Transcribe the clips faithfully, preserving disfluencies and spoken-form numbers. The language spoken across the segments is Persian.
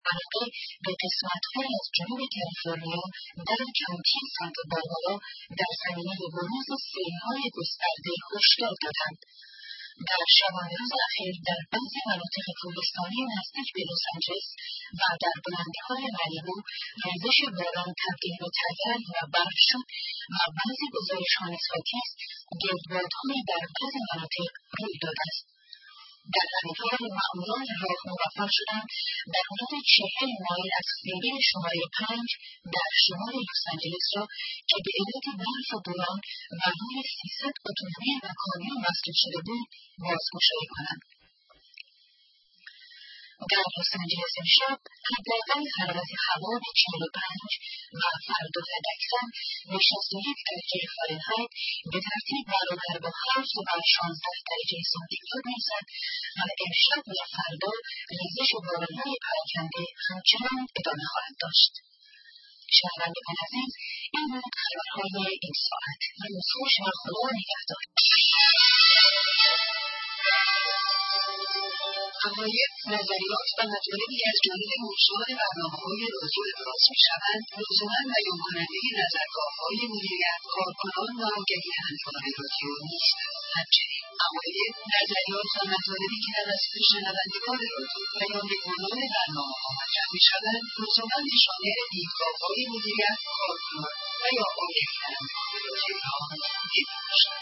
علاقه به قسمت‌های از جنوب کالیفرنیا در کانتی سانتا باربارا در زمینه بروز سیل‌های گسترده هشدار دادند. در شبانه روز اخیر در بعضی مناطق کوهستانی نزدیک به لس آنجلس و در بلندی‌های مالیبو ریزش باران تبدیل به تگرگ و برف شد و بعضی گزارش‌ها نسبتی است گردبادهایی در بعضی مناطق روی داده است. در همین حال مأموران راه موفق شدند در حدود چهل مایل از فریوی شماره پنج در شمال لس آنجلس را که به علت برف و بوران و روی سیصد اتومبیل و کامیون مسدود شده بود بازگشایی کنند. در لس آنجلس امشب حداقل حرارت هوا به چهل و پنج و فردا حداکثر به شصت و یک درجه فارنهایت به ترتیب برابر با هفت و شانزده درجه سانتیگراد میرسد و امشب و فردا ریزش باران‌های پراکنده همچنان ادامه خواهد داشت. شنوندگان عزیز، این بود خبرهای این ساعت. روزخوش و خدا نگهدار. عقاید، نظریات و مطالبی از جانب موضوعات برنامه‌های رادیو ابراز می‌شوند لزوما بیان کننده نظرگاه‌های مدیریت، کارکنان و آگهی همکاران رادیو نیستند. همچنین عقاید، نظریات و مطالبی که توسط شنوندگان رادیو بیان به عنوان برنامه‌ها مطرح می‌شوند لزوما به شامل دیدگاه‌های مدیریت، کارکنان و یا آگهی همکاران رادیو نمی‌باشد.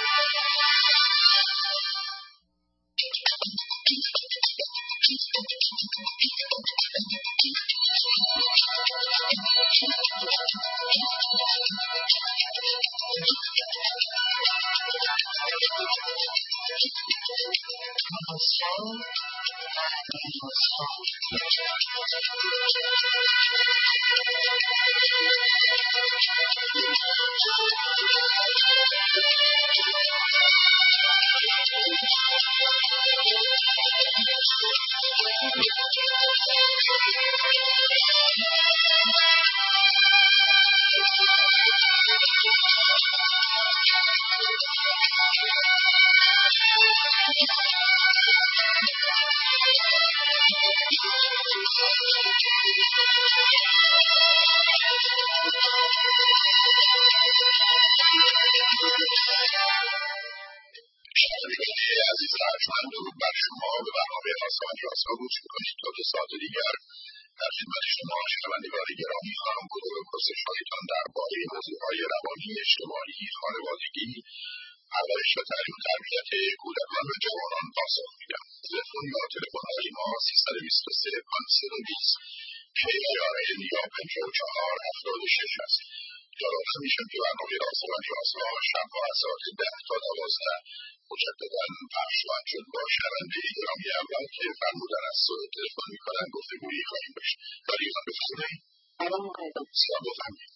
عزیز ارجمند درود بر شما. به برنامه آسمان یاسا گوش میکنید. تا دو ساعت دیگر در خدمت شما شنوندگان گرامی خواهم بود و به پرسش‌هایتان درباره موضوعهای روانی، اجتماعی، خانوادگی، پرورش و تعلیم و تربیت کودکان و جوانان پاسخ میدم. تلفن یا تلفن‌های ما سیصد و بیست و سه پانصد و بیست کی‌آر‌ان یا پنجاه و چهار هفتاد و شش است. یادآور میشم که برنامه آسمان یاسا شب‌ها از ساعت ده تا دوازده مجدداً پخش خواهد شد. با شنونده گرامی اول که فرمودن از صبح تلفن میکنن گفتگویی خواهیم داشت. رادیوتان بفرمایید. سلام آقای سلام بفرمایید.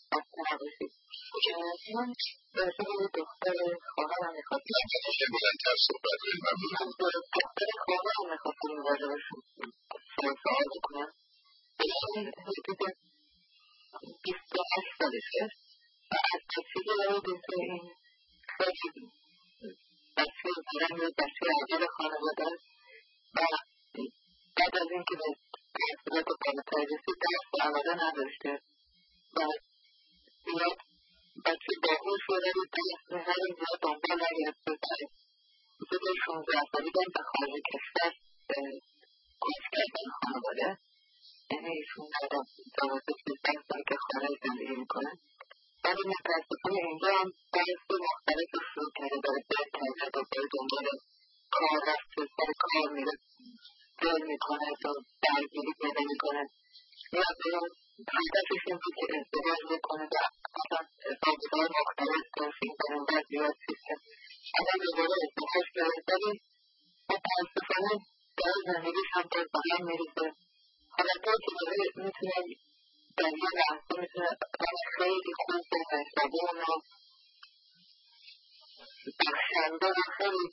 من راجع به دختر خواهرم می‌خواستم لحظه بلندتر صحبت کنید. ممنونم. دختر خواهرم می‌خواستم راجعش سوال بکنم. این حدود بیست و هشت سالشه و از بچگی یاد این خیلی بچه بودن و بچه اول خانواده و بعد از اینکه به تحصیلات بالاتر رسید درس علاقه نداشته و زیاد بچه باهوش شده و درس هر زیاد دنبال نگرفته و حدود شانزده سالی باید به خارج کشور کوچ کردن خانواده. یعنی ایشون دوازده سیزده سال که خارج زندگی میکنه. ولی متاسفانه اینجا هم درس مختلف رو شروع کرده داره درس کرده و باید دنبال کار رفته سر کار میره دل میکنه و درگیری پیدا میکنه یا هدفش این بود که ازدواج بکنه و اصلا رابطه‌های مختلف توصیل کنه و زیاد سیستم اما دوباره ازدواج کرده ولی متاسفانه داره زندگیش هم باز به هم میریزه. حالتهایی که داره میتونه در یه لحظه میتونه خیلی خوب و مهربون و بخشنده و خیلی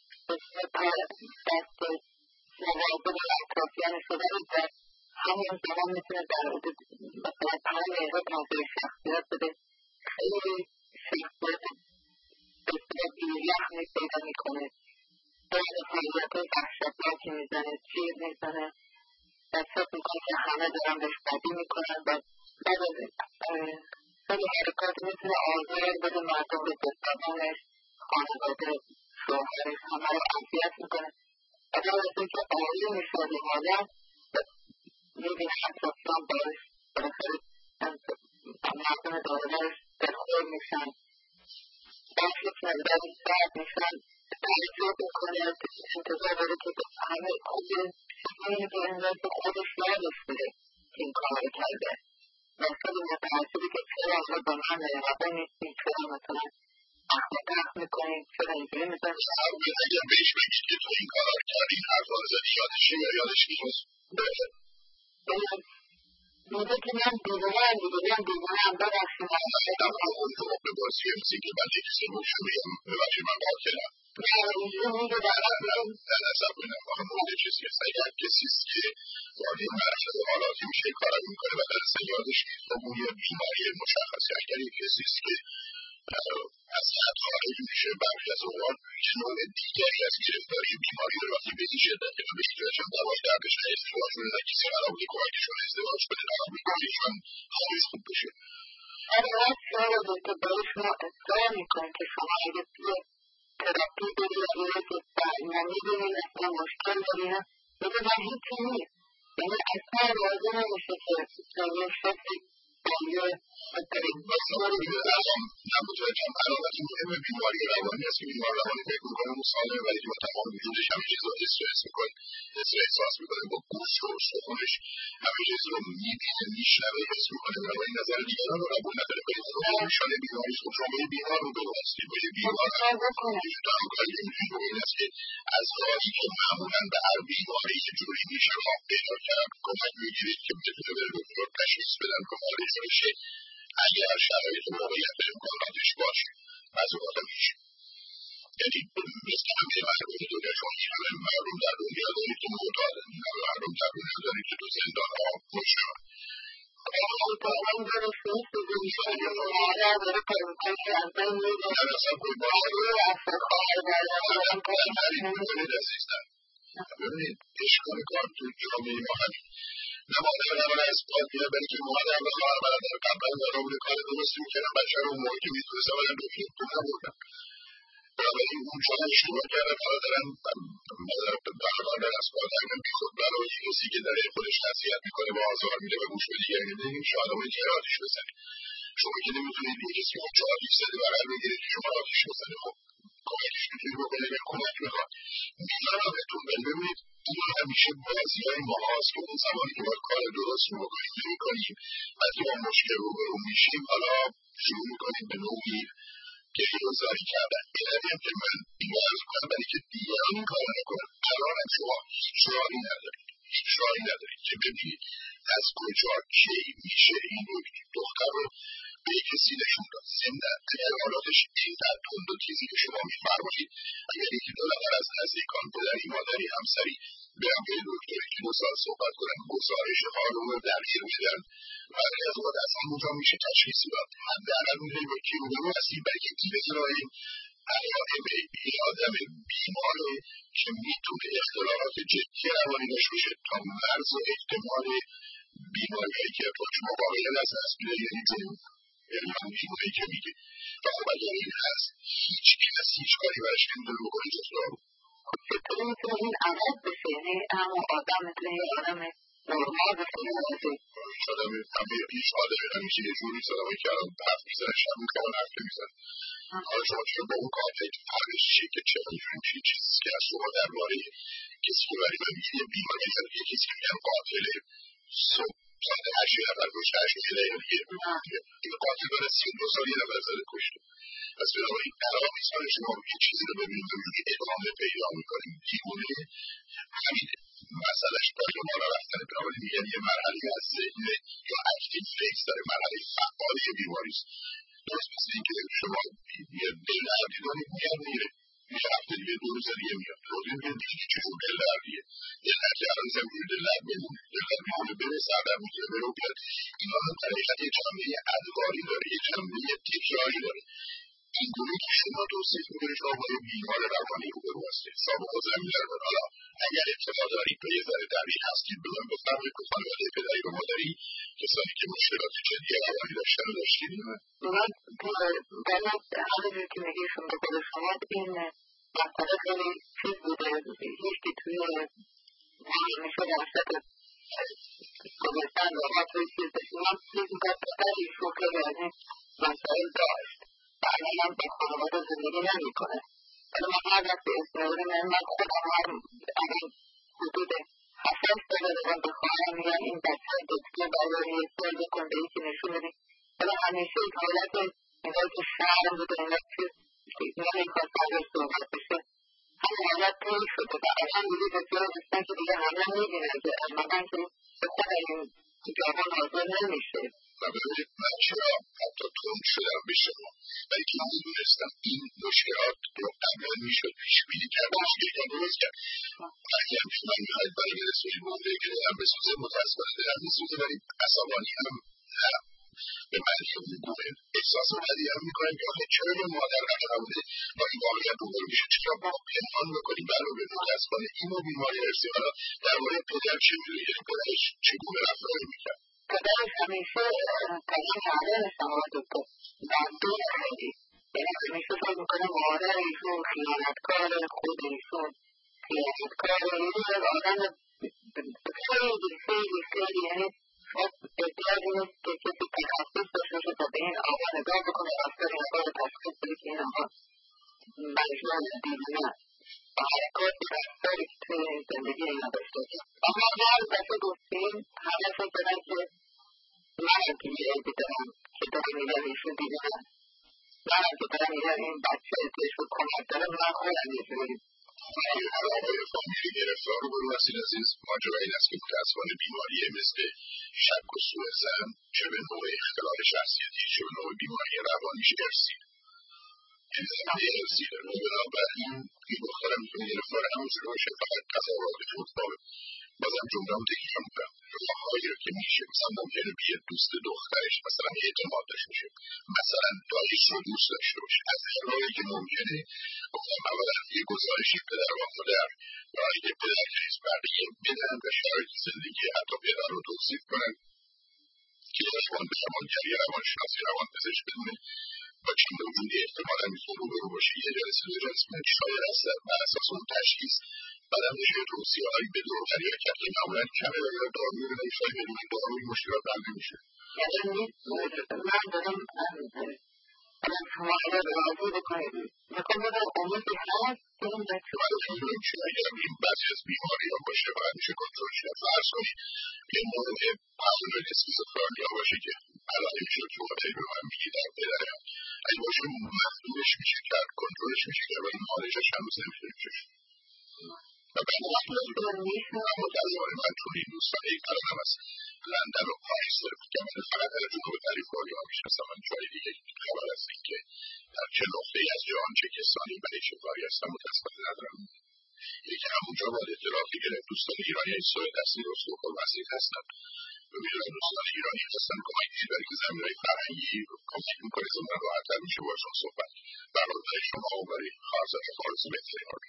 دست مواظب اطرافیانش رو داره در همین زمان میتونه در مثلا پنج دقیقه تغییر شخصیت بده. خیلی شخصیت بسیار بی‌رحمی پیدا میکنه. بعد فعالیت‌های وحشتناکی میزنه، تیر میزنه، حساب میکنه که همه دارن بهش بدی میکنن و بعد خیلی حرکات میتونه آزار بده مردم رو، دخترانش، خانواده، شوهرش، همه رو اذیت میکنه. اگر از اینکه عالی میشه به حالا میبینه اطرافیان باش بالاخره مردم دورش دلخور میشن، دستش مقداری سرد میشن، تعجب میکنه، انتظار داره که همه خوبه چیزی که این که خودش یادش بده که این کار کرده. مثلا متعجبی که چرا آقا با من مراقبه نیستی، چرا مثلا اخم تخم میکنی، چرا اینجوری میکنی. اگر بهش بگید که تو این کار کردی این حرف ها زدی یادش یا یادش نیست میگه که من دیگران دیگران دیگران ببخشیم من اون رو به بازی امسی که من یکی سه روش بگم ببخشید من باید کنم اینجا میگه در در نظر بینم آن مورد چیزی است. اگر کسیست که وارد مرحله حالاتی میشه کارم میکنه و در اصلا یادش نیست و اون یه بیماری مشخصی. اگر یک کسیست که از حد خارج میشه برخی از اوقات که نوع دیگری از گرفتاری بیماری رو وقتی به این شدت که به شکلش هم دوای دردش نه ازدواج رو نه کسی قرار بوده کمکشون ازدواج بده قرار بکنه چون حالش خوب بشه. آره هست شما رو که باید شما اصلاح میکنید که شما اگه توی تراپی بری و روی که نمیدونین اصلا مشکل دارین بگه من هیچی نیست. یعنی اصلا راضی نمیشه که یه شکلی باید بسیاری بیده الان نمتوجم علامتی مهم بیماری روانی است که بیمار روانی فکر میکنه مسالمه ولی که با تمام وجودش همه چیز رو استرس میکنه احساس میکنه با گوشت و سخونش همه چیز رو میبینه میشنوه حس میکنه و این نظر دیگران رو قبول نداره ولی خود نشانه بیماری است. شما باید بیمار رو بباستی باید بیمار تو هم کاری نمیتونی رو این است که از راهی که معمولا به هر بیماری که جوری میشه راه پیدا کرد کمک میگیرید که بتونه بره دکتر تشخیص بدن که مالش بشه اگر شرایط موقعیت امکاناتش باشه از اوقات میشه. یعنی مثل همه مردم دنیا شما این همه مردم در دنیا دارید که معتادن، این همه مردم در دنیا دارید که تو زندان ها کشتن. این داره سویست بزنیشه که مادر داره پرمکن که اصلا میده در اصلا باید باید اصلا خواهر باید آدم باید نرید میکنید عزیزتر. ببینید اشکال کار تو جامعه ما همین نه مادر نباید از پاد بیاد برای که مادر و خواهر برادر قبلا در آمده کار درستی میکنن بچه رو اون موقع که میتونست اولا دکتر تو نبردن بنابراین اون چون اشتباه کرده برادرن برادر از پادرن بی خود برای کسی که داره خودش نصیحت میکنه با آزار میده و گوش به دیگری میده این شاید همه دیگر آتیش بزنه. شما که نمیتونید این کسی خود چه آتیش زده برای بگیرید که شما آتیش بزنه. خب کمکش میتونید بکنید یا کمک میخواد میزنم بهتون ببینید این همیشه بازی های ما هاست که اون زمانی که باید کار درست رو بکنید نمیکنیم وقتی ما مشکل رو برون میشیم حالا شروع میکنیم به نوعی گریه‌زاری کردن. این هم که من این رو عرض کنم برای که دیگران این کار نکنن. الان هم شما هیچ راهی ندارید هیچ راهی ندارید که ببینید از کجا کی میشه این رو دختر رو به یک کسی نشون داد. ضمناً اگر حالاتش اینقدر تند و تیزی که شما میفرمایید اگر یکی دو نفر از نزدیکان پدری مادری همسری برن به دکتری که دو سال صحبت کنن گزارش حال رو دقیق بدن برای از وقت از همونجا میشه تشخیصی داد. حداقل می‌دونیم به کی رو هستیم برای که این بزراییم علائم این آدم بیماره که میتونه اختلالات جدی روانی داشته باشه تا مرز و احتمال بیماری‌هایی که تو شما واقعا از دست میده یعنی جنون یعنی همون بیماری که میگه و خب اگر این هست هیچ کسی هیچ کاری برش نمیتونه بکنه جز دارو. چطوری میتونه این عوض بشه؟ یعنی همون آدم میتونه یه آدم نرمال بشه آدم همه پیش آدم همیشه یه جوری آدم که الان حرف میزنه شب میکنه حرف نمیزنه حالا شما چون با اون کارتایی که فرقش چیه که چرا اینجوری میشه چیزی که از شما درباره کسی که برای من میگه بیماری هست یه کسی که میگن قاتله صبح ساعت هشت یه نفر کشته هشت میده این قاتل داره سی و دو سال یه نفر زده کشته. پس بنابراین قرار نیست برای شما یه چیزی رو ببینید و میگه ادامه پیدا میکنیم دیگونه همینه مسئلهش با شما را رفتن بنابراین میگن یه مرحله از ذهنه یا اکتیو فیکس داره مرحله فعالی بیماری است. درست مثل این که شما یه دل دردی دارید میاد میره میشه هفته دیگه دو روز دیگه میاد روزی میگه دیگه چجور دل دردیه دل درد که الان زمینی دل درد بمونه دل درد میمونه بره سردر میتونه بره و بیاد این آدم طریقت یه جنبه ادواری داره یه جنبه تکراری داره. این گروهی که شما توصیف می‌کنید شما با یه بیمار روانی روبرو هستید. سابقه زمینه رو حالا اگر اطلاع دارید و یه ذره دقیق هستید بگویم بفرمایید که خانواده پدری و مادری کسانی که مشکلات جدی روانی داشتن رو داشتید. من باید همونجور که میگیشون به خود شما این مسئله خیلی چیز بوده هیچی توی میشه درصد گذاشتن و ما توی چیز داشتیم من چیز میکنم پدری شو خیلی از این مسائل داشت و الان با خانواده زندگی نمی کنه ولی من هر وقت اسموری من من خودم هم الان حدود هفتاد ساله دارم به خواهرم میگم این بچه دکتر برداری یه سال بکن به یکی نشون بدیم ولی همیشه این حالت انگار که شرم بوده انگار که نمیخواد بردار صحبت بشه همین حالت طور شده و الان دیگه بسیار بستن که دیگه همه میبینن که عمدن که به خود این جوان حاضر نمیشه و ببینید من چرا حتی تند شدم به شما ولی که میدونستم این مشکلات رو قبلا میشد پیش بینی کرد و شکل درست کرد اگر شما میخواید برای برسونید مونده که دلم بسوزه متاسفانه دلم میسوزه ولی عصبانی هم نه به معنی وقوعه احساس بدی هم میکنم که آخه چرا به مادر رفت نبوده با این واقعیت روبرو میشه چرا با پنهان بکنیم علاوه متاسفانه این و بیماری ارثی حالا درباره پدر چه میدونید پدرش چگونه رفتار میکرد پدرش همیشه تمام معلم شما دکتر بدبین خیلی یعنی همیشه فکر میکنه مادر ایشون خیانتکار خود ایشون خیانتکار یعنی آدم خیلی خیلی خیلی یعنی شاید احتیاجی نیست که کسی تخصص داشته باشه تا به این آقا نگاه بکنه رفتار این آقا رو تشخیص بده که این آقا مجنون دیوونه است و حرکات و رفتاری که توی زندگی اینا داشته باشه اما هر دفعه گفتیم همه فکر کردن که منم که یه عیبی دارم که دارم میگم ایشون دیدم منم که دارم میگم این بچه بهشون کمک دارم من خودم یه جوری آقای فامیلی گرفتار رو برو وسیل عزیز ماجرا این است که متاسفانه بیماریه مثل شک و سوء ظن چه به نوع اختلال شخصیتی چه به نوع بیماری روانیش ارثی یعنی زمینه ارثی داره و بنابراین این دخترم میتونه گرفتار همونجور باشه فقط تصورات خودخواهه بازم جمله‌ام تکرار میکنم راههایی رو که میشه مثلا ممکنه بیاد دوست دخترش مثلا اعتماد داشته باشه مثلا دایش رو دوست داشته باشه از راهی که ممکنه گفتم اولا یه گزارشی پدر و مادر راهی که پدر نیست بقیه بدن و شرایط زندگی حتی پدر رو توصیف کنن که روان درمانگری روانشناسی روانپزشک بدونه و چون وجودی احتمالا میتونه روبرو باشه یه جلسه دو جلسه شاید از بر اساس اون تشخیص بعدم میشه توصیه هایی به دوربری ها کرد که معمولا کمه و یا داروی رو نمیشاید بدون داروی مشکلات حل نمیشه یعنی نیست من دارم الان شما اگر راضی بکنید میخوام بودم امیدی هست که این بچه باید کنترل شه اگر این بعضی از بیماری ها باشه باید میشه کنترل شه فرض کنید یه مورد پرسونل اسکیزوفرنیا باشه که الان نمیشه که خاطری به من میگی در پدرم اگه باشه محدودش میشه کرد کنترلش میشه کرد و این حالشش هنوز نمیشه میشه و بعد متاسفانه من چون این دوستان یک الانم از لندن و پاریس دارم که من فقط در جنوب کالیفرنیا میشناسم من جای دیگه خبر از این که در چه نقطه‌ای از جهان چه کسانی برای چه کاری هستم متاسفانه ندارم یکی همونجا باید اطلاعاتی گرفت دوستان ایرانی های سوی دستی رو سوق و وسیع هستن و میدونم دوستان ایرانی هستن کمک دیداری که زمینهای فرهنگی کمک میکنه زمان راحت‌تر میشه باشون صحبت برای برای شما و برای خواهرزاد آرزو بهترین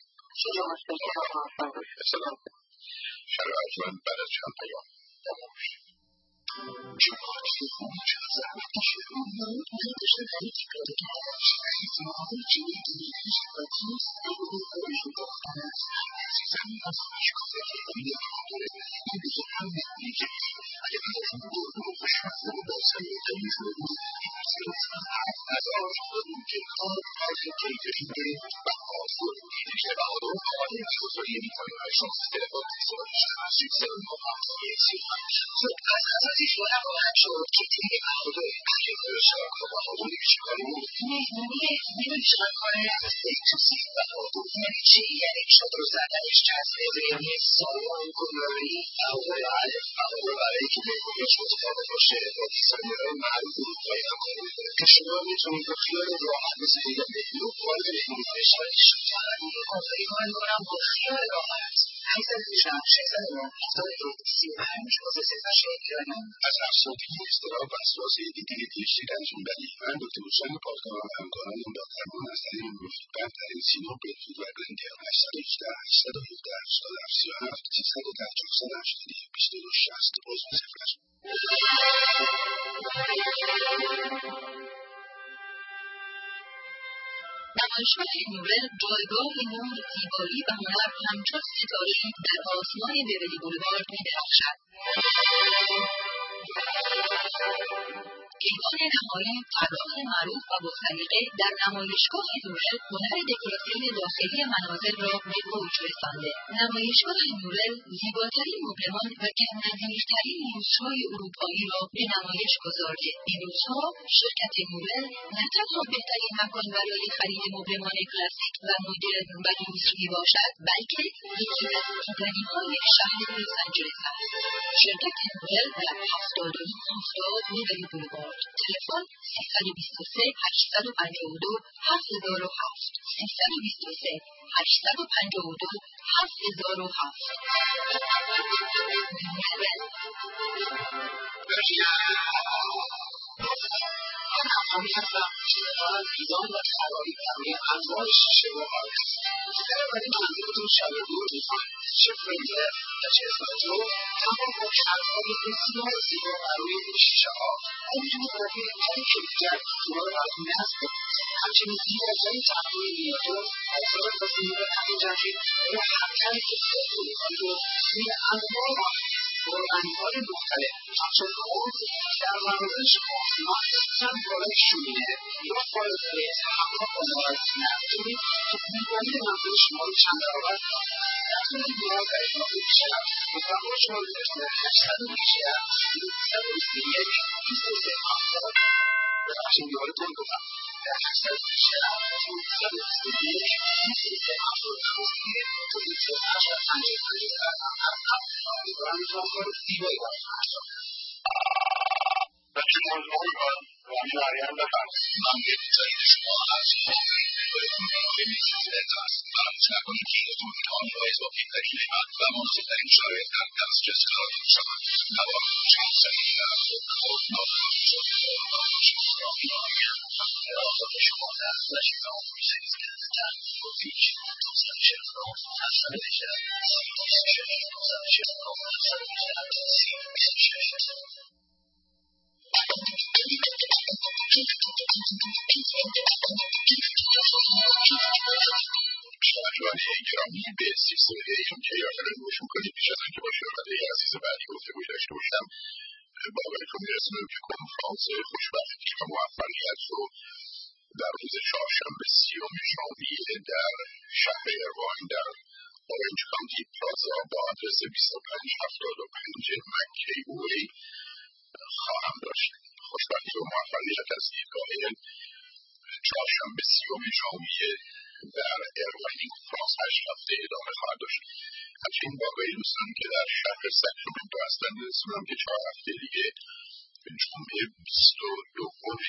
سلام شب ارجمند بعد از چند پیام تمام شد جماعتی خوب چه زحمت کشیدن نمود نداشته برای تکرار کردنش احتمال جوی دیگهش و تیز نبوده برای داختن است عزیزم از مشکل فکرهای نمون داره این دیگه هم نمونی که اگه براشون دارو و خوشمزه و بازم یادنی شده بود این سیاستان حرف از آرزو بود که کار کار کیکشون داره و آسور دیگه بهادر آقای نفوزایی میکنه و شانس تلفون تیزانی شد سی سال محمدی سی پنج زد از ازازی شدن باید شد که تیگه بهادر اگه باید شاکا بهادر چیکاری بود میدونی میدونی شاکاره از سی تو سی بهادر یعنی چی؟ یعنی شد رو زدنش جذبه ذهنی سالان کناری بهادر علف بهادر برای که بگویش متفاوت باشه با دیزاینرهای معروف اروپایی هم کنید که شما میتونید با خیال راحت مثل دیگه بگید و وارد بگیریدش و ایشون فقط این آفریقا کنم با خیال راحت هشتصد و شش ششصد و نه هفتاد و یک سی و پنج واسه صفر ایرانی. از افسردگی، اضطراب، وسواس، دیده کشتی در جنبلی من دکتر هوشنگ پاکدامن و همکارانم با درمان اثر امروز برترین سینو بهبود و رنده هشتصد و هجده هشتصد و هفده هشتاد و هفت سی و هفت سیصد و ده چهارصد و هشتاد و یک بیست و دو شصت عضو صفر. نمایشگاه نورل جایگاه نور، زیبایی و هنر همچون ستاره‌ای در آسمان بیولی بولوارد می‌درخشد. ایوان نهایی طراح معروف و باصلیقه در نمایشگاه نورل هنر دکوراسیون داخلی منازل را به اوج رسانده. نمایشگاه نورل زیباترین مبلمان و کم‌نظیرترین لوزهای اروپایی را به نمایش گذارده. این روزها شرکت نورل نه تنها بهترین مکان برای خرید مبلمان کلاسیک و مدرن و لوکس میباشد، بلکه یکی از دیدنی‌های شهر لس آنجلس است. شرکت نورل در هفتاد و نه هفتاد بیولی بولوارد. تلفن سیصد و بیست و سه هشتصد و پنجاه و دو هفت هزار و هفت سیصد و بیست و سه هشتصد و پنجاه و دو هفت هزار و هفت. من افهمی هستم اشتغال از دیزاین و طراحی برای انواع شیشه و آرس. بیشتر برای منزلتون شبیه دور میخواید چه فریزر و چه اسپاتو تمام با کم‌های بسیار زیبا برای این شیشه ها و میتونید برای بهترین کیفیت دور براتون نصب کنید. همچنین زیباترین تقویم نیاتون آثار تصویر همین جدید و هر کمی که خیلی میخواید رو روی انواع با رنگ‌های مختلف همچون روز در منازل شما سیمان هم بالای شومینه یا فایرپلیس همراه با لایت نصب کنید که زیبایی منزل شما رو چند برابر کنید. در طول نیاز در اطلاعات بیشتر با تمام شما به تلفن هشتصد و هجده سیصد و بیست و یک بیست و سه هفتاد ببخشید یادتون گفتم در هشتصد و هجده سیصد و بیست و یک بیست و سه هفتاد و تا بیست و هشت پنجاه و پنج درصد هستم. امیدوارم میتونم کار زیبایی براتون انجام بدم. بچه موضوعی من رانی مریم بفرمایید. من بهترین شما از خیلی سیزده هست. فراموش نکنید که این امکان‌های با بهترین قیمت و مناسب‌ترین شرایط در دسترس قرار می‌شود. نوار چند سنی است و خود نازنین راحت شما در نشید آموزی سیزده تحت کوچیک توصل شفاف هفتصد و هجده سی بیست و شش توصل شفاف هفتصد و هجده سی بیست و شش. شنوندگان گرامی به سلسله ام کی آر گوش می‌کنید. پیش از آنکه با شنونده عزیز بعدی گفتگوی داشته باشم با آقایتون می‌رسونم که کنفرانس خوشبختی و موفقیت رو در روز چهارشنبه سیوم ژانویه در شهر ایرواین در اورنج کانتی پلازا با آدرس بیست و پنج هفتاد و پنج مکی وی خواهم داشت. خوشبختی و موفقیت از دیدگاه چهارشنبه سیوم ژانویه در ایرواین این کنفرانس هشت هفته ادامه خواهد داشت. همچنین باقی دوستان که در شهر ساکرامنتو هستند می‌رسونم که چهار هفته دیگه جمعه بیست و دوم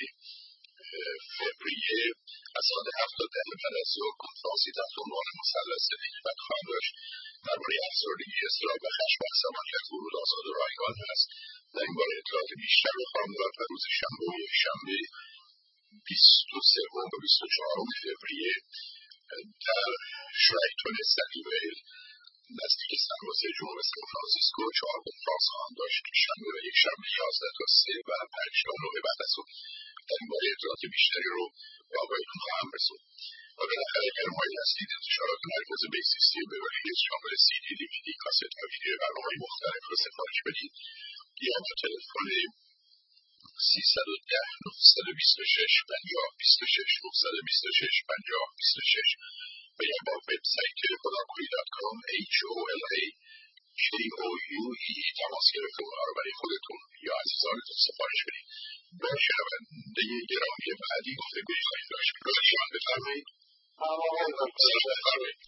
فوریه از ساعت هفتاد دقیقه بعد از ظهر کنفرانسی تحت عنوان مثلث نکبت خواهم داشت. درباره افسردگی، اضطراب و خشم و عصبانیت ورود آزاد و رایگان هست. در این باره اطلاعات بیشتر رو خواهم داد و روز شنبه و یکشنبه بیست و سه و بیست و چهارم فوریه در شرایتون سنیویل نزدیک سربازه جنوب سان فرانسیسکو چهار کنفرانس خواهم داشت. شنبه و یکشنبه یازده تا سه و پنج تا نه بعد از ظهر. در این باره اطلاعات بیشتری رو با آقایتون خواهم رسوند. و بالاخره اگر مایل هستید انتشارات مرکز بیسیستی بیولی هیلز شامل سی دی، دی وی دی، کاست و ویدیو برنامه‌های مختلف رو سفارش بدید یا با تلفن سیصد و ده نهصد و بیست و شش پنجاه بیست و شش نهصد و بیست و شش پنجاه بیست و شش و یا با وبسایت خداکویی دات کام اچ او ال ای کی او یو ای تماس گرفت و اونها رو برای خودتون یا عزیزانتون سفارش بدید. با شنونده گرامی بعدی گفتگویی خواهیم داشت. رایان بفرمایید. بفرمایید.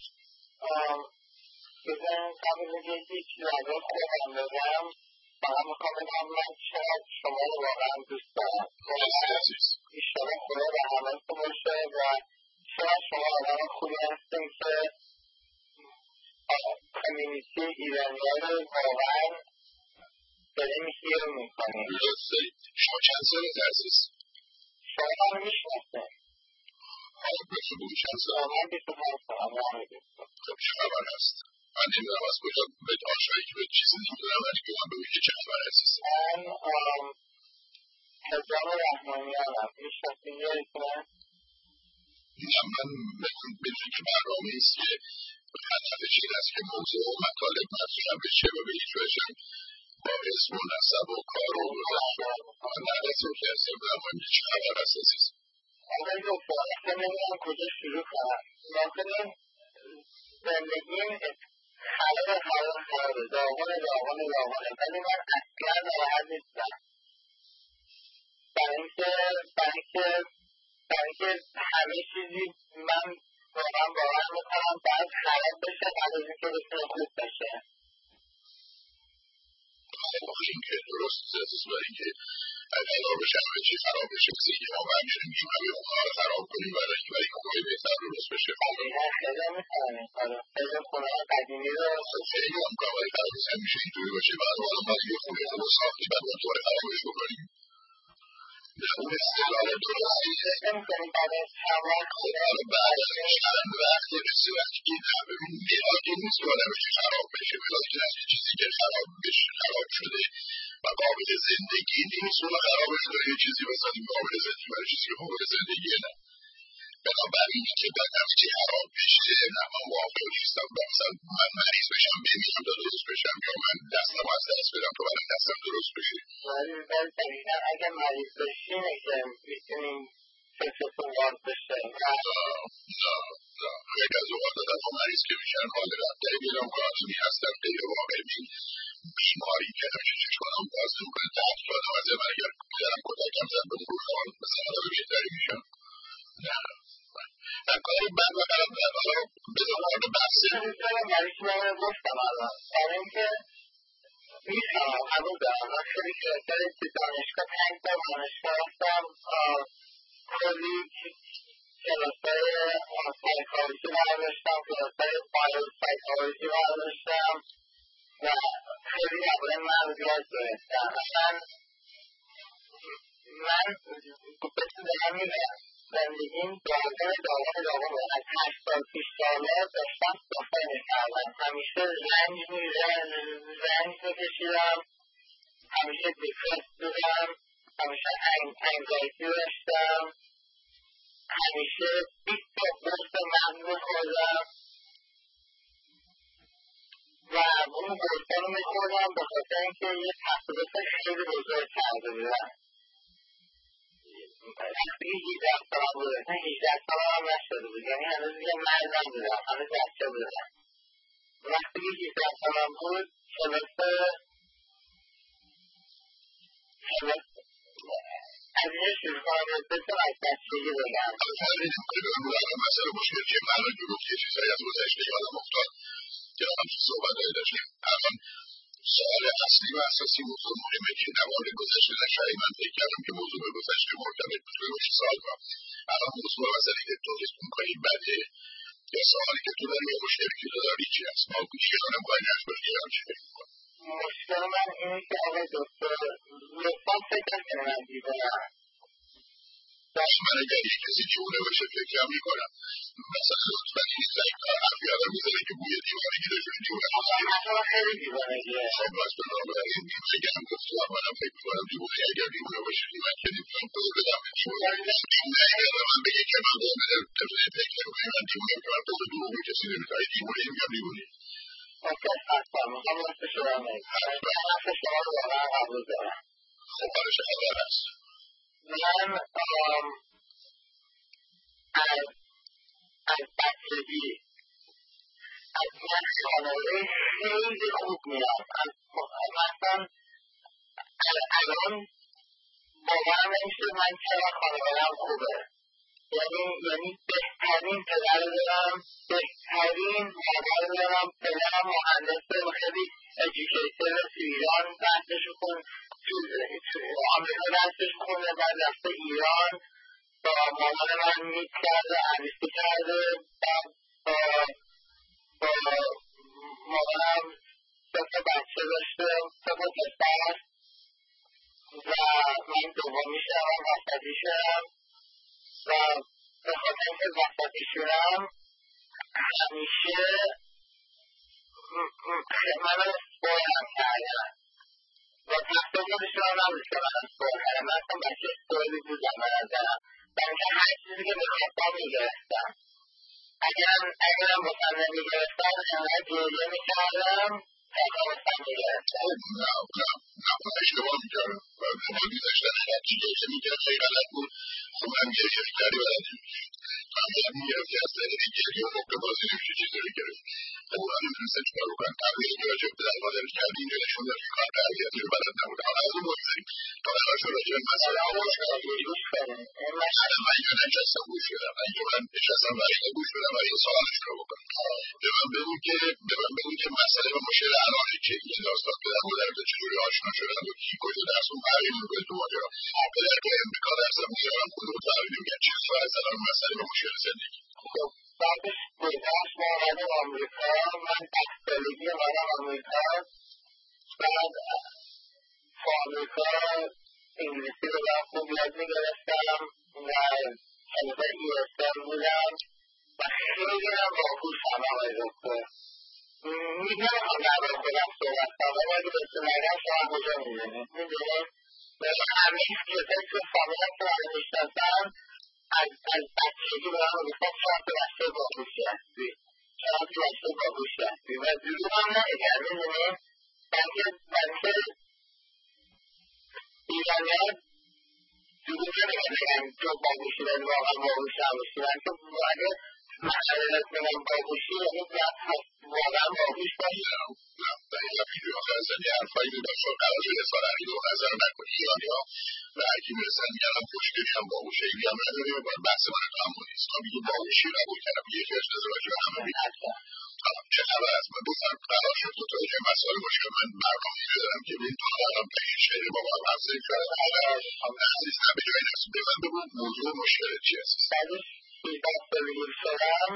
بزن قبل یک نظر خودم بگم. فقط میخوام بگم من چقدر شما رو واقعا دوست دارم. ایشالا خدا به همه‌تون باشه و چقدر شما آدم خوبی هستین که کمیونیتی ایرانی‌ها رو واقعا داریم هیر میکنیم. شما چند سال عزیز؟ شما هم میشناسه آه بسه بودی چند سال؟ من بیست و پنج سالم راه خب چه خبر هست؟ من نمیدونم از کجا به آشایی که به چیزی نمیدونم ولی که من بگوی که چه خبر عزیز؟ من حجام رحمانیانم میشناسیم یادتونه؟ نه من بدون که برنامه ایست که هدفش این است که موضوع و مطالب مطرح بشه و به هیچ وجه با اسم و نسب و کار و نرسیم که از این برنامه چه خبر هست عزیز؟ آقای دکتر اصلا نمیدونم کجا شروع کنم. واقعا زندگیم خراب خراب خرابه داغونه داغونه داغونه ولی من اصلا ناراحت نیستم. برای اینکه برای اینکه برای اینکه همه چیزی من واقعا باور میکنم باید خراب بشه بعد از اینکه بتونه خوب بشه. آخه این که درست عزیز برای اینکه اگر قرار بشه همه چی خراب بشه مثل اینکه ما برگردیم که همه خونه ها رو خراب کنیم برای اینکه برای خونه بهتر درست بشه. خیلی میکنم این کارو. خیلی خونه ها قدیمی رو خیلی هم کار ولی خراب بشه میشه اینطوری باشه بعد حالا ما یه خونه رو ساختی بعد ما دوباره خرابش بکنیم. نه اون استدلال درستی نمیکنیم بعد از چند وقت حالا بعد از چند وقت یه بسی وقتی که نه ببین ملاک نیست که آدم بشه خراب بشه ملاک این است که چیزی که خراب بشه خراب شده و قابل زندگی نیست اون خرابش داره یه چیزی مثلا قابل زندگی برای چیزی که قابل زندگیه نه بنابراین که بعد همه چی خراب بشه نه من موافق نیستم مثلا من مریض بشم بمیرم تا درست بشم یا من دستم از دست بدم تا برای دستم درست بشه ولی دقیقا اگه مریض بشینه که میتونیم فکرتون باز بشه نه نه نه خیلی از اوقات آدم ها مریض که میشن حال رفتری بیرم کارتونی هستن غیر واقعی بیماری که همیشه چشمانم باز نمیکنه درد که آدم از من اگر کدرم کدکم زن به مرور مثلا آدم بهتری میشن نه نه کاری بد و غلط نه حالا بذار وارد بحثه مریض من گفتم الان برای اینکه میتونم قبول دارم من خیلی کلاسای دانشگاه پنج تا دانشگاه رفتم کلی کلاسای سایکولوژی برداشتم کلاسای بایوسایکولوژی برداشتم و خیلی نبوده من یاد گرفتم اصلا من بسید دارم میگم زندگیم داغه داغه داغه از هشتاد پیش ساله داشتم صفحه میکردم همیشه رنج رنج میکشیدم همیشه دیپرس بودم همیشه انگزایتی داشتم همیشه بیست تا قرص مغز میخوردم و اون قرصا رو میخوردم به خاطر اینکه یه تصادف خیلی بزرگ کرده بودم وقتی هجده سالم بود نه هجده سالم هم نشده بود یعنی هنوز یه مردم بودم هنوز بچه بودم وقتی هجده سالم بود کلاس کلاس از اینه شروع کنم بسیم از بچگی بگم مثلا مشکل که من رو گفت یه چیزایی از گذشته یادم افتاد که همچه صحبت هایی داشتیم الان سوال اصلی و اساسی موضوع مهمه که نوار گذشته نشایی من فکر کردم که موضوع گذشته مرتبط بشه باشه سال کنم الان موضوع مسئله که تو حس میکنی بده یا سوالی که تو داری یا مشکلی که تو داری چی هست ما گوشگرانم باید نشت باشه که هم چی فکر میکنم مشکل من اینه که آقای دکتر لطفا فکر کنم دیدنم من اگر یک کسی دیوونه باشه فکرم میکنم مثلا لطفا این زنگتر حرفی آدم میزنه که بوی دیوانه گیره شده دیوانه مثلا خیلی دیوانه گیره خب بس بنابراین این اگر هم گفتم منم فکر میکنم دیوانه اگر دیوانه باشه من که نمیتونم خود بدم چون نه اگر من بگه که من بزنه فکر کنم من دیوانه که من بزنه دیوانه کسی نمیتونه دیوانه میگم دیوانه اوکی هستم میخوام نفت شما نگم نفت شما رو واقعا قبول دارم خب برای چه خبر هست من از از بچگی از من خانواده خیلی خوب میام مثلا الان باورم نمیشه من چرا خانواده‌ام خوبه یعنی یعنی بهترین پدر دارم بهترین مادر دارم پدرم مهندسه و خیلی ادوکیتر تو ایران درسش کن تو آمریکا درسش خونده بعد رفته ایران با مامان من میت کرده عروسی کرده بعد با با مامانم سه تا بچه داشته، سه تا پسر و من دومی شدم، وسطی شدم و به خاطر اینکه وسطی شدم همیشه منو سپردم کردن و تصادفی شدم نبود که منو سپرد کردن. من اصلا بچه سپردی بودم به نظرم و اینکه هر چیزی که میخواستم میگرفتم. اگرم باشم نمیگرفتم انقدر گریه میکردم تا خواستم میگرفتم. نه نه نه من اشتباه میکردم و ما دیزشتن هرچی گریه میکرد خیلی غلط بود. خب من گریه کردی بلد نمیشه من باید میگرفتی از طریق گریه و موقع بازی نمیشه چیزی رو گرفت. خب من نمیتونستم چیکار بکنم. تبلیغ که راجع به پدر مادرت کردی اینجا نشون داد که کار تربیتی رو بلد نبوده. حالا از اون بگذاریم تا قرار شد راجع به مسئله گوش کنیم. اصلا من اینجا نشستم گوش بدم. اینجا من نشستم برای اینکه گوش بدم برای این سوالش رو بکنم. به من بگو که به من بگو که مسئله و مشکل الانه که این داستان پدر مادرت چجوری آشنا شدن و کی کجا درس اون فرقی میکنه تو ماجرا. پدر که امریکا درس میگیرن کدوم فرقی نمیکنه. چه فرقی الان مسئله و مشکل زندگی. خب بعدش گذشت ما اومدیم آمریکا. من ده سالگی اومدم آمریکا. بعد تو آمریکا انگلیسی رو من خوب یاد میگرفتم و طبقه ای اس ال بودم و خیلی هم باهوشم آقای دکتر. میدونم در با خودم صحبت کنم ولی اگه بهتون نگم شما کجا میدونید میدونید همه کسایی که فامیلم که من میشناسم از بچگی به من میگفتن شما تو بچه باهوشی هستی، شما تو بچه باهوشی هستی و دروغ هم نمیگن. میدونید بلکه بلکه ایرانی‌ها دروغ نمیگن بگن تو باهوشی ولی واقعا باهوش نباشی. بلکه اگه مسئله میگن باهوشی یعنی واقعا باهوش باشی. نه دقیقا اینجور آخر اصلا یه حرفایی میدن شد قرار شد اصلا عقید و نظر نکنی ایرانی‌ها و هرکی میرسن میگن هم خوشگلی هم باهوشه. اینی هم نداری و باید بحث من هم کنی استا میگه باهوشی قبول کردم یکی از ازدواج رو همه میگن چه خبر است. من دوستم قرار شد تو توجه مسائل باشه من برنامه‌ای بدارم که بین تو خواهدم پنج شهری با من حفظه این کارم عزیز نه به جایی نسیم به من بگو موضوع مشکل چی هست. بعدش سیزده سالگی شدم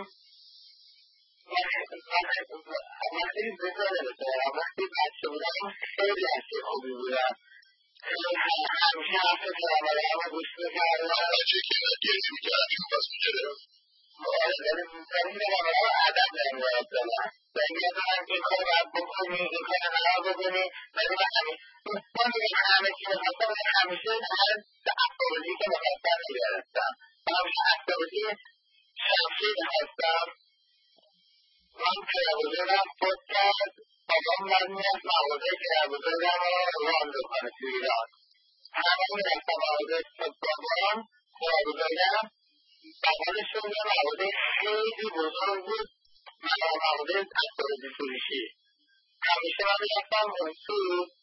وقتی بزرگ نمیتونم وقتی بچه بودم خیلی بچه خوبی بودم. همیشه حرف پدرمادرم رو گوش میکردم. بچه که گریه میکردم چون پس میکردم داریم پدرمادرم ادب بهم یاد دادن و یاد دادن این کار باید بکنی این کار قرار بکنی ولی من همیشه همه چی میخواستم و همیشه من افسردگی که میخواستم میگرفتم و همیشه افسردگی شمشیر میخواستم. من پدربزرگم فوت کرد. بابام من میرفت مغازه پدربزرگم رو ران بکنه تو ایران. همه میرفتم مغازه بابام پدربزرگم بغلشون یه مغازه خیلی بزرگ بود مغازه افسردگی فروشی. همیشه من میرفتم اون تو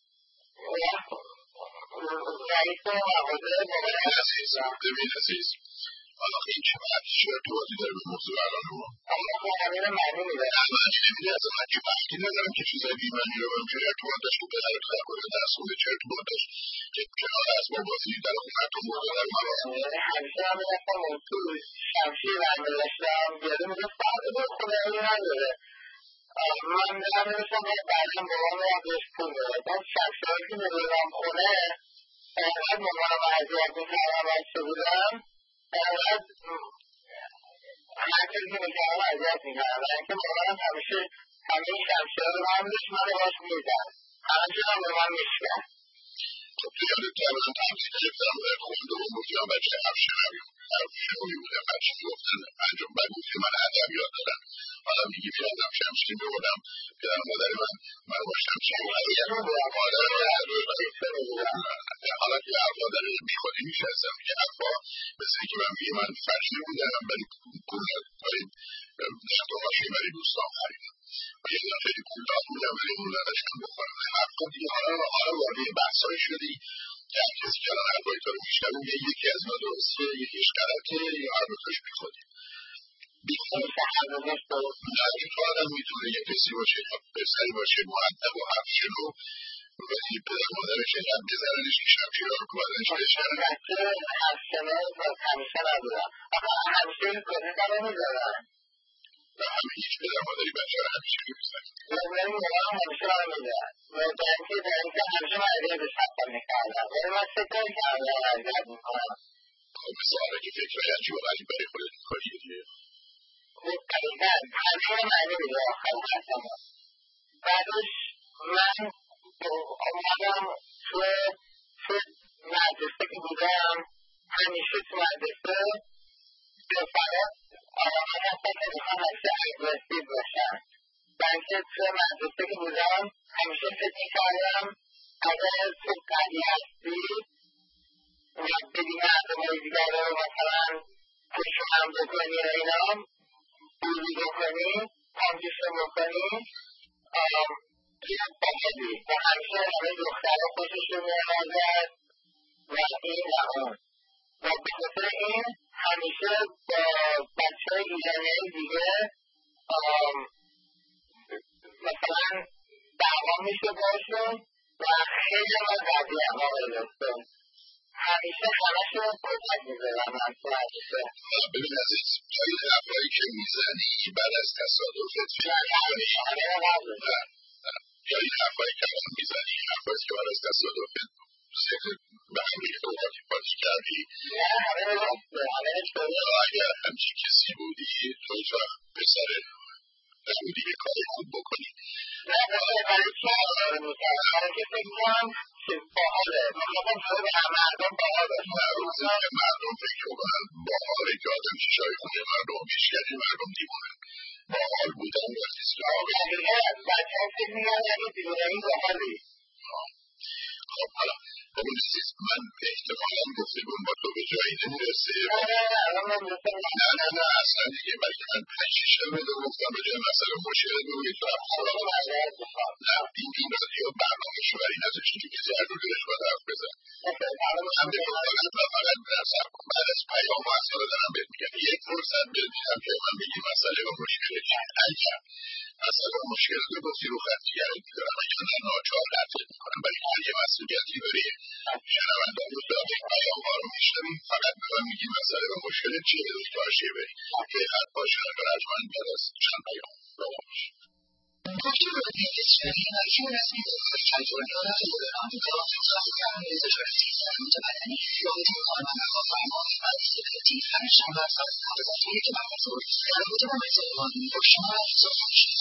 رئیس مغازه بابام عزیز ببین عزیز حالا این چه وقتی چه ارتباطی داره به موضوع الان ما اما که همین معنی میده معنی نمیده اصلا من که وقتی ندارم که چیزای بیمعنی رو برم چه ارتباط داشت و پدرت خواهد کنه درس خونده چه ارتباط داشت که کنار از ما بازی در خونتون برده در مراسم همیشه من میرفتم اون تو شمشیر رنگ داشتم بیاده میگه فرقی به خدایی نداره. من میرم میرسم و بعدم بابام رو بهش پول میدادم. شمشیرهایی که میبردم خونه انقدر مامانم اذیت میکردم بچه بودم انقدر هر کسی که میکردم اذیت میکردم و اینکه مامانم همیشه همه این شمشیرها رو هم داشت من رو باش میزد همیشه هم به من میشکرد. خب تو یادت که من تمثیل گرفتم خونده و گفتیم بچه افشنوی افشنوی بودم هرچی گفتن انجام من گفتیم من ادب یاد دادن حالا میگی میرفتم شمشیر میبودم پدر مادر من من با شمشیر حالا که حرفا داره بی خودی میشه اصلا میگه حرفا مثل که من میگه من فقیر بودم ولی پول نداریم نه تو ماشین ولی دوستان خریدم و یه دفعه خیلی پولدار بودم ولی اون نداشتم بخورم حرفا دیگه حالا حالا وارد بحثای شدی که هر کسی که الان حرفای تو رو میشنوه میگه یکی از ما درسته یکیش غلطه یا هر دوتاش بی خودی نه این تو آدم میتونه یه کسی باشه پسری باشه مؤدب و افشنو ولی پدر مادرش اینقدر بزننش که شمشیرها رو کمدنش بشکنه بچه افشنو همیشه نبودم همیشه این کنیدن رو میزدن و همه هیچ پدر مادری بچه رو همیشه می‌بوسن. من میگم همیشه من میگم و در اینکه در اینکه همیشه من علیه به شخصم میکردم ولی من فکر کردم علیه میکنم. خب مثل آره که فکرهای عجیب و غریب برای خودت می‌کنی دیگه. خب دقیقاً همه معنی میگه آخر حرفم. بعدش من اومدم توی توی مدرسه که بودم همیشه تو مدرسه بفرد آدمان هستن که میخوام همیشه اگرسیو باشن. بلکه توی مدرسه که بودم همیشه فکر میکردم اگر تو قوی هستی و بدی مردمای دیگر رو مثلا پشتم بکنی و اینا بودی بکنی پامجیشو بکنی توی باقی و همیشه همه دختر خوششون می‌آمد و این و اون و به خاطر این همیشه با بچه های ایرانی دیگه مثلا دعوا میشه باشون و خیلی ما قضیه اما بایسته همیشه همشون کتک میزدن من تو همیشه ببین عزیز تا این حرفایی که میزنی بعد از تصادفت فکر میکنی یا این حرفایی که الان میزنی این حرفایی که بعد از تصادفت ذکر به هم ریخته و پاتی پاتی کردی نه همه راسته همه شده اگر همچین کسی بودی تو هیچ وقت پسر نبودی که کاری خوب بکنی نه بسه برای چه آره میکنم برای که فکر کنم که باحاله مخواستم شده به مردم باحاله روزی که مردم فکر کنن باحاله که آدم شیشای خونه مردم بیشتری مردم دیوانن باحال بودن وقتی سراغ دقیقه بچه هم فکر میگن اگه دیوانهی باحالی خب حالا ببین عزیز من احتمالا گفتگون با تو به جایی نمیرسه نه نه نه الان من گفتم نه نه نه اصلا دیگه بلکه من پنج شیش دفعه رو گفتم به جای مسئله مشکل بگویی تو رفت سراغ نه این این رادیو برنامه شو برای نذاشتی که کسی هر رو دلش باید حرف بزن من به تو فقط و فقط برسم بعد از پیام و اصلا دارم بهت میگم یک فرصت بهت میدم که من بگی مسئله و مشکل چی اگر مسئله و مشکل رو گفتی رو خط دیگری میدارم اگر نه ناچار قطعه میکنم برای هر یه مسئولیتی داری شنوندان رو داده پیام ها رو میشنویم فقط به من میگی مسئله و مشکل چیه رو تاشیه بری که خط باشه اگر از من بیاد از چند پیام باش دکتر رادی اصفهانی حکیم رسمی دادگاه کالیفرنیا دوران توافق خواستگران رضاشورتی سلامت بدنی رابطه کارمند هواپیما و استقلاطی هر شنبه از ساعت دوازده یک بعد از ظهر در رابطه با مجلس قانونی با شما اتصال می‌شود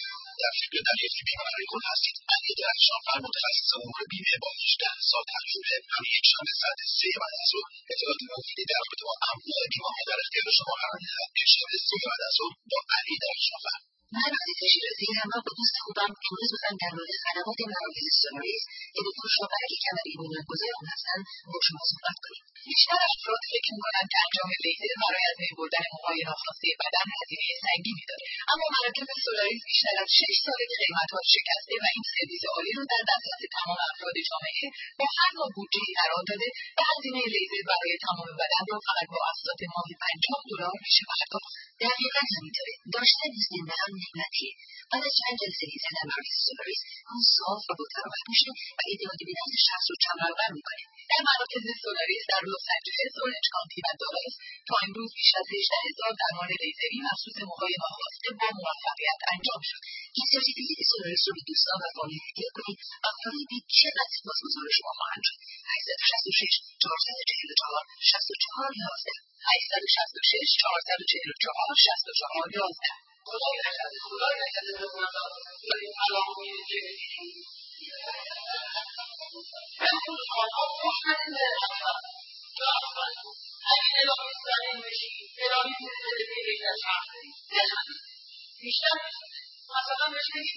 در فکر دریافت بیمه برای خود هستید علی درخشانفر متخصص امور بیمه با هجده سال تجربه همه یکشنبه ساعت سه بعد از ظهر اطلاعات مفیدی در رابطه با انواع بیمه‌ها در اختیار شما قرار می‌دهد یکشنبه سه بعد از ظهر با علی درخشانفر من عزیز شیرازی همراه با دوست خوبم امروز می‌خوایم در مورد خدمات مراکز سولاریس که به فروش و برگه کمری بنیانگذار آن هستند با شما صحبت کنیم. بیشتر افراد فکر می‌کنند که انجام لیزر برای از بین بردن موهای ناخواسته بدن هزینه سنگینی داره، اما مراکز سولاریس بیشتر از شش ساله که قیمت‌ها شکسته و این سرویس عالی رو در دسترس تمام افراد جامعه با هر نوع بودجه‌ای قرار داده و هزینه لیزر برای تمام بدن رو فقط با اقساط ماهی پنجاه دلار میشه پرداخت. دقیقاً همینطوره. داشتن دوست زنده هم نعمتیه. بعد از چند جلسه لیزر در مراکز سولاریس اون صاف و باتراوت میشه و اعتمادی به نفس شخص رو کمرنگ میکنه. در مراکز سولاریس در لس آنجلس، اورنج کانتی و دالاس تا امروز بیش از هجده هزار درمان لیزری مخصوص موهای ناخواسته با موفقیت انجام شد. این سرتیفیکت سولاریس رو به دوستان و فامیل هدیه کنید و فامیلی چقدر سپاسگزار شما خواهند شد. هشت شش شش چهار چهار چهار شش چهار یازده هشت شش شش چهار چهار چهار شش چهار یازده خدای نکرده خدای نکرده بزنم این علامه که همون آنها خوشمند اگه الهی زنین بشی الهی زندگی بین از حرف بیشتر مثلا بهش بگی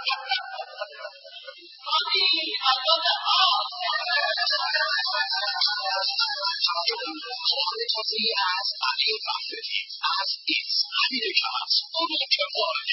مامی عذاب هاست حال توضیحی از علی فهدی از ایس امیر کمس اون که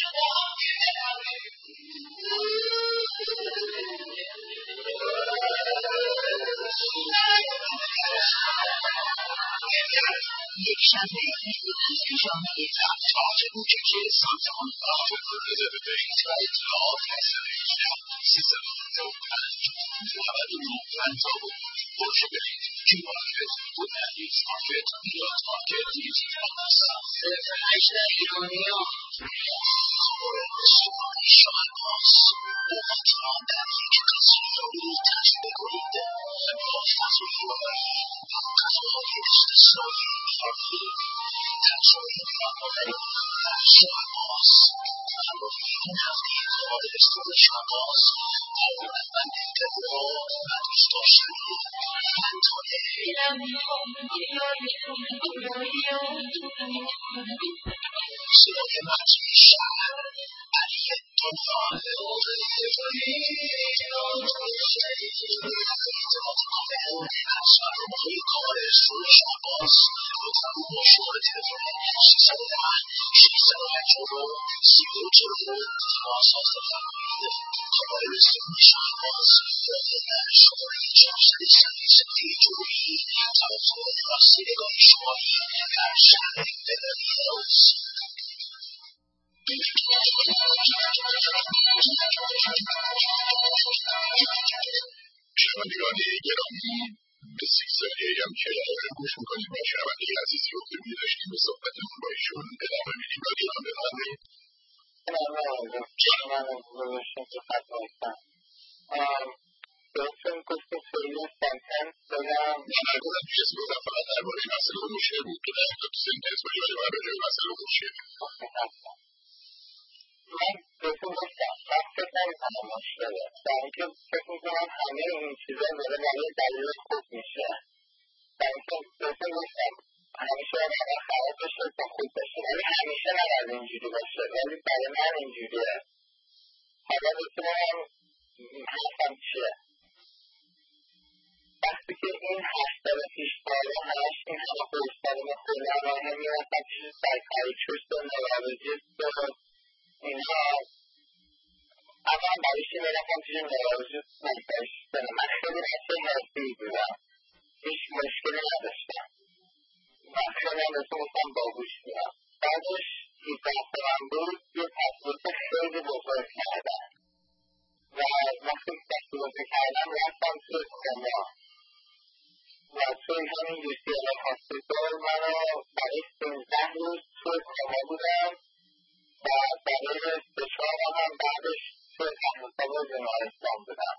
یک شنبه بیست و پنج ژانویه تاج بوککی سانتمان آفر رزرویت و اطلاعات سیزده دو پنج نود و نه پنجاه و نه باشه برید که مارکت بود نهیز مارکت میلاد مارکت یکی صفر هشت ایرانی ها شنوندگان گرامی، به سی ثانیه‌ای هم که گوش میکنید با شنونده عزیزی رو که می‌داشتیم به صحبتمون با ایشون ادامه میدیم. رادیو هم بفرمایید. من گذاشتم که خط بایستم بهتون گفتیم خیلی سنتنس بگم من نگذارم که اسم بودم فقط درباره مسئله روشه بود که در تا سنتنس باید باید باید باید مسئله روشه من بهتون گفتم من فکر نمی‌کنم مشکله در اینکه فکر می‌کنم همه این چیزا داره برای دلیل خوب میشه در اینکه بهتون گفتم همیشه آدم خراب بشه تا خوب بشه ولی همیشه نباید اینجوری باشه ولی برای من اینجوریه حالا بتونم حرفم چیه وقتی که این هشت سال پیش بالا همش این همه خوشترین خودم و هم میرفتم پیش سایکایتریست و نورولوژیست و اینها اول برایش میرفتم پیش نورولوژیست سایکایتریست من خیلی بچه حرفی بودم هیچ مشکلی نداشتم و خیلی هم بهتون گفتم باهوش بودم بعدش هیچ سالم بود یه تصویت خیلی بزرگ کردن و وقتی تصویت کردم رفتم توی کما و توی همین یو سی ال هاسپیتال منو برای سیزده روز توی کما بودم و برای سه چهار ماه هم بعدش توی تحصیل بیمارستان بودم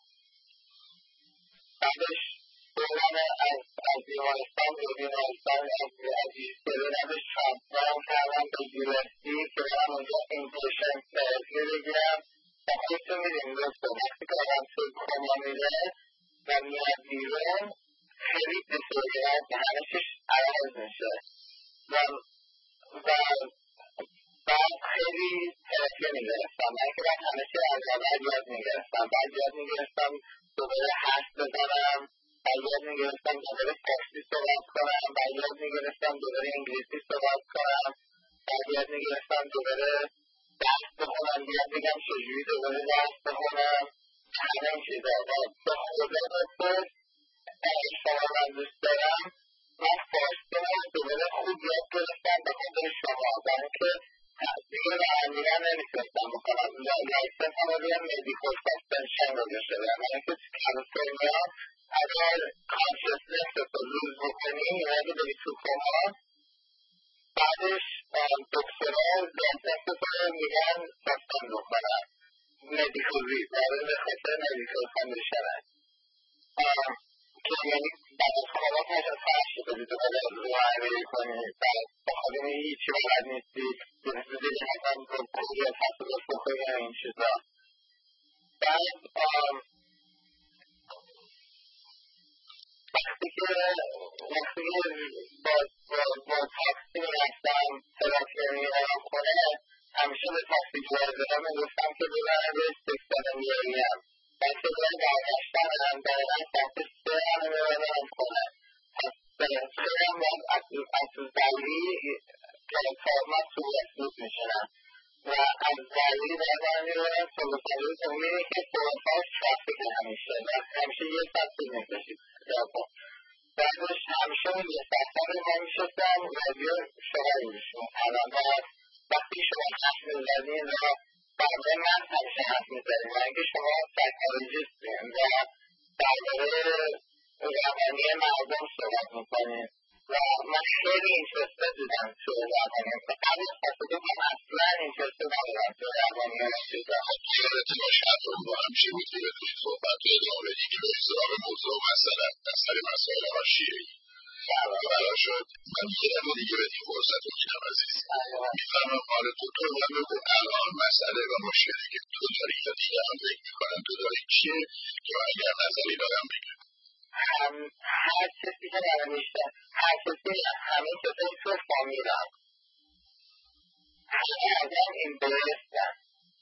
بعدش بردن از از بیمارستان به بیمارستان از از یو سی ال بعدش ترانسفرم کردم به یو اس دی که برم اونجا اینپیشنت تراپی بگیرم و خودتون میدونید دکتر وقتی که آدم توی کما میره و میاد بیرون خیلی دیسوریانت و همه چیش عوض میشه و و بعد خیلی تراپی میگرفتم من که بعد همه چی از اول یاد میگرفتم بعد یاد میگرفتم دوباره حرف بزنم بعد یاد میگرفتم دوباره فارسی صحبت کنم بعد یاد میگرفتم دوباره انگلیسی صحبت کنم بعد یاد میگرفتم دوباره درس بخونم یاد بگم چجوری دوباره درس بخونم همه این چیزا و به خدا بسته شما من دوست دارم من فارسی رو دوباره خوب یاد گرفتم به خاطر شما برای که دیگه رهندیگه نمیتونستم بکنم لایسنس هم رو بیام مدیکال ساسپنشن رو بشه برای اینکه کالیفرنیا اگر کانشسنس رو لوز بکنی یا اگه بری تو کما بعدش دکترها لایسنس رو میگن ساسپن بکنم مدیکالی برای به خاطر مدیکال کاندیشنه که یعنی بعد از کما پاشن فرشی بدید دوباره روحانی کنی بعد بخاطر هیچی بلد نیستی دیگه مثلا کلی تصادف بخوری این چیزا بعد وقتی که وقتی که با با تاکسی میرفتم تراپی میرم خونه همیشه به تاکسی جوازها میگفتم که ببرم به سیستان میاریم بعد که باید برگشتن هم دقیقا ساعت سه همه میبرم خونه پس خیلی هم از زلی ترمت تو رسید میشنم و از زلی باید میبرم سلوسالی تو میره که سلوساش ترافیک همیشه و همیشه یه ساعت طول میکشید بعدش همیشه اون یه ساعت رو ما میشستم رادیو شما میشون الان باید وقتی شما حرف میزدین و برای من همیشه حرف میزدین و اینکه شما سایکولوژیستین و درباره روانی مردم صحبت میکنین و من خیلی اینترستد بودم تو روانی و قبل از تصادف من اصلا اینترستد نبودم تو روانی و چیزا. یادت باشه حتی اون با همیشه بود که بتونید صحبت رو ادامه بدی که به سراغ موضوع مسئله اثر مسائل حاشیه‌ای برا شد. من یه دفعه دیگه بهت این فرصت رو میدم عزیز. میفهمم حال تو تو من بگو الان مسئله و مشکلی که تو داری یا دیگران فکر میکنن تو داری چیه که من اگر نظری دارم بگم. هر کسی که برای میشه هر کسی همه کسی تو فامیلم همه ازم این درستن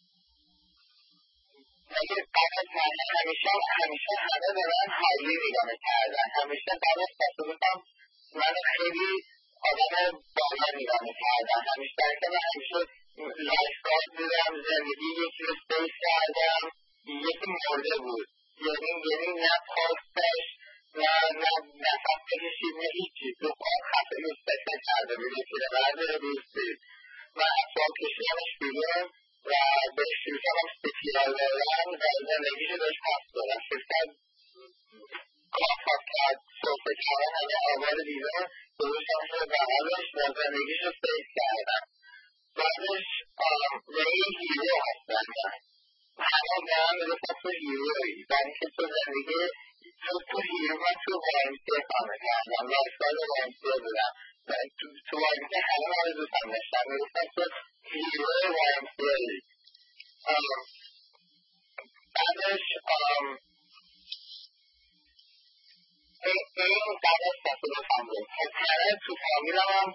ولی قبل از همیشه همیشه همه به من حالی نگاه کردن. همیشه قبل از تصادفم من خیلی آدم بالا نگاه کردن. همیشه برای که من همیشه لایفگارد بودم، زندگی یکی رو سیف کردم، یکی مرده بود. یعنی یعنی نه پاس داشت نه نه نفس بکشید نه هیچی. تو پاس خفه مستقل کرده بود یکی رو برده روزی و اصلا کشیدمش بیرون و بهش شروع کردم سپیرال دادن و زندگیشو بهش پس دادم. شکتر کافت کرد صحبه کردن همه آباد بیرون بروشم شد بغلش و زندگیشو سیف کردم. بعدش یعنی یه هیرو هستن من همه به هم میگفتن تو هیروی و اینکه تو زندگی تو تو هیرو من تو وایمسی کامه کردم لایفگارد وایمسی بودم تو وایمسی همه من رو دوستم داشتم میگفتن تو هیروی وایمسی. بعدش این قبل از تصادف هم بود. همه تو فامیلم هم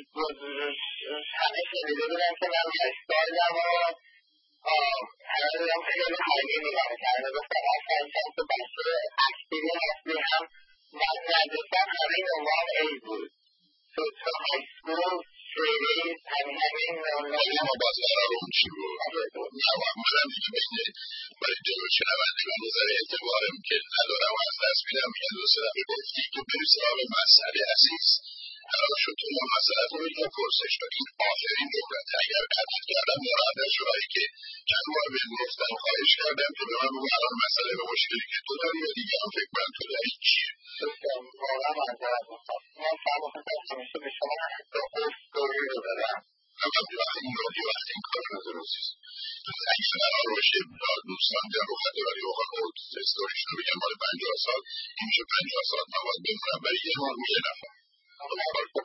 همه شنیده بودن که من لایفگاردم و همه بودم خیلی حالی نگاه میکردن گفتن اصلا چند تو بچه اکتیوی هستی هم من نداشتم همه نمام ای بود تو تو های سکول سیریز همین همین ولی ما باز قرارون چی بود نه منم دیگه بینه برای جلو شنوندگان نظر اعتبارم که ندارم و از دست میدم میگن دو سه دفعه گفتی که بری سراغ مسئله عزیز قرار شد تو ما مسئلت رو بگیم پرسش و این آخرین نکته اگر قطعت کردم ناراحت نشدی که چند بار بهم گفتم خواهش کردم که به من بگو الان مسئله و مشکلی که تو داری یا دیگران فکر کنن تو داری چیه. واقعا معذرت میخوام من فهم خواستم همیشه به شما حتی استوری رو دادم من وقتی این رادیو وقتی این کار رو درستیز اگه قرار باشه دوستان در روحت داری و خود استوریش رو بگم مال پنجاه سال این میشه پنجاه سال من باید بمونم برای یه نور یه نفر ولی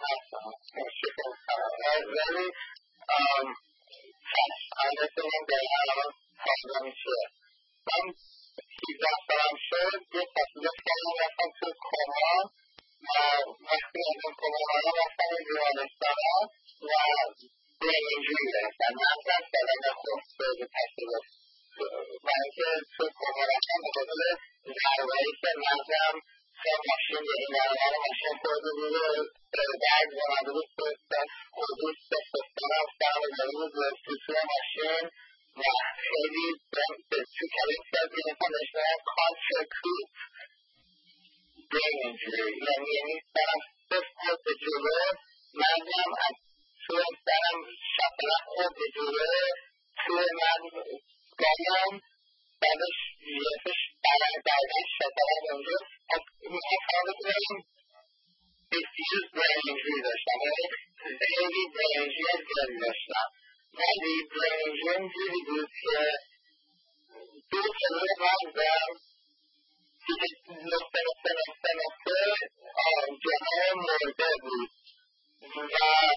البته من در الان فاضل چیه من سیزده سالم شد یه تصادف کردم رفتم تو کما و وقتی از اون کما آمدم رفتم بیمارستان و برین اینجوری گرفتم مغزم سالم خورده به تصادف و اینکه تو کما رفتم به خاطر ضربه‌ای که مغزم چون ماشین به این برابر ماشین خورده بود و درد زمانده بود خودوست دستستانم سرم داره بود به سوسو ماشین و خیلی تو کلیت کرد گرفتم بشنم کانترکوت برین اینجوری یعنی یعنی سرم صف خود به جلو مغزم از تو سرم شفرق خود به جلو تو مغز گایم بعدش یکش برگردن شفرق اونجا میخوام بکنم بسیار برین اینجوری داشتم خیلی برین اینجوری زیادی داشتم ولی برین اینجوری اینجوری بود که دو کلوی مغزم دیگه نقطه نقطه نقطه نقطه جاهای مرده بود و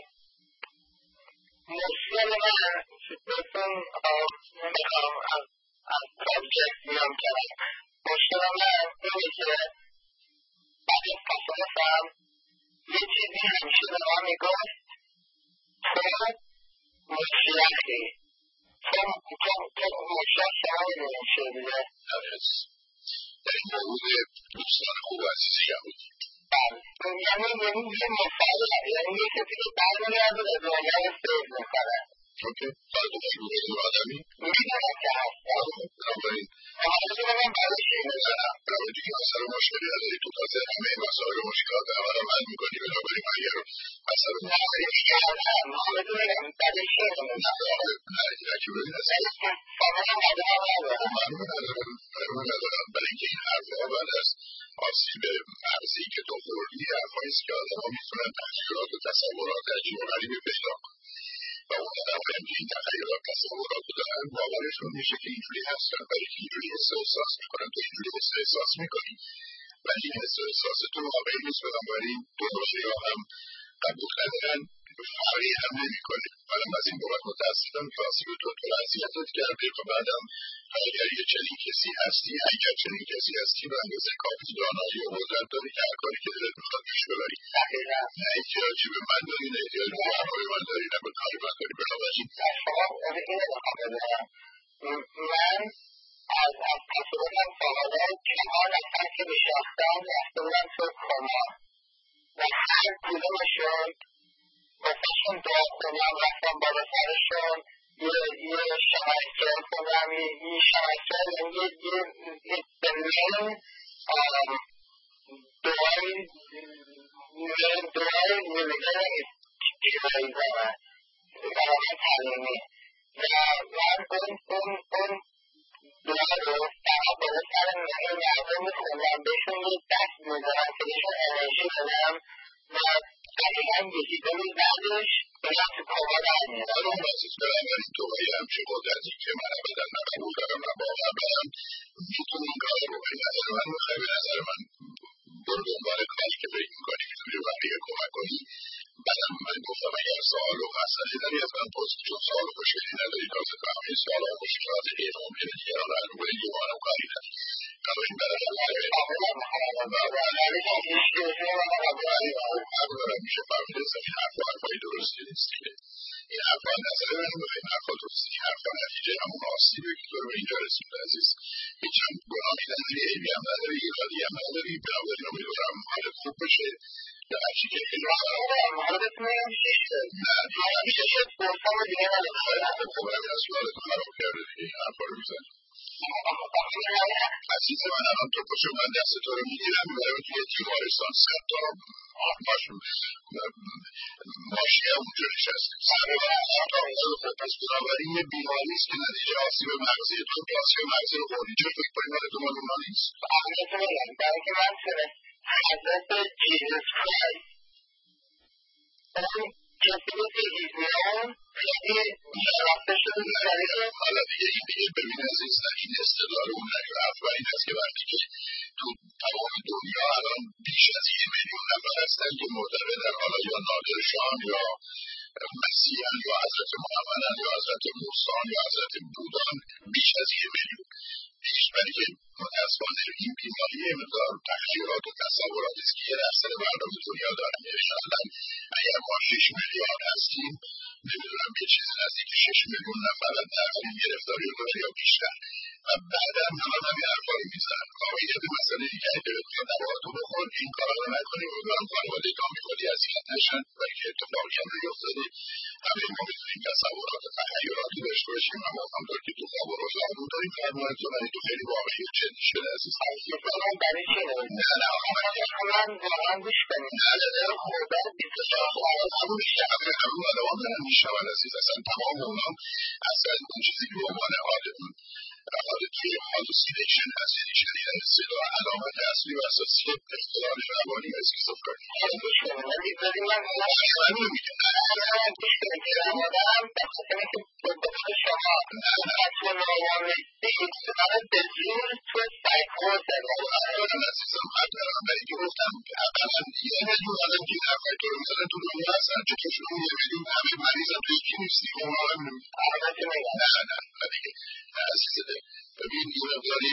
مشکل من بسون نمیخوام از پروژکت میام کنم مشکل من اینه که بعد از تصادفم یه چیزی همیشه به من میگفت تو مشیخی تو مشیخ شما میدونی چیه دیگه در این موضوع دوستان خوب و عزیزی هم بودی یعنی یعنی یه مثاله یعنی یه کسی که برمیگرده به دنیا رو سیو میکنه چون که باید بگیم بگیم آدمی میدونم که هستم بنابراین حالا من برای چی میزنم برای دیگه مسئله مشکلی نداری تو تازه همه مسائل مشکلات همه رو حل میکنی بنابراین من اگر مسئله نظری کردم حالا بگم برای چی نمیزنم نه نه که ببین اصلا فامیلم ندارم ندارم معلومه ندارم معلومه ندارم برای اینکه این حرفها بعد از آسیب مغزی که تو خوردی حرفهای است که آدم‌ها میتونن تخیلات و تصورات عجیب و غریبی پیدا کنن و اون آدم‌هایی که این تخیلات و تصورات رو دارن باورشون میشه که اینجوری هستن، برای که اینجوری حس و احساس میکنن. تو اینجوری حس و احساس میکنی ولی این حس و احساس تو واقعی نیست، بنابراین دو روی‌ها هم قبول ندارن، فرقی هم نمی‌کنه. منم از این بابت متأسفم که آسیب تو تو اذیتت کرده و بعدم اگر یه چنین کسی هستی اگر چنین کسی هستی به اندازه کافی دانایی و قدرت داری که هر کاری که دلت میخواد پیش ببری. نه احتیاجی به من داری، نه احتیاجی به حرفای من داری، نه به کاری من داری. بنابراین من از از تصورم سوالات چهار نفر که میشناختم رفته بودم تو کما و هر کدومشون واسهشون دعا کنم، رفتم بالا سرشون یه یه شمایسیان کنم. یه شمایسیان یعنی یه دلمین دعای دعای نمیدن ایرایی دارن برای تعلیمی و من اون اون اون دعا رو فقط بالا سر مردم میخوندم، بهشون یه دست میدارم که بهشون انرژی بدم و دقیقا یکی دو روز بعدش بگم تو کما برمیاد. حالا اون بسیز بنابراین تو باید همچه قدرتی که من ابدا نقبول دارم و باور دارم میتونی این کار رو به نظر من میخوای به نظر من برو دنبال کاری که فکر میکنی میتونی به بقیه کمک کنی. بعدم من گفتم اگر سوال و مسئله داری از من پرسی، چون سوال و مشکلی نداری تازه که همه سوال و مشکلات غیر ممکنه دیگران رو حل کنی که با هم کاری نداری. بنابراین برای من دارم میشه فهمیده از این حرف و حرفای درستی نیست که این حرفا نظر من و این حرفا درستی، این حرفا نتیجه همون آسیبه که تو رو به اینجا رسونده عزیز. هیچ هم گناهی نداری، عیبی هم نداری، ایرادی هم نداری. بنابراین امیدوارم حالت خوب بشه یا هرچی که خیلی ممنونم. حالت میرم شیشه نه هیچ شد فرصم دیگه ندارم. خب همین از سوالتون خراب کرده دیگه این حرفا رو میزنی. عزیز من الان تو پشت من دست تو رو میگیرم میبرم توی تیمارستان صد تا ماشیه اونجا نشسته سر و صد تا آموزه خب پس بنابراین یه بیماری است که نتیجه آسیب مغزی تو که آسیب مغزی رو خوردی. چه فکر کنی مال تو مال اونا نیست؟ آموزه میگم برای که من تونست حضرت جیزس کرایست اون کسی که ایزیان خیلی شرافته شده می‌کنه. حالا دیگه این دیگه ببین عزیز این استدلال اون حرف و این است که وقتی که تو تمام دنیا الان بیش از یه میلیون نفر هستن که معتقدن حالا یا نادر شاه یا مسیحن یا حضرت محمدن یا حضرت موسی یا حضرت بودان، بیش از یه میلیون بیش، برای که متاسفانه این بیماری مقدار تخیلات و تصوراتی است که یه درصد مردم دنیا دارن. یعنی مثلا اگر ما شش میلیارد هستیم نمیدونم یه چیزی نزدیک شش میلیون نفر در این گرفتاری رو داره یا بیشتر و بعدم همه هم یه حرفایی میزنن. آقا یه به مسئله دیگه اگه بخواد دواهاتو بخور این کارا رو نکنیم امیدوارم خانواده کامیخالی اذیت نشن برای که اتفاقی هم نیفتاده. همه ما میتونیم تصورات و تخیلاتی داشته باشیم اما همونطور که تو خواب و روزا رو داریم فرمایت تو برای تو خیلی واقعی و جدی شده عزیز. من برای چه نه نه من واقعا گوش کنیم نه نه نه خدا همون میشه همه همون آدم ها دارن میشنون عزیز. اصلا تمام اونا اصلا اون چیزی که به عنوان حال توی هالوسینیشن هست، یعنی شنیدن صدا علامت اصلی و اساسی اختلال روانی و اسکیزوفرنی. گوش کنیم ولی ولی من من نمیگم من گوش کنیم که رمادم بخاطر اینکه بخاطر شما اصلا نوانستی من به زور تو سایکوز دارم. من عزیزم من دارم برای که گفتم اولا یه میلیون آدم که این حرفای تو رو میزنن تو دنیا هستن چطور شما یه میلیون همه مریضن تو یکی نیستی اونا هم نه نه نه دیگه عزیز دل ببین یه مقداری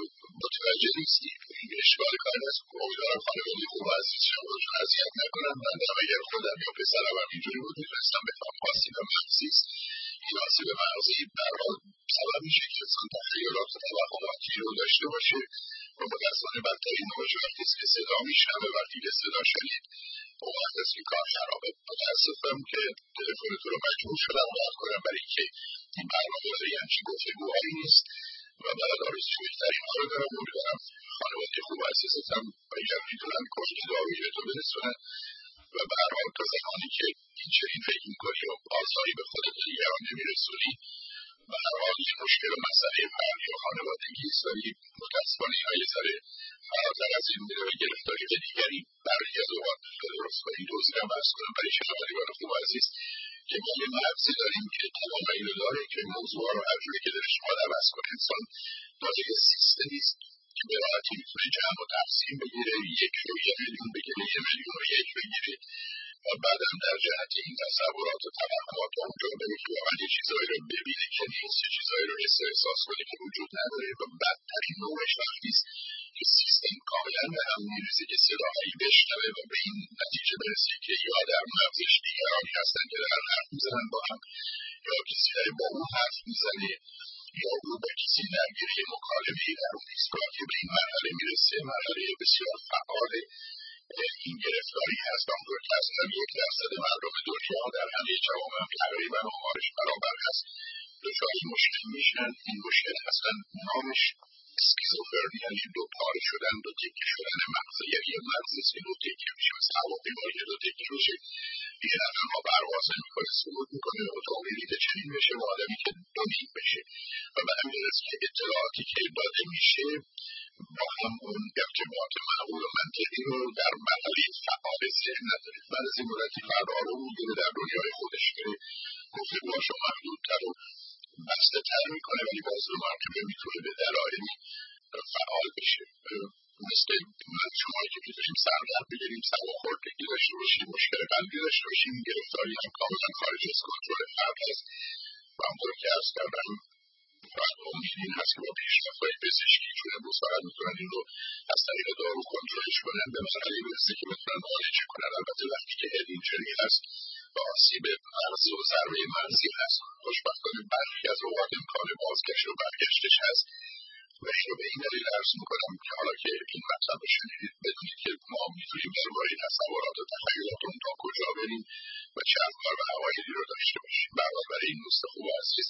متوجه نیستی این اشکال کار هست. امیدوارم خانواده خوب عزیز شما خودشون اذیت نکنن. من دارم اگر خودم یا پسرم هم اینجوری بود میرستم بفهم آسیب مغزی است. این آسیب مغزی برحال سبب میشه که انسان تخیلات و توقعاتی رو داشته باشه و متاسفانه بدترین نوعش وقتی است که صدا میشنوه. وقتی که صدا شنید اون وقت است که کار خرابه. متاسفم که تلفن تو رو مجبور شدم قطع کنم برای اینکه این برنامه برای همچین گفتگوهایی نیست و برای آرزوی بهترین ها رو دارم. امیدوارم خانواده خوب عزیزتم اگر میتونن کمک دارویی به تو برسونن و به هر حال تا زمانی که این چنین فکر میکنی و آزاری به خودت و دیگران نمیرسونی به هر حال یه مشکل و مسئله فردی و خانوادگی است ولی متاسفانه اینها یه ذره فراتر از این میره و گرفتاری به دیگری برخی از اوقات افتاده رسوایی توضیح هم بحث کنم برای شنوندگان خوب عزیز که ما یه مغزی داریم که توانایی رو داره که موضوعها رو هر جوری که دلش میخواد عوض کنه. انسان داره یه سیستمی است که به راحتی میتونه جمع و تقسیم بگیره، یک رو یه میلیون بگیره، یه میلیون رو یک بگیره و بعدم در جهت این تصورات و توهمات اونجا بره که واقعا یه چیزایی رو ببینه که نیست، یه چیزایی رو حس و احساس کنه که وجود نداره. و بدترین نوعش وقتی است که سیستم کاملا به هم میریزه که صداهایی بشنوه و به این نتیجه برسه که یا در مغزش دیگرانی هستن که دارن حرف میزنن با هم، یا کسی داره با اون حرف میزنه، یا او با کسی درگیر یه مکالمه‌ای در اون ایستگاه که به این مرحله میرسه. مرحله بسیار فعاله این گرفتاری هست. آنطور که اصلا یک درصد مردم دنیا در همه جوامع تقریبا آمارش برابر هست دچار این مشکل میشن. این مشکل اصلا نامش اسکیزوفرنی، یعنی دو پاره شدن، دو تکه شدن مغز، یعنی یه مغز که دو تکه میشه، مثل هواپیمایی که دو تکه میشه، دیگه نه تنها پرواز نمیکنه، صعود میکنه، اتومبیلی که چنین بشه و آدمی که دو نیم بشه. و به همین جهت که اطلاعاتی که داده میشه با هم اون ارتباط معقول و منطقی رو در مرحله فعال ذهن نداره. بعد از این مدتی فردا رو میگیره در دنیای خودش که گفتگوهاش رو محدودتر و بسته تر میکنه، ولی باز رو مرکبه میتونه به دلایلی فعال بشه. مثل من شمایی که میتونیم سردرد بگیریم، سرماخوردگی داشته باشیم، مشکل قلبی داشته باشیم، گرفتاری هم کاملا خارج از کنترل فرد هست. و همونطور که عرض کردم باید امید این هست که با پیشرفت‌های پزشکی چون امروز فقط میتونن این رو از طریق دارو کنترلش کنن، به مرحله‌ای برسه که بتونن معالجه کنن. البته وقتی که هد اینجری هست و آسیب مغزی و ضربه مغزی هست، خوشبختانه برخی از اوقات امکان بازگشت و برگشتش هست. و این رو به این دلیل عرض میکنم که حالا که این مطلب رو شنیدید بدونید که ما میتونیم درباره تصورات و تخیلاتمون تا کجا بریم و چه افکار و عقایدی رو داشته باشیم. برای این دوست خوب عزیز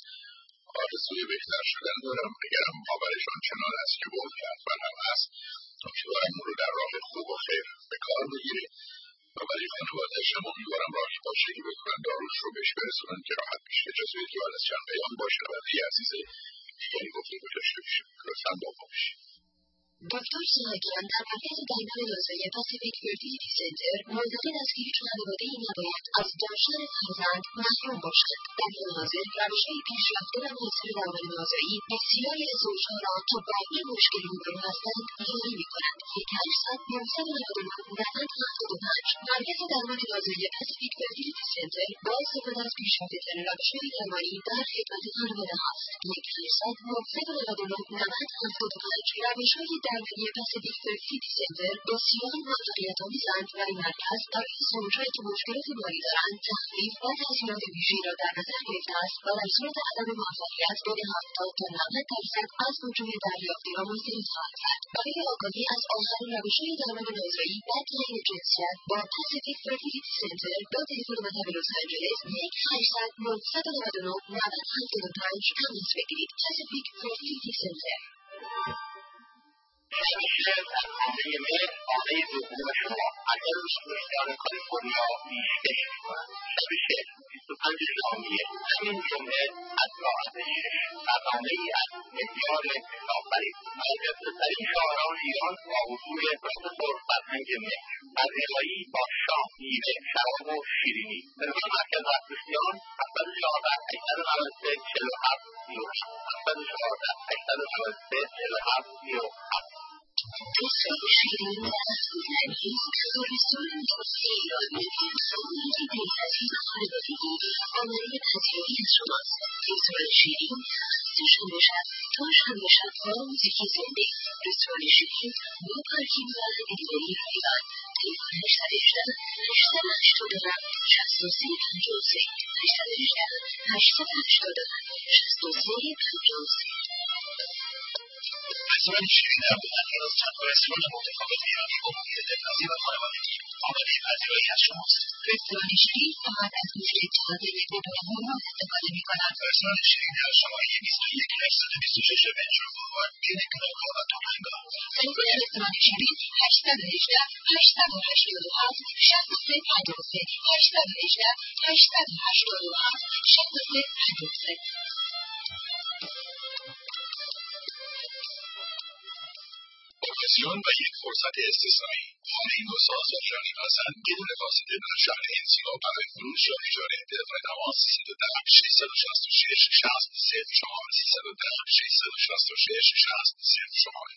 آرزوی بهتر شدن دارم. اگرم باورشان چنان است که بودی حتما هم هست، امیدوارم اون رو در راه خوب و خیر به کار بگیره و برای خانواده‌اش هم امیدوارم راهی باشه که بتونن داروش رو بهش برسونن که راحت بشه. اجازه بدید که بعد از چند پیام با شنونده عزیز دیگری گفتگو داشته باشیم. لطفاً با ما باشید. دکتر ساهاکیان در مرکز درمان نازایی پاسیفیک فرتیلیتی سنتر معتقد است که هیچ خانواده‌ای نباید از داشتن فرزند محروم باشد. در حال حاضر روش‌های پیشرفته و موثر درمان نازایی بسیاری از زوجها را که با این مشکل روبرو هستند یاری می‌کنند. یک هشتصد نهصد و نود و نه نود هفتاد و پنج مرکز درمان نازایی پاسیفیک فرتیلیتی سنتر با استفاده از پیشرفته‌ترین روش‌های درمانی در خدمت خانواده هاست. یک هشتصد نهصد و نود و نه نود هفتاد و پنج روش‌های درمانی پاسیفیک فرتیلیتی سنتر بسیار موفقیت‌آمیزند و این مرکز برای زوجهایی که مشکلات مالی دارند تخفیف و تضمینات ویژه‌ای را در نظر گرفته است و در صورت عدم موفقیت بین هفتاد تا نود درصد از بودجه دریافتی را مسترد خواهد کرد. برای آگاهی از آخرین روش‌های درمان نازایی و تعیین جنسیت با پاسیفیک فرتیلیتی سنتر با تلفن مطب لس آنجلس یک هشتصد نهصد و نود و نه نود هفتاد و پنج تماس بگیرید. پاسیفیک فرتیلیتی سنتر. همیشه در خانه مهر خانه دوم شما اگر روشنیان کالیفرنیا پیشکش می‌کنند. شب شش بیست و پنج ژانویه همین جمعه از ساعت شش برنامه‌ای از مهیار کتابخری برجسته‌ترین شاعران ایران با حضور پروفسور فرهنگ مهر و روایی با شام، میوه، شراب و شیرینی. تلفن مرکز ورزشیان هفت یک چهار هشت نه سه چهار هفت سی و هفت هفت یک چهار هشت نه سه چهار هفت سی و هفت. قصه شیرین و افزودنیز زمستان دوستی ایرانی خانه‌ای دلپذیر و خانوادگی آماده پذیرایی از شماست. رستوران شیرین سه‌شنبه شب تا شنبه شب با موزیک زنده. رستوران شیرین با پارکینگ و دیدگاهی رایگان. تلفن هشتصد و هجده هشتصد و هشتاد و نه شصت و سه پنجاه و سه هشتصد و هجده هشتصد و هشتاد و نه شصت و سه پنجاه و سه. رستوران شیرین در بودن از چند رستوران متفاوت ایرانی با محیط دلپذیر و خانوادگی آماده پذیرایی از شماست. رستوران شیرین فقط از گوشت تازه بدون هرمز استفاده می‌کند. رستوران شیرین در شماره بیست و یک هشتصد و بیست و شش ونچر بولوارد بین کلاغ‌ها و توپنگا. تلفن رستوران شیرین هشتصد و هجده هشتصد و هشتاد و هفت شصت و سه پنجاه و سه هشتصد و هجده هشتصد و هشتاد و هفت شصت و سه پنجاه و سه. تلویزیون و یک فرصت استثنایی. همه این دو ساز را شناسند بدون فاصله در شهر انسیلا برای فروش یا اجاره. تلفن تماس سیصد و ده ششصد و شصت و شش شصت صفر چهار سیصد و ده ششصد و شصت و شش شصت صفر چهار.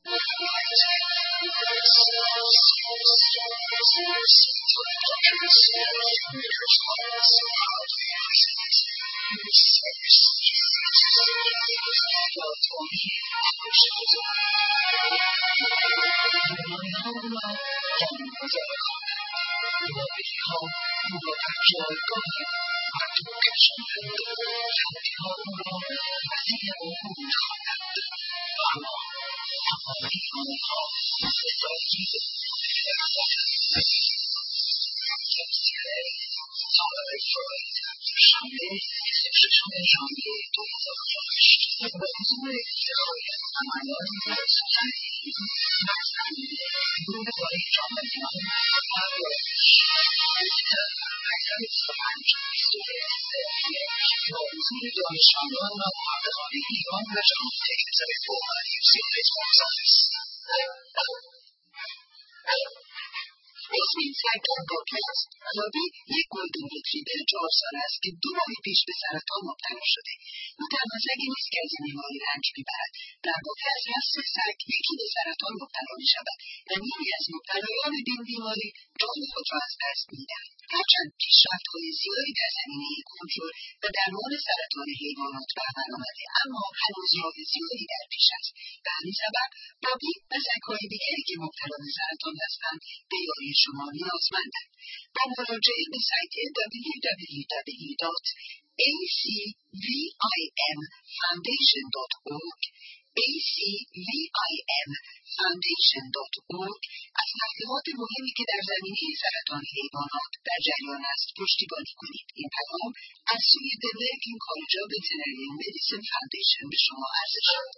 اسمین سگان گاپلاس رابی یک گلدن ریتریور چهار ساله است که دو ماه پیش به سرطان مبتلا شده. او تنها سگی نیست که از این بیماری رنج میبرد. در واقع از نسل سگ یکی به سرطان مبتلا میشود و نیمی از مبتلایان به این بیماری جان خود را از دست میدهند. هرچند پیشرفت‌های زیادی در زمینه کنترل و درمان سرطان حیوانات به عمل آمده، اما هنوز راه زیادی در پیش است. به همین سبب رابی و سگ‌های دیگری که مبتلا به سرطان هستند به یاری شما نیازمندند. با مراجعه به سایت دبلیو دبلیو دبلیو دات ای سی وی آی ام فاندیشن دات اورگ ای سی وی آی ام فاندیشن دات اورگ از مطلبات مهمی که در زمینه سرطان حیوانات در جریان است پشتیبانی کنید. این پیام از سوی The American College of Veterinary Medicine Foundation به شما عرضه شد.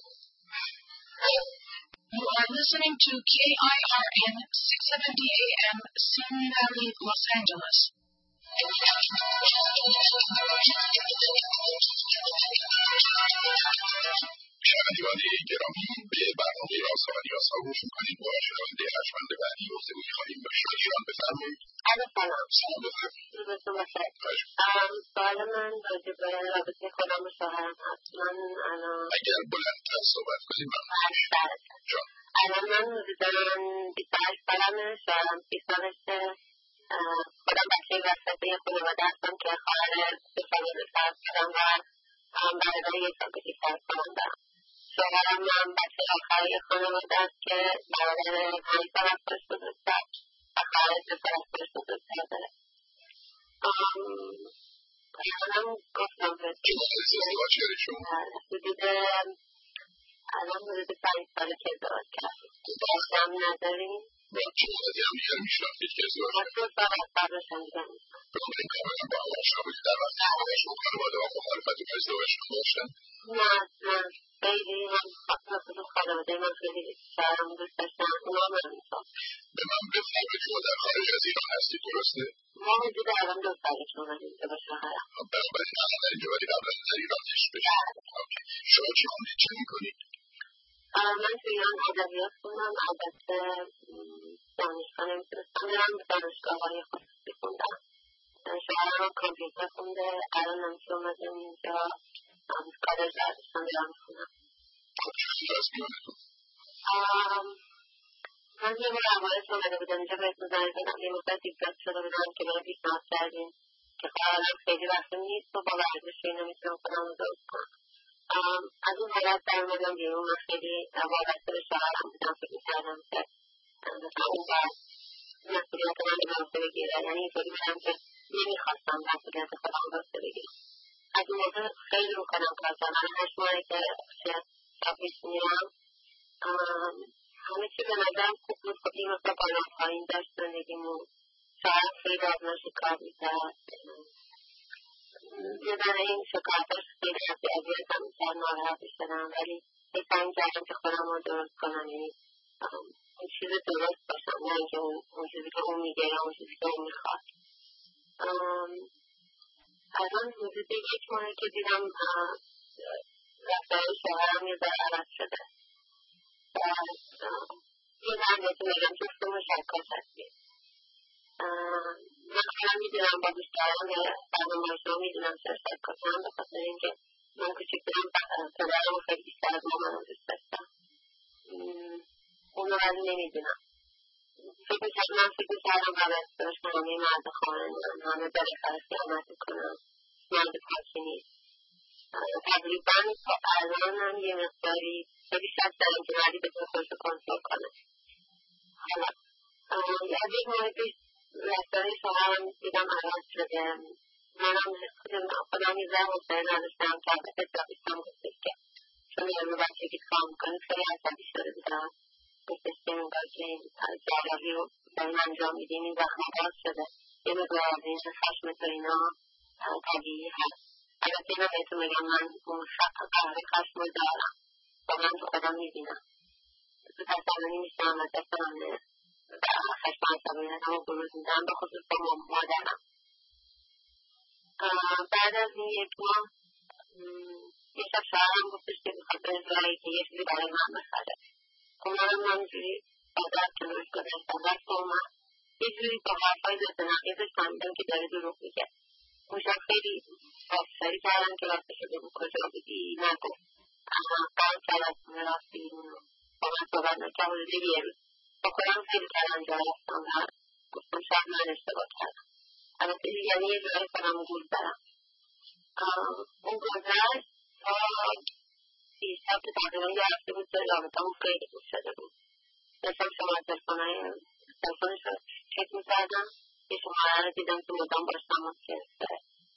You are listening to K I R N six seventy A M Simi Valley, Los Angeles. شنوندگان گرامی، به برنامه رازها و نیازها گوش می‌کنید. با شنونده ارجمند بعدی گفتگویی خواهیم داشت. ایران بفرمایید. الو سلام. سلام بفرمایید. روزتون بخیر. سوال من راجع به رابطه خودم و شوهرم هست. من الان اگر بلندتر صحبت کنید ممنون می‌شم. جان. الان من حدوداً بیست و هشت سالمه، شوهرم سی سالشه. خودم بچه وسط یه خانواده هستم که خواهر سه ساله بزرگ دارم و برادر یک سال کوچیک‌تر از خودم دارم. شوهرم هم بچه آخر یک خانواده است که برادر پنج سال از خودش بزرگتر و خواهر سه سال از خودش بزرگتر داره. الانم گفتم چه سال ازدواج کردید شما؟ حدود الان حدود پنج ساله که ازدواج کردیم. بچه هم نداریم. چه مدتی هم دیگر میشناختید که ازدواج کردید؟ دو سال از قبلش هم دیگر میشناختیم. بکنید کاملا با هم آشنا بودید در وقت ازدواج شما خانواده ها مخالفتی با ازدواجتون داشتن؟ نه نه خیلی هم خود خانواده من خیلی شوهرم دوست داشتن، اونا هم همینطور. به من بفرمایید شما در خارج از ایران هستید درسته؟ ما حدود الان دو سالش اومدیم که با شوهرم. بنابراین الان در اینجا ولی قبلا در ایران عشق بشید. شما چه خوندید؟ چه میکنید؟ من تو ایران ادبیات خوندم، البته دانشگاه نمیتونستم برم، دانشگاه‌های خصوصی خوندم. شوهرم کامپیوتر خونده، الان هم که اومدیم اینجا کالج دانشگاه دارم میخونم. کجا از میانتون؟ من یه بار اولش اومده بودم اینجا بهتون زنگ زدم، یه مدت دیگرد شده بودم که من پیشنهاد کردیم که خواهرم خیلی وقت نیست و با ورزش اینو میتونم خودم رو درست کنم. از اون حالت در اومدم بیرون و خیلی وابسته به شوهرم بودم، فکر می‌کردم که اون باید مسئولیت من رو بسته بگیره، یعنی اینطوری بودم که نمیخواستم مسئولیت خودم رو بسته بگیرم. از اون موقع خیلی میکنم کار کردم، هشت ماهی که شاپیس میرم همه چی به نظرم خوب بود. خب این مثلا بالا پایین داشت زندگیمون، شوهرم خیلی آزمایش کار میکرد، یه ذره این شکایتاش خیلی اذیتم میکرد، ناراحت میشدم، ولی یه سعی کردم که خودم رو درست کنم، یعنی اون چیز درست باشم، نه اینکه اون چیزی که اون میگه یا اون چیزی که اون میخواد. الان حدود یک ماهی که دیدم رفتار شوهرم یه ذره عوض شده و یه زن بهتون بگم جفتمون شکاک هستیم. من خودم میدونم با دوستداران برنامه شما میدونم چرا شکاکم، به خاطر اینکه من کوچکترم پدرم رو خیلی بیشتر از مامانم دوست داشتم. اون رو ولی نمیدونم. فکر میکردم من فکر میکردم قبل از داشتم همه مرد خانه همه بالاخره خیانت میکنم، مرد پاکی نیست. تقریبا تا الان هم یه مقداری خیلی شک دارم که مردی بتونه خودش رو کنترل کنه. حالا از یک ماه پیش رفتار شوهرم دیدم عوض شده. منم خودم یه ذره حوصله نداشتم که البته دقیقا گفتش که چون یارو بچگی کار میکنه خیلی عصبی شده بودم. گفتش که انگار که این جراحی رو داریم انجام میدیم، این زخم باز شده، یه مقدار از این خشم تو اینا طبیعی هست. البته اینو بهتون بگم من اون قهر خشم رو دارم و من تو خودم میبینم. تو تصمیم میشم و دستم خشم عصبانیتم رو بروز میدم، به خصوص با مادرم. بعد از این یک ماه یه شب شوهرم گفتش که میخواد به ازرائیل که یه چیزی برای من بخره. منم همینجوری بازار کنارش گذاشتم. وقتی اومد یه جوری با حرفای ضد نقیضش فهمیدم که داره دروغ میگه. اون شب خیلی پافشاری کردم که وقتی شده بود کجا بودی نگفت، اما قرد کرد از خونه رفت بیرون و با من صحبت نکرد. حدود یه روز با خودم خیلی کلنجا رفتم و گفتم شاید من اشتباه کردم. البته یعنی یه جایی خودم گول برم. اون گذشت تا دیشب که تقریبا یه هفته بود که رابطه‌مون خیلی خوب شده بود. داشتم شماره تلفن‌های تلفنش رو چک می‌کردم، یه شماره رو دیدم که مدام باش تماس گرفته.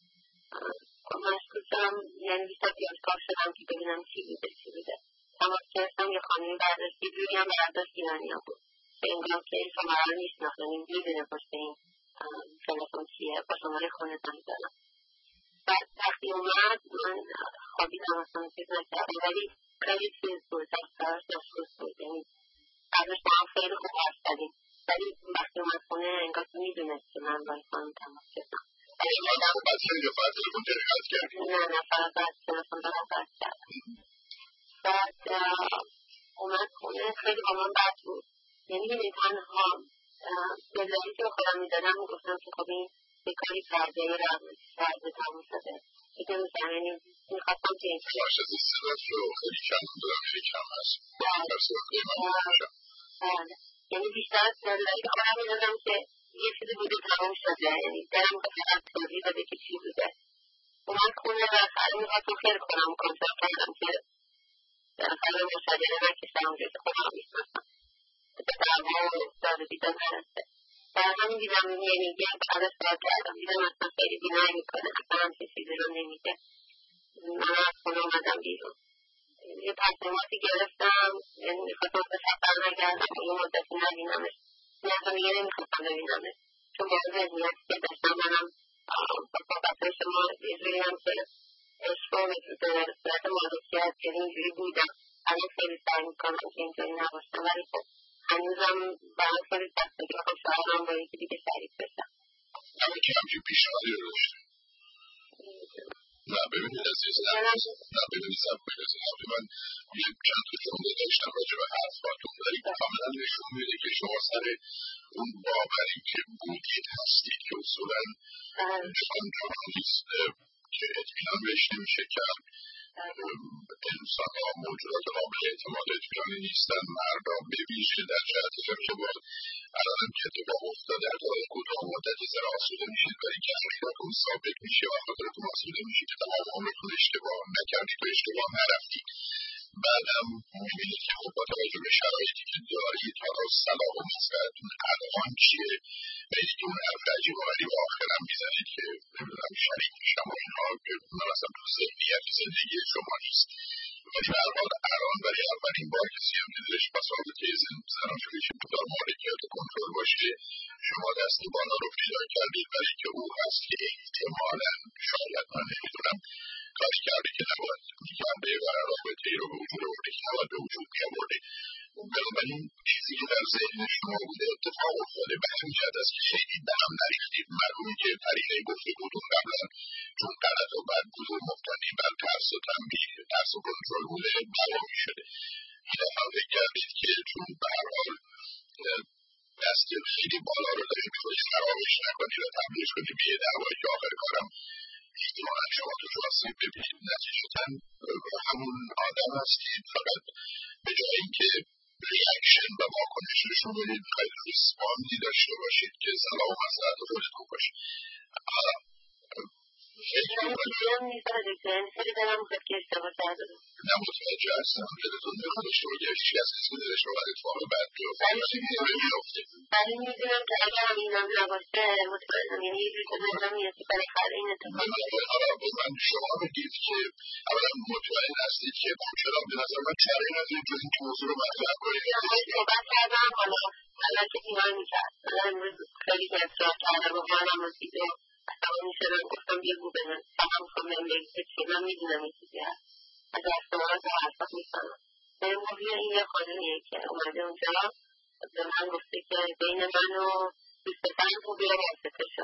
مشکوک شدم، یعنی بیشتر پیازکار شدم که ببینم چی بوده چی بوده. تماس گرفتم، یه خانمی برداشت، یه جوری هم برداشت ایرانیا بود که انگار که این شماره رو می‌شناخت، یعنی می‌دونه پشت این تلفن چیه. با شماره خونه زنگ زدم. بعد وقتی اومد من خوابیدم، اصلا چیز نکردم، ولی خیلی چیز بود، رفتارش مشکوک بود. یعنی بعدش با هم خیلی خوب حرف زدیم، ولی وقتی اومد خونه انگار که میدونست که من با این خانم تماس گرفتم. بعد خیلی فقط تلفن قطع کردی؟ نه نه فقط بعد تلفن دارم قطع کردم. بعد اومد خونه خیلی با من بد بود. یعنی این تنها نظری که خودم میدادم میگفتم که خب این یه کاری کرده، یه رفته تموم شده. دیگه میگم یعنی میخواستم که این باش از این صدت رو خیلی کم دارم، خیلی کم هست در صورت خیلی من باشم. یعنی بیشتر از نظری که خودم میدادم که یه چیزی بوده تموم شده، یعنی درم که فقط توضیح بده که چی بوده. اومد خونه و خیلی میخواستم خیلی خودم کنترل کردم که خیلی مشاهده نکشتم اونجا که خودم میشنستم به دعوا و داد و بیداد نرسه. در همین دیدم یعنی یه بعد سوال کردم، دیدم اصلا خیلی بینایی میکنه، اصلا همچین چیزی رو نمیده. من از خونه اومدم بیرون، یه تصمیماتی گرفتم، یعنی میخواستم به سفر نگردم و یه مدتی نبینمش. نه اصلا دیگه نمیخواستم ببینمش، چون با ذهنیتی که داشتم منم با صحبتهای شما یه جوری هم که عشق و به صورت مالکیت یعنی اینجوری بودم. الان خیلی سعی میکنم که اینجوری نباشم، ولی خب هنوزم برای خیلی سخته که بخوام شوهرم با یکی دیگه شریک بشم. اما که همچین پیشنهادی رو داشته؟ نه ببینید عزیز، نه ببینید سب کنید عزیز، من یه چند تا جمله داشتم راجع به حرفاتون، ولی کاملا نشون میده که شما سر اون باوری که بودید هستید که اصولا جهان جهانیست که اطمینان بهش نمیشه کرد. انسان ها موجودات قابل اعتماد اطمینانی نیستن، مردم به ویژه در جهت ارتباط. الان هم که اتفاق افتاده در طول کوتاه مدتی ذره آسوده میشید، ولی که حقیقتون ثابت میشه و خاطرتون آسوده میشه که تمام عمرتون اشتباه نکردید و اشتباه نرفتید. بعدم میبینید که خب با توجه به شرایطی که دارید حالا صلاح و مصلحتون الان چیه، ولی که اون حرف عجیب و غریب آخرم میزنید که نمیدونم شریک میشم و اینها که من اصلا تو ذهنیت زندگی شما نیست. ولی به هر حال الان برای اولین بار کسی هم که دلش بساطه زناشویش مقدار مالکیت و کنترل باشه، شما دست بالا رو پیدا کردید، برای که او هست که احتمالاً شاید من نمیدونم کاری کرده که نباید میکرده و رابطه ای رو به وجود آورده که نباید به وجود میآورده. بنابراین چیزی که در ذهن شما بوده اتفاق افتاده، برمیگرد است که خیلی به هم نریختید. معلومه که طریقه گفته بودون قبلا چون غلط و بد بود و مبتنی بر ترس و تنبیه، ترس و کنترل بوده دعوا میشده. این هم فکر کردید که چون به هر حال دست خیلی بالا رو دارید میخواید خرابش نکنید و تبدیلش کنید به یه دعوایی که آخر کارم احتمالا شما تو آسیب ببینید، نتیجتا همون آدم هستید، فقط به جای اینکه ریاکشن و واکنش نشون بدید میخواید ریسپاندی داشته باشید که سلام و مسئلت رو خودت بکشید. هم میزده که این خیلی دارم بخواد که اشتباه کرده نه متوجه هستم دلتون میخواد اشتباه کرد هیچ کسی هست که دلش رو اتفاق بد بیفته ولی میدونم که اگر هم اینم نباشه مطمئنم یعنی یه جوری که ذهنم میرسه برای خیلی این اتفاق من شما بگید که اولا مطمئن هستید که چرا به نظر من چرا این از این جز این موضوع رو مطرح کنید صحبت کردم حالا حالا که ایمان میکرد حالا امروز خیلی اصرار کردم و حالم رسید و اصلا میشدم گفتم بگو به من فقط میخوام من بگید که من میدونم این چیزی هست اگر شما رو در حرفات میکنم به موضوع این یه خانمیه که اومده اونجا به من گفته که بین من و دوست پسرم رو بیار واسطه شد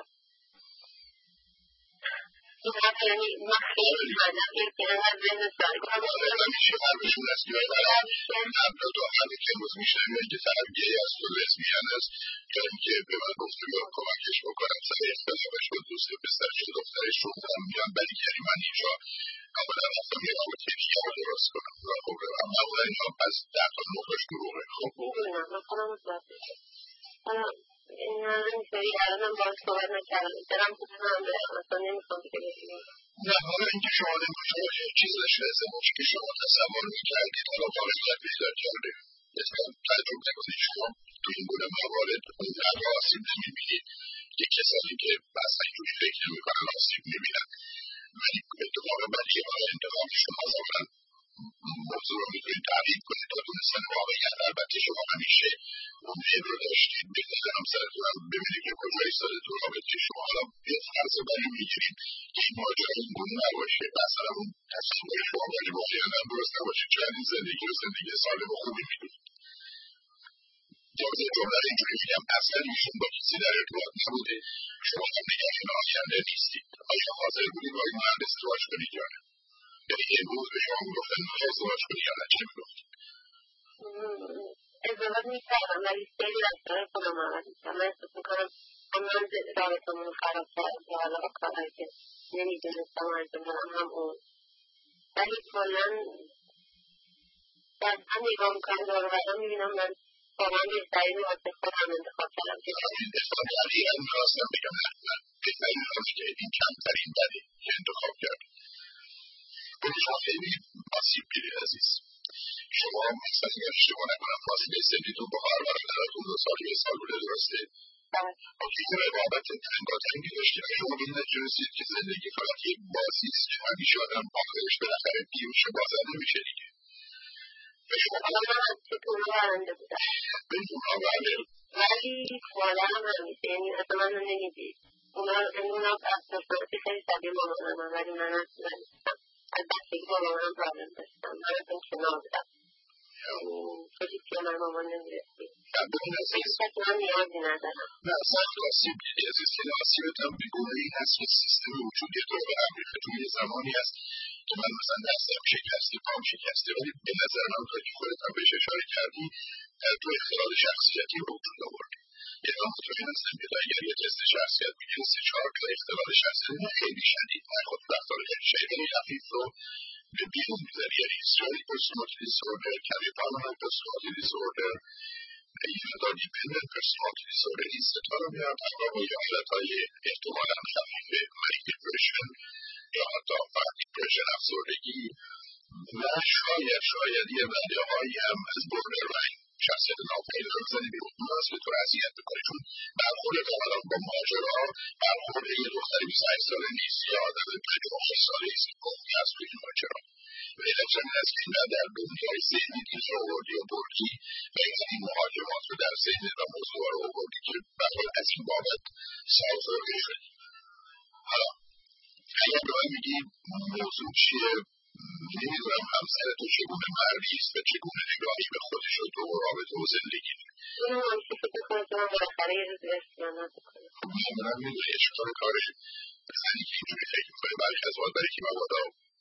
این حرف یعنی من خیلی مدم یک که هم از ذهن ساری کنم همیشه حرفشون است که قبل دو حالی که امروز میشه که طرف گی است و لزبیان است یا اینکه به من گفته بیان کمکش بکنم سر اختلافش با دوست پسرش و دخترش شدم میان ولی یعنی من اینجا کاملا رفتم یه رابطه دیگه رو درست کنم و خب روم معمولا اینا از ده تا نقطهش گروهه خب میدونم من خودم متوجه این اینطوری الانم باید صحبت نکردم دارم بودنم اصلا نمیخوام دیگه بگیم نه حالا اینکه شما نمیشه چیز داشته ازمون که شما تصور میکردید حالا واقعیت پیدا کرده مثلا تجربه کنید شما تو این گونه موارد اون قدر آسیب نمیبینید که کسانی که اصلا اینجوری فکر نمیکنن آسیب میبینن ولی اتفاق بدی حالا انتقام شما واقعا موضوع رو میتونید تعریف کنید تا دونستن واقعیت. البته شما همیشه اون میل رو داشتید بهتر همسرتون هم ببینید که کجا ایستاده تو رابطه شما. حالا یه فرض بری میگیرید که این ماجرا این گونه نباشه مثلا اون تصور شما ولی واقعا هم درست نباشه چون این زندگی رو زندگی سالم و خوبی میدونید. جامعه جمله اینجوری میگم اصلا ایشون با کسی در ارتباط نبوده، شما هم نگران آینده نیستید. آیا حاضر بودید با این مرد ازدواج کنید یا نه؟ یعنی امروز به شما میگفتن میخوای ازدواج کنی یا نه چه میگفتید؟ ازدواج میکردم ولی خیلی رفتار خودم عوض میکنم. من احساس میکنم هم من رابطمون رو خراب کردم که حالا با کارهایی که نمیدونستم انجام دادم هم اون ولی کلا دستم نگاه میکنم دور و برم میبینم من واقعا بهترین رو واسه خودم انتخاب کردم که این دفاع دقیقا میخواستم بگم حتما بهترین راست که این کمترین بده که انتخاب کرد. شما خیلی آسیب دیدید عزیز. شما مثلا اگر اشتباه نکنم فاصله سنیتون با خواهر برادرتون دو سال یه سال بوده درسته؟ آخه این رقابت تنگاتنگی داشتید و شما به این نتیجه رسیدید که زندگی فقط یک بازی است که همیشه آدم آخرش بالاخره پیروز بازنده میشه دیگه. حالا من از چطور برنده بودم ولی مادرم همیشه یعنی اصلا من رو نمیدید اونا از تصورتی خیلی شبیه مامانم هم ولی من اصلا از بچگی با مامانم پرابلم داشتم من اصلا کنار بودم خیلی که من مامان نمیرسید این کسی من نیازی ندارم نه سخت آسیب دیدی عزیز این آسیبت هم بگونه این هست که سیستم وجودی تو به امریکا توی یه زمانی هست که من مثلا دستم شکسته پام شکسته ولی به نظر من تا که خودت هم بهش اشاره کردی تو اختلال شخصیتی رو وجود آوردی. یعنی من مطمئن هستم که اگر یه تست شخصیت بگیری سه چهار تا اختلال شخصیت نه خیلی شدید نه خود رفتار خیلی خفیف رو به بیرون میذاری. یعنی اسرائیل پرسونالیتی دیسوردر، کلیپارنال پرسونالیتی دیسوردر، ایفتا دیپندنت پرسونالیتی دیسوردر این ستا رو میارم تقریبا با یه حالتهای احتمالاً خفیفه مانیک دیپرشن یا حتی فقط دیپرشن افسردگی و شاید شاید یه وعده هایی هم از بوردرلاین شخصیت ناپایدار رو بزنی بیرون اون هست که تو رو اذیت میکنه چون برخورد الان با ماجرا برخورد یه دختر بیست و هشت ساله نیست یا آدم پنجاه و هشت ساله نیست که گفتی هست توی این ماجرا و علت همین است که این در دنیای ذهنی دیگه آوردی و بردی و این محاکمات رو در ذهن و موضوع رو آوردی که برای از این بابت سازرده شدی. حالا اگر به من میگی موضوع چیه نمیدونم همسر تو چگونه مردی است و چگونه نگاهی به خودش و تو و رابطه و زندگی اینو همشه فکر کنم که من بالاخره یه روز رسیانت کنم خب من میدونی چطور کارش زنی که اینجوری فکر میکنه برای از واد برای که مبادا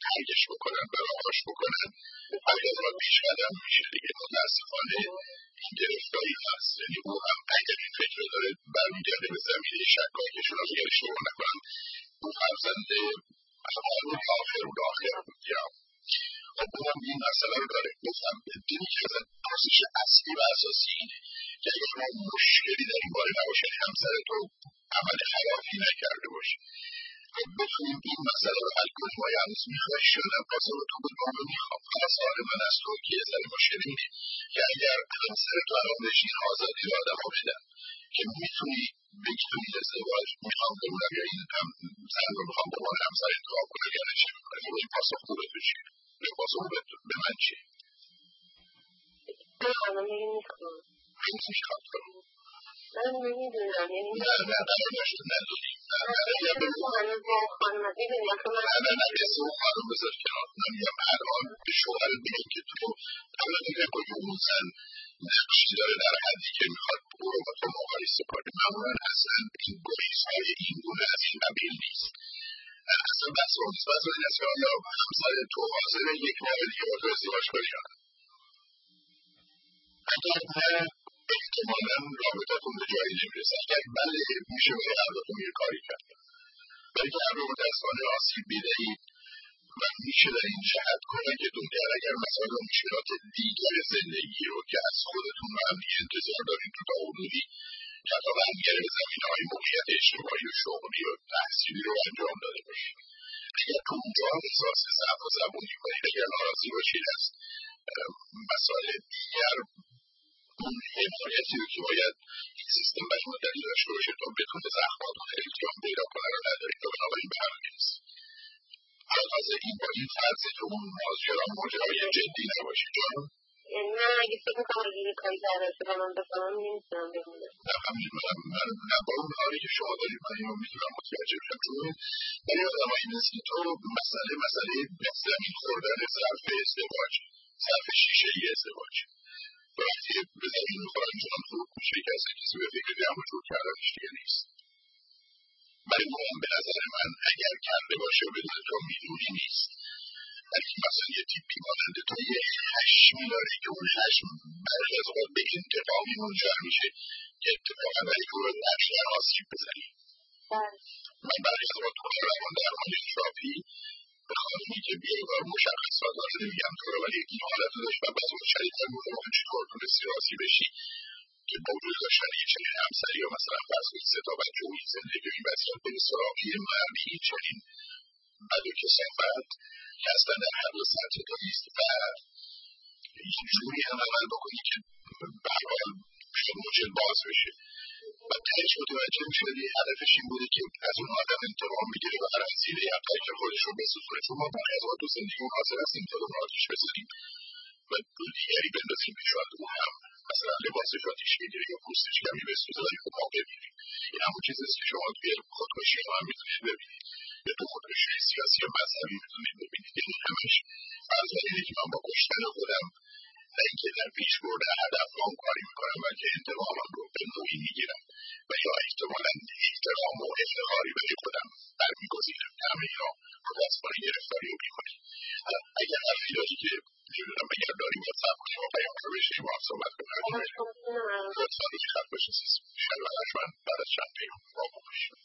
ترکش بکنن و رهاش بکنن اگر از ما پیش قدم میشه دیگه. متاسفانه این گرفتاری هست، یعنی او هم اگر این فکر رو داره برمیگرده به زمینه شکایشون از اگر اشتباه نکنم او فرزند هارون آخر بود آخر بود یا خب او هم این مسئله رو داره. گفتم دیدی که از پرسش اصلی و اساسی اینه که اگر ما مشکلی در این باره نباشه، همسر تو عمل خلافی نکرده باشه، خب بتونیم این مسئله رو حل کنیم. آیا هنوز میخوای شدم پاسخ تو بود؟ ما رو میخوام. اما سوال من از تو که یه ذره مشکل اینه که اگر همسر تو الان بهش این آزادی رو آدم ها بدن که میتونی بگی تو این ازدواج میخوام بمونم یا این هم زن رو میخوام به عنوان همسر انتخاب کنم یا نه، چه میکنم؟ این پاسخ خوبه تو چیه؟ این پاسخ به من چیه؟ من الان میگه میخوام این میخوام کنم من نمیدونم، یعنی نه نه نه نشد نداری نه نه نه هنوز با خانم میدونی اصلا من نه نه نه قصه اون خانم بذار کنار. من میگم الان به شوهرت بگی که تو اولا میگم با که اون زن نقشی داره در حدی که میخواد او رو با تو مقایسه کنه. معمولا اصلا این گریزهای این گونه از این قبیل نیست. اصلا بحث رو نیست. بحث رو این است که آیا همسر تو حاضره یک بار دیگه با تو ازدواج کنی یا نه. اگر نه احتمالا رابطتون به جایی نمیرسه. اگر بله میشه برای هر دوتون یه کاری کرد، ولی که هر رو متاسفانه آسیب دیده‌اید و میشه در این جهت کمکتون کرد. اگر مسائل و مشکلات دیگر زندگی رو که از خودتون و هم دیگه انتظار دارید تو تا حدودی حتی برمیگره به زمینه‌های موقعیت اجتماعی و شغلی و تحصیلی رو انجام داده باشید، اگر تو اونجا احساس ضعف و زبونی کنید، اگر ناراضی باشید از مسائل دیگر، اون حمایتی رو که باید این سیستم برای مدتی داشته باشه تا بتونه زخماتون التیام پیدا کنه رو ندارید و بنابراین به هم نیست. حالا تازه این با این فرضی که اون ماجرا ماجرای جدی نباشه جان، یعنی من اگه فکر میکنم اگه یه کاری در راسته با من بکنم نمیتونم بمونم. نه همین من من نه با اون حالی که شما دارید من اینو میتونم متوجه بشم، چون برای آدم هایی مثل تو مسئله مسئله به زمین خوردن ظرف ازدواج، ظرف شیشه ای ازدواج وقتی به زمین میخورن چون خوب میشه که اصلا کسی به فکر جمع جور کردنش دیگه نیست. برای اون هم به نظر من اگر کرده باشه و بدون تو میدونی نیست، ولی این مثلا یه تیپی ماننده تو یه خشمی داری که اون خشم برای از اوقات به انتقامی منجر میشه که اتفاقا برای که رو نشتر آسیب بزنی. من برای از اوقات کنه روان درمان تراپی به خانمی که بیایی و مشخصات لازم میگم تو رو، ولی این حالت رو داشت و بعض اون شدیدتر بود رو چطور تونستی راضی بشی که با وجود داشتن یه چنین همسری یا مثلا فرض کنید سه تا بچه و این زندگی و این وضعیت بری سراغ یه مردی چنین بد و کثافت که اصلا در هر دو سطح تو نیست و یه جوری هم عمل بکنی که به هر حال موجب باز بشه و تهش متوجه میشدی هدفش این بوده که از اون آدم انتقام بگیره و هر وسیله حتی که خودش رو بسوزونه، چون ما برای از تو زندگی اون حاضر هستیم تا اون آتیش بزنیم و دو دیگری بندازیم که شاید اون هم مثلا لباسش آتیش بگیره یا پوستش کمی بسوزه ولی خب ما ببینیم. این همون چیزیست که شما توی خودکشی ها هم میتونید ببینید یا تو خودکشی سیاسی یا مذهبی میتونید ببینید. این همش فرض بر اینه که من با کشتن خودم نه اینکه در پیش برده هدفهام کاری میکنم بلکه انتقامم رو به نوعی میگیرم و یا احتمالا احترام و افتخاری برای خودم برمیگزینم. همه اینا متاسفانه گرفتاری رو میکنیم. اگر حرفی داری که نمیدونم اگر داریم یا صبر کنیم و پیام رو بشنیم با هم صحبت کنیم لطفا روی خط باشید. شاید برش من بعد از چند پیام واقع باشیم.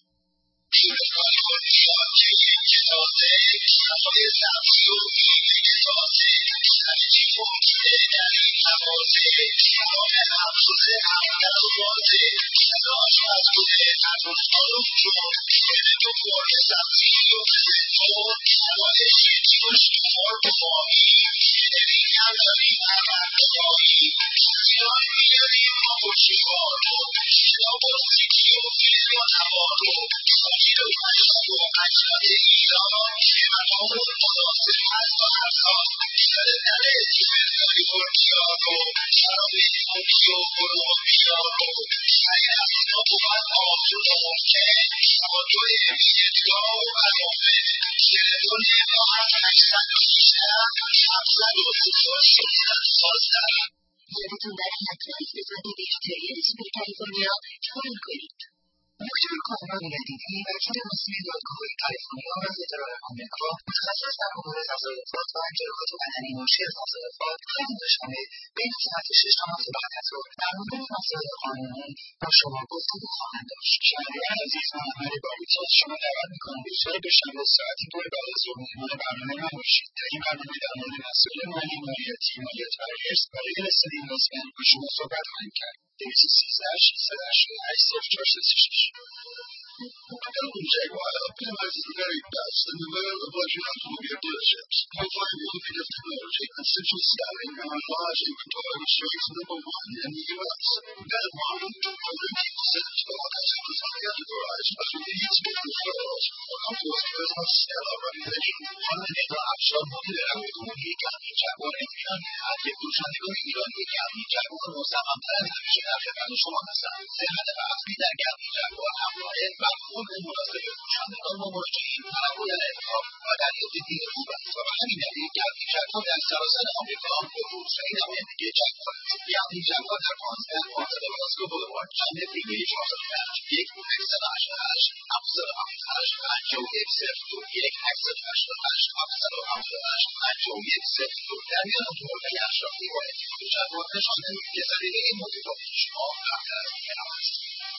یادتون در حتما اقتصاد بهتری سوپر کالیفرنیا تمام کنید. نکته کاملا دیدی وجود نسبی دادگاه‌های کالیفرنیا و فدرال آمریکا متخصص در امور تصادفات و انجراحات بدنی ناشی از تصادفات هر دوشنبه بین ساعت شش تا هفت بعد از ظهر در مورد مسائل قانونی با شما گفتگو خواهند داشت. شنوندگان عزیز، من احمد باریچی از شما دعوت می‌کنم روزهای دوشنبه ساعت دو بعد از ظهر مهمان برنامه من باشید. در این برنامه در مورد مسائل مالی، مالیاتی، مالیات و ارث و غیر رسیده اینوستمنت با شما صحبت خواهیم کرد. دویست و سیزده ششصد و هشتاد و هشت صفر چهار سه شش. Welcome to Jaguar. Optimize is very fast and available budget automobile dealerships. You'll find innovative technology and central styling and our large inventory which ranks number one in the U S. That modern, modern sets for all customers are categorized as with each different referrals or upwards personal stellar reputation. حالت افشار مدل رفتگی کمی جوار امکان هر یک گوشندگان ایرانی کمی جوار مستقام‌تر همیشه در خدمت شما هستند. صحت قلبی در کمی جوار همواره مفهوم مناسب گوشندگان و مراجعین تحول انعطاف و دریافت دید خوب است و به همین دلیل کمی جوار در سراسر آمریکا به‌روزهای نمایندگی جوار است. کمی جوار در پانزده واحد واسکو بولوارد جاده فیبی چهارصد و پنج یک هشتصد و هشتاد و هشت هفتصد و هفتاد و هشت پنجاه و یک صفر دو یک هشتصد و هشتاد و هشت هفتصد و هفتاد و هشت پنجاه و یک صفر دو در میان دورهای اشرافی با احتیاج جوار نشانده می‌دهد که سلیقه این مدیران شما برتر از دیگران است.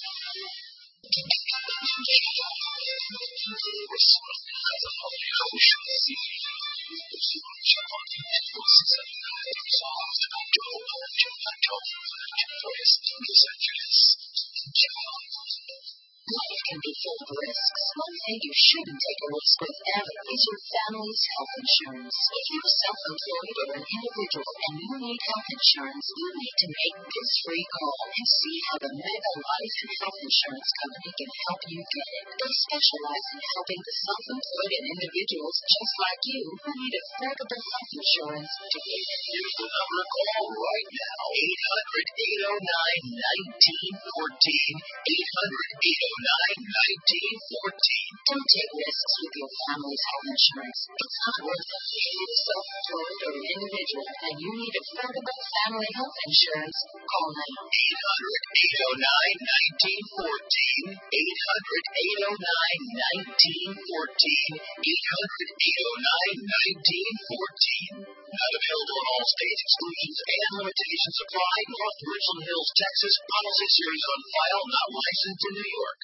Life can be full of risks. One thing you shouldn't take a risk with ever is your family's health insurance. If you're self-employed or an individual and you need health insurance, you need to make this free call and see how the Mega Life and Health Insurance Company can help you get it. They specialize in helping the self-employed and individuals just like you who need affordable health insurance to get it. Here's the number to call right now. eight hundred, eight oh nine, nineteen fourteen. eight hundred, eight oh nine, nineteen fourteen. Don't take risks with your family's health insurance. It's not worth it. If you're self-employed or an individual and you need affordable family health insurance, call now. eight hundred, eight oh nine, nineteen fourteen. eight hundred, eight oh nine, nineteen fourteen. eight hundred, eight oh nine, nineteen fourteen. Not available in all states. Exclusions and limitations apply. North Richland Hills, Texas. Policy series on file. Not licensed in New York.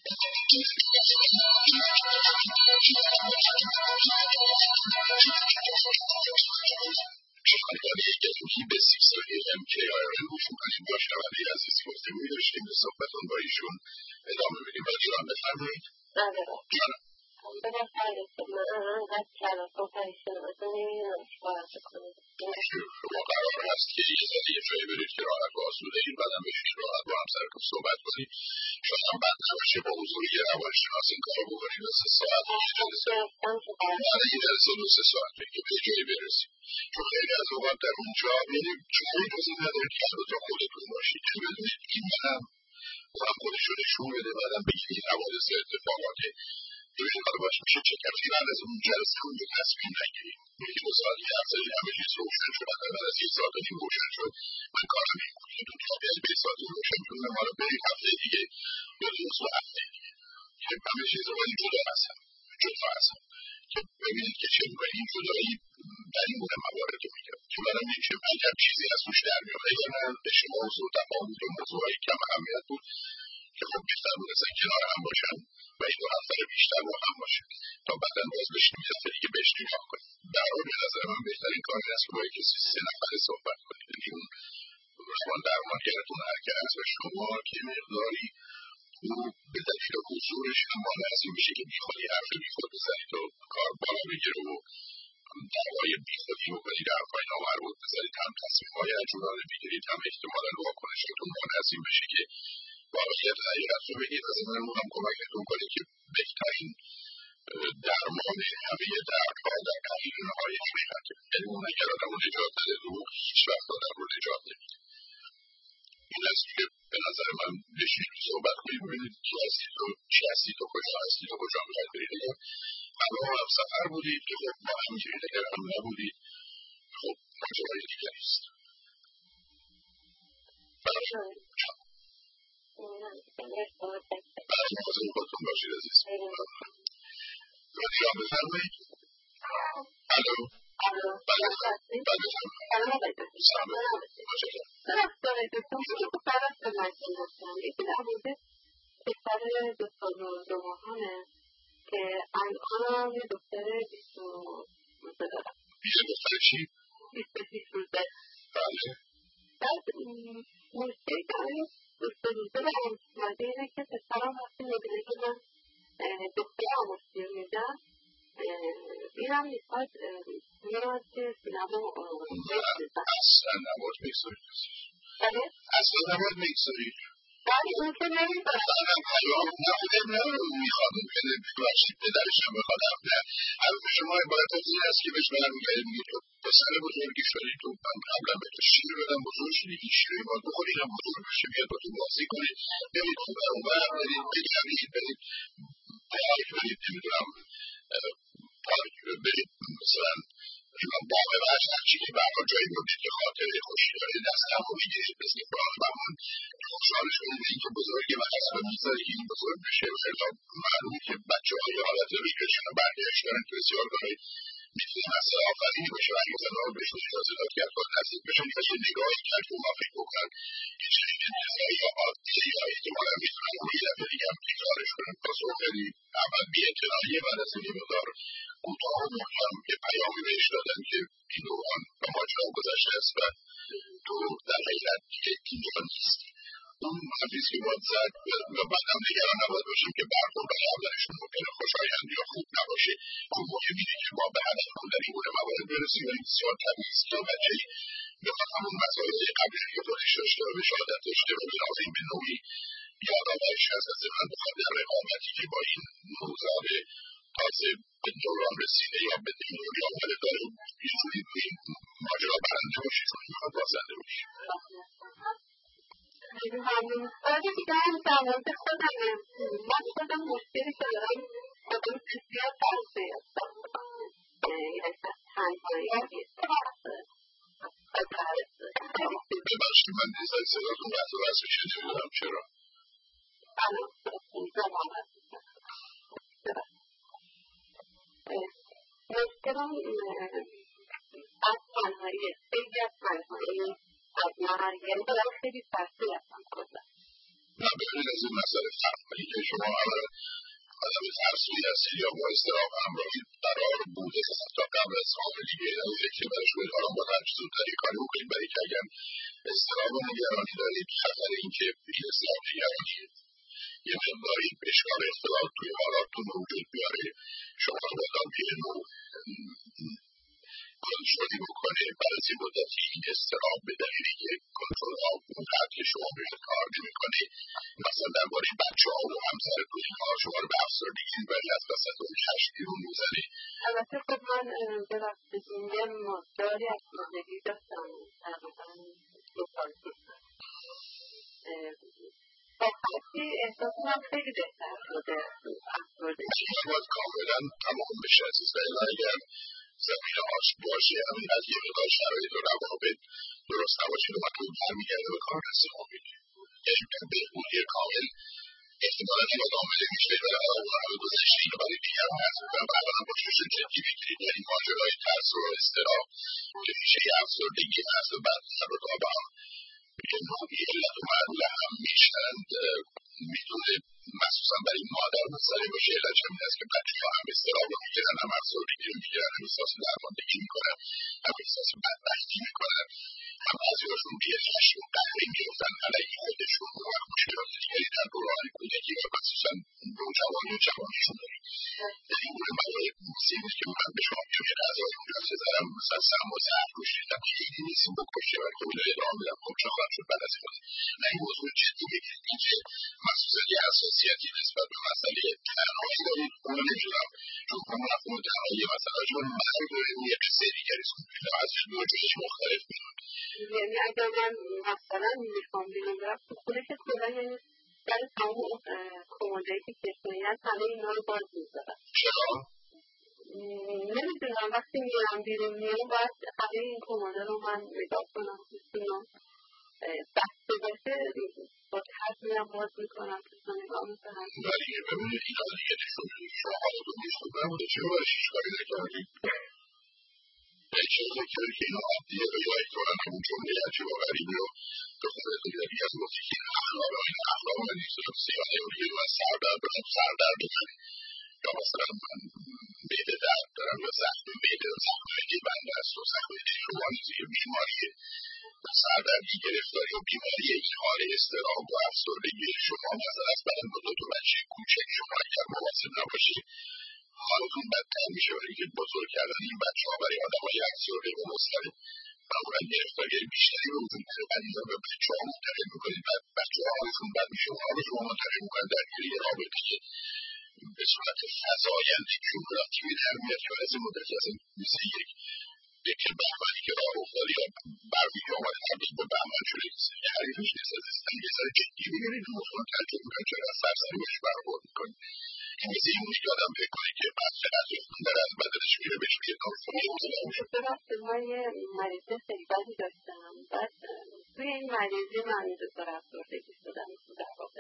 شنوندگان گزوکی به سیصد ام کی آی آر گوش می‌کنید. با شنونده عزیز گفتگویی داشتیم به صحبتون با ایشون ادامه می‌دیم. با ایران بفرمایید. جانم. بگم خیلی خوب. من الان قصد کردم صحبت شنوندگان نمی‌دونم چیکار بکنم. شما قرار هست که یه ذره یه جایی برید که راحت و آسوده این بعدم بشید راحت با هم سرکن صحبت کنید. شاید هم بد نباشه با حضور یه روانشناس این کار بکنید و سه ساعت برای یه جلسه دو سه ساعت بگید به جایی برسید. چون خیلی از اوقات در اونجا یعنی شما اجازه ندارید که البته خودتون باشید که بدونید این منم اونم خودشو نشون بده بعدم بگید این حوادث اتفاقاتی ببینید حالا باش میشه چه کرد که بعد از اون جلسه اون یه تصمیم نگیرید. یکی دو ساعت یه هفته همه چیز روشن شد بعد از یک ساعت و نیم روشن شد من کارم این بود که دو تا یعنی به ساعت روشن شد من حالا برید هفته دیگه یا دو سه هفته دیگه که همه چیز رو باید جدا هستم جدا هستم که ببینید که چه میکنید این جدایی در این بوده موارد رو میگم که برای میشه اگر چیزی از توش در میاره یا نه به شما حضور تمام بود و موضوعی کم اهمیت بود که خب بیشتر بود اصلا کنار هم باشن و این دو نفر بیشتر با هم باشن تا بعدا باز بشیم یه دفعه دیگه بهش نگاه کنیم. در حال به نظر من بهترین کار این است که با یک کسی سه نفره صحبت کنید. یعنی اون روان درمانگرتون هر که هست و شما که مقداری او به دلیل حضورش هم مانع از این میشه که بیخودی حرف بیخود بزنید و کار بالا بگیره و دعوای بیخودی بکنید حرفای نامربوط بزنید هم تصمیم‌های عجولانه بگیرید هم احتمالاً واکنشتون مانع از این بشه که واقعیت حقیقت رو بگید. از این هم کمکتون کنه که بهترین درمان همه دردها در تغییر نهایی حقیقته. یعنی اون اگر آدم رو نجات نده رو هیچ وقت آدم رو نجات نمیده. این است که به نظر من بشید صحبت کنید ببینید کی هستید و چی هستید و کجا هستید و کجا میخواید برید. اگر همه هم سفر بودید که خب ما همینجورید، اگر هم نبودید خب ماجرای دیگری است. بله باشید عزیز. رادیو بفرمایید. الو الو بله هستید؟ بله سلام آقای دکتر. سلام متشکرم. درست آقای دکتر میشه که فرق خدمتتون گفتم یکی در مورد پسر دکتر دو ماهانه که الان یه دختر بیست روزه دارم. بیست دختر چی؟ بیست و شیش روزه. بله. بعد مشکلی که این بیست روزه به اومده اینه که پسرم وقتی میبینه که من دخترم رو شیر میدم اینم میخواد میاد که سینما بشنزم. اصلا نباید میگذارید. بله؟ اصلا نباید میگذارید. بله اون که نمیدارم. نه نه میخواد ممکنه ببخشید پدرش هم بخواد نه حرف شما عبارت از این است که بهش برمیگردید میگید تو پسر بزرگی شدی تو من قبلا به تو شیر بدم بزرگ شدی این شیری باید بخوری اینم بزرگ بشه بیاد با تو بازی کنید برید تو بر اونور برید بگردید برید پارک برید نمیدونم پارک برید مثلا باغ وحش هرچی که برها جایی بودید که خاطر خوشی دارید دست هم رو میگیرید مثل باغ بمون خوشحالش کنید به این که بزرگه و قصد میذاری که این بزرگ بشه خیلی معلومه که بچه های حالت ریگرشن و برگشت دارن که بسیار داری میتونه مسئله آفرینی باشه و اگه زنها بهشون اجازه داد که افراد نزدیک بشن یا یه نگاهی کرد که اونا فکر بکنن که چنین انتظاری یا عادیه یا احتمالا میتونن اون یه دفعه دیگه هم تکرارش کنن پاسخ خیلی اول بی‌اعتنایی بعد از این مقدار کوتاه و محکم یه پیامی بهش دادن که این دوران و ماجرا گذشته است و تو در حقیقت دیگه اینجا نیستی. اون حرفیست که باید زد و بعد هم نگران نباید باشیم که برخورد برای اولشون ممکنه خوشایند یا خوب نباشه. اون مهم اینه که ما به هدفمون در این گونه موارد برسیم و این بسیار طبیعی است که بچه‌ای بخواد همون مسائل قبلی که خودش داشته و بهش عادت داشته و بنابراین به نوعی یادآورش هست از من بخواد در رقابتی که با این نوزاد تازه به دوران رسیده یا به دیگری آمده داره یه جوری به این ماجرا برنده باشه چون میخواد بازنده باشه. ممنون. آره دیگه هم در مورد خودمه من خودم مشکلی که دارم خودم بسیار ترسه هستم یعنی تنهایی ببخشید من نیزای صداتون قطع و وصل بشه نمیدونم چرا مشکلم از تنهایی خیلی از تنهایی از مرگ یعنی دارم خیلی ترسی هستم خودم نه ببینید از این مسئله تنهایی که شما آدم ترسوی هستید یا با اضطراب همراهی قرار بوده تا قبل از حاملگی از که برای شما کارم با هر زودتر کاری بکنید برای که اگر اضطراب و نگرانی دارید خطر این که این اضطراب نگرانی یه مقداری اشکال اختلاط توی حالاتتون وجود بیاره شما رو بادام که نوع کنترلی بکنه بعد از این مدتی این اضطراب به دلیلی که کنترل ها اونقدر که شما بهت کار نمی‌کنه مثلا درباره بچه ها و همسرتون اینها شما رو به افسردگی میبری از وسط اون خشم بیرون میزنه. البته خب من ببخشید یه مقداری افسردگی داشتم تقریبا دو سال پیش با خیلی احساس من خیلی بهتر شده افسردگی باید کاملا تمام بشه عزیز و اگر زمین عاشق باشه همین از یه مقدار شرایط و روابط درست نباشه و تو برمیگرده به کار دست ما بگه یعنی بهبودی کامل احتمالا این آدامله میشه و اون همه گذشته اینو برای دیگر هم هست و برای باشوشون جدی بگیرید در این ماجرای ترس و اضطراب که میشه یه افسردگی هست و بعد سر و با هم یه نوعی علت و معلول هم میشنند میتونه مخصوصا برای مادر مسئله باشه علت همین است که بچه ها هم اضطراب رو میگیرن هم افسردگی رو میگیرن هم احساس درماندگی میکنن هم احساس بدبختی میکنن هم بعضی هاشون به یه خشم و قهری میفتن علیه خودشون و مشکلات دیگری در دوران کودکی و مخصوصا نوجوانی و جوانیشون داریم در این گونه موارد موسیقی که من به شما میگم یه غذای اونجا بذارم مثلا سم و زهر کشیدم خیلی نیستیم بکشه و که اونجا ادامه میدم خب چه خواهد شد بعد از این نه این موضوع جدی بگیرید این که مخصوصا یه حساسیتی نسبت به مسئله تنهایی دارید اونو نمیدونم چون اون مفهوم تنهایی مثلا چون مرگ یه قصه دیگری است ازش دو جایی مختلف میدون یعنی اگر من مثلا میخوام بیرون برم تو خونه که کلا یعنی در تمام کمدهایی که کشونی هست همه اینا رو باز میذارم چرا؟ نمیدونم وقتی میرم بیرون میرم باید همه این کمده رو من نگاه کنم بسیارم بسته باشه با حرفی هم باز میکنم تو نگاه میکنم. ولی ببینید اینا دیگه نشون میده شما حالتون نیست خوب نبوده چرا برای شیش کاری نکردید؟ یک چیز نکردی که اینا عادیه به یایی کنن همون جمله عجیب و غریبی رو به خودت دیگه از گفتی که این اخلاق ها این اخلاق ها نیست رو سیاهه و دیگه من سر در برم سر در بزنی یا مثلا من میده درد دارم یا زخم میده زخم میده بنده است و زخم میده روانیزی یا بیماریه سردردی گرفتاری و بیماری این حال اضطراب و افسردگی شما مثلا از بدن با دو تا بچه کوچک شما اگر مواظب نباشید حالتون بدتر میشه برای که بزرگ کردن این بچه ها برای آدم های افسرده و مضطرب معمولا گرفتاری بیشتری به وجود میاره بعد اینا به بچه ها منتقل میکنید بعد بچه ها حالشون بد میشه اونها رو شما منتقل میکنن در یه رابطه که به صورت فزاینده کیمولاتیوی در میاد که از این مدتی اصلا مثل یک یکی بهمنی که راه افتاد یا برمی که آمده تبدیل به بهمن شده یه حریفش نیست از استن یه سر جدی بگیرید و مطمئن تجربه میکنن چرا از سرسری باش برخورد میکنید این مثل این مونی که آدم فکر کنید که بعد چقدر یفتون داره از بدنش میره بهش میگه کار خونه موزه نمیشه درسته من یه مریضه خیلی بدی داشتم بعد توی این مریضه من دکتر افسردگی شدم در واقع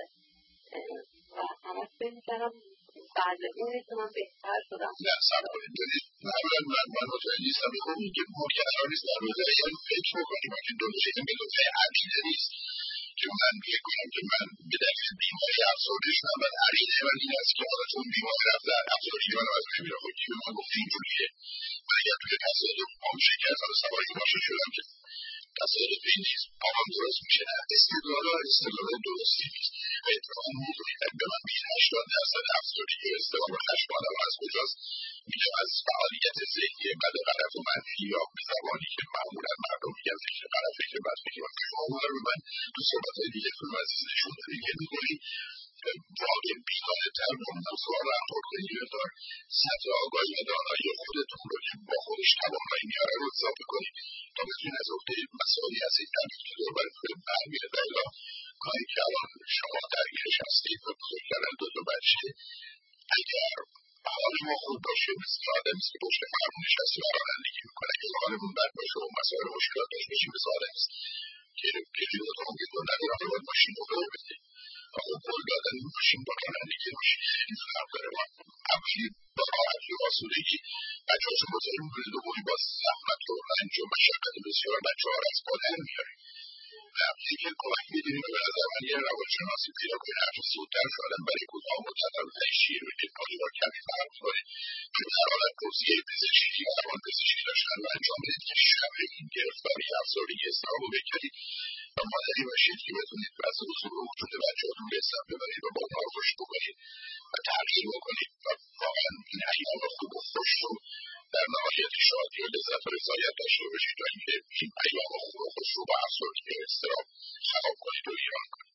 و همش فکر میکردم بعد اونه که من بهتر شدم نه سب کنید دارید اولا من من مطمئن نیستم به اون که ممکن قرار نیست در روزه یعنی فکر بکنیم که دو روزه این به دوزه عقیده نیست که من فکر کنم که من به دلیل بیماری افسرده شدم و عقیده من این است که حالا چون بیماری رفته افسردگی من از بین میره خب کی به من گفت اینجوریه من اگر توی تصادف پام شکست حالا سوار این ماشین شدم که تصادف این نیست پامم درست میشه نه استدلالا استدلالا درستی نیست و اتفاقا میدونید به من بین هشتاد درصد افسردگی و اضطراب و خشم آدم از کجاست میگم از فعالیت ذهنی بد غلط و منفی یا به زبانی که معمولا مردم میگن ذکر غلطه که بد فکر و شما رو من تو صحبتهای دیگه فیلم عزیز نشون دادی که میکنید واقع بیدانه تر و موضوع رو رفتار کنید یادار سطح آگاهی و دانایی خودتون رو که با خودش توانایی میاره رو اضافه کنید تا بتونید از عهده مسائلی از این تبدیل که دور براتون برمیاد و الا کاری که الان شما درگیرش هستید و بزرگ کردن دو تا بچه اگر حال ما خوب باشه مثل آدمی که پشت فرمون نشسته و رانندگی میکنه اگر حالمون بد باشه و مسائل مشکلات داشته باشیم مثل آدمی است که پیجی اتومبیل رو نداره حالا باید ماشین رو دور بده آقا قول دادن این ماشین با رانندگی ماشین این فرق داره ما اولی با راحتی و آسودگی بچه هاشون بزرگ میکنه دومی با زحمت و رنج و مشقت بسیار بچه ها رو از پا در میاره یکی کمک میدونیم به نظر من یه روانشناسی پیدا کنید هرچه زودتر شدن برای کوتاه مدت البته شیر بگید پایدار کمی فرق میکنه که در حالت توصیه پزشکی و روان پزشکی داشتن و انجام بدید که شبه این گرفتاری افسردگی اضطراب رو بگیرید و مادری باشید که بتونید از حضور و وجود بچه‌هاتون لذت ببرید و با اونها خوش بکنید و تغییر بکنید و واقعا این ایام خوب و خوش رو در نهایت شادی و لذت و رضایت داشته باشید تا اینکه این ایام خوب و خوش رو با افسردگی و اضطراب خراب کنید و ایران کنید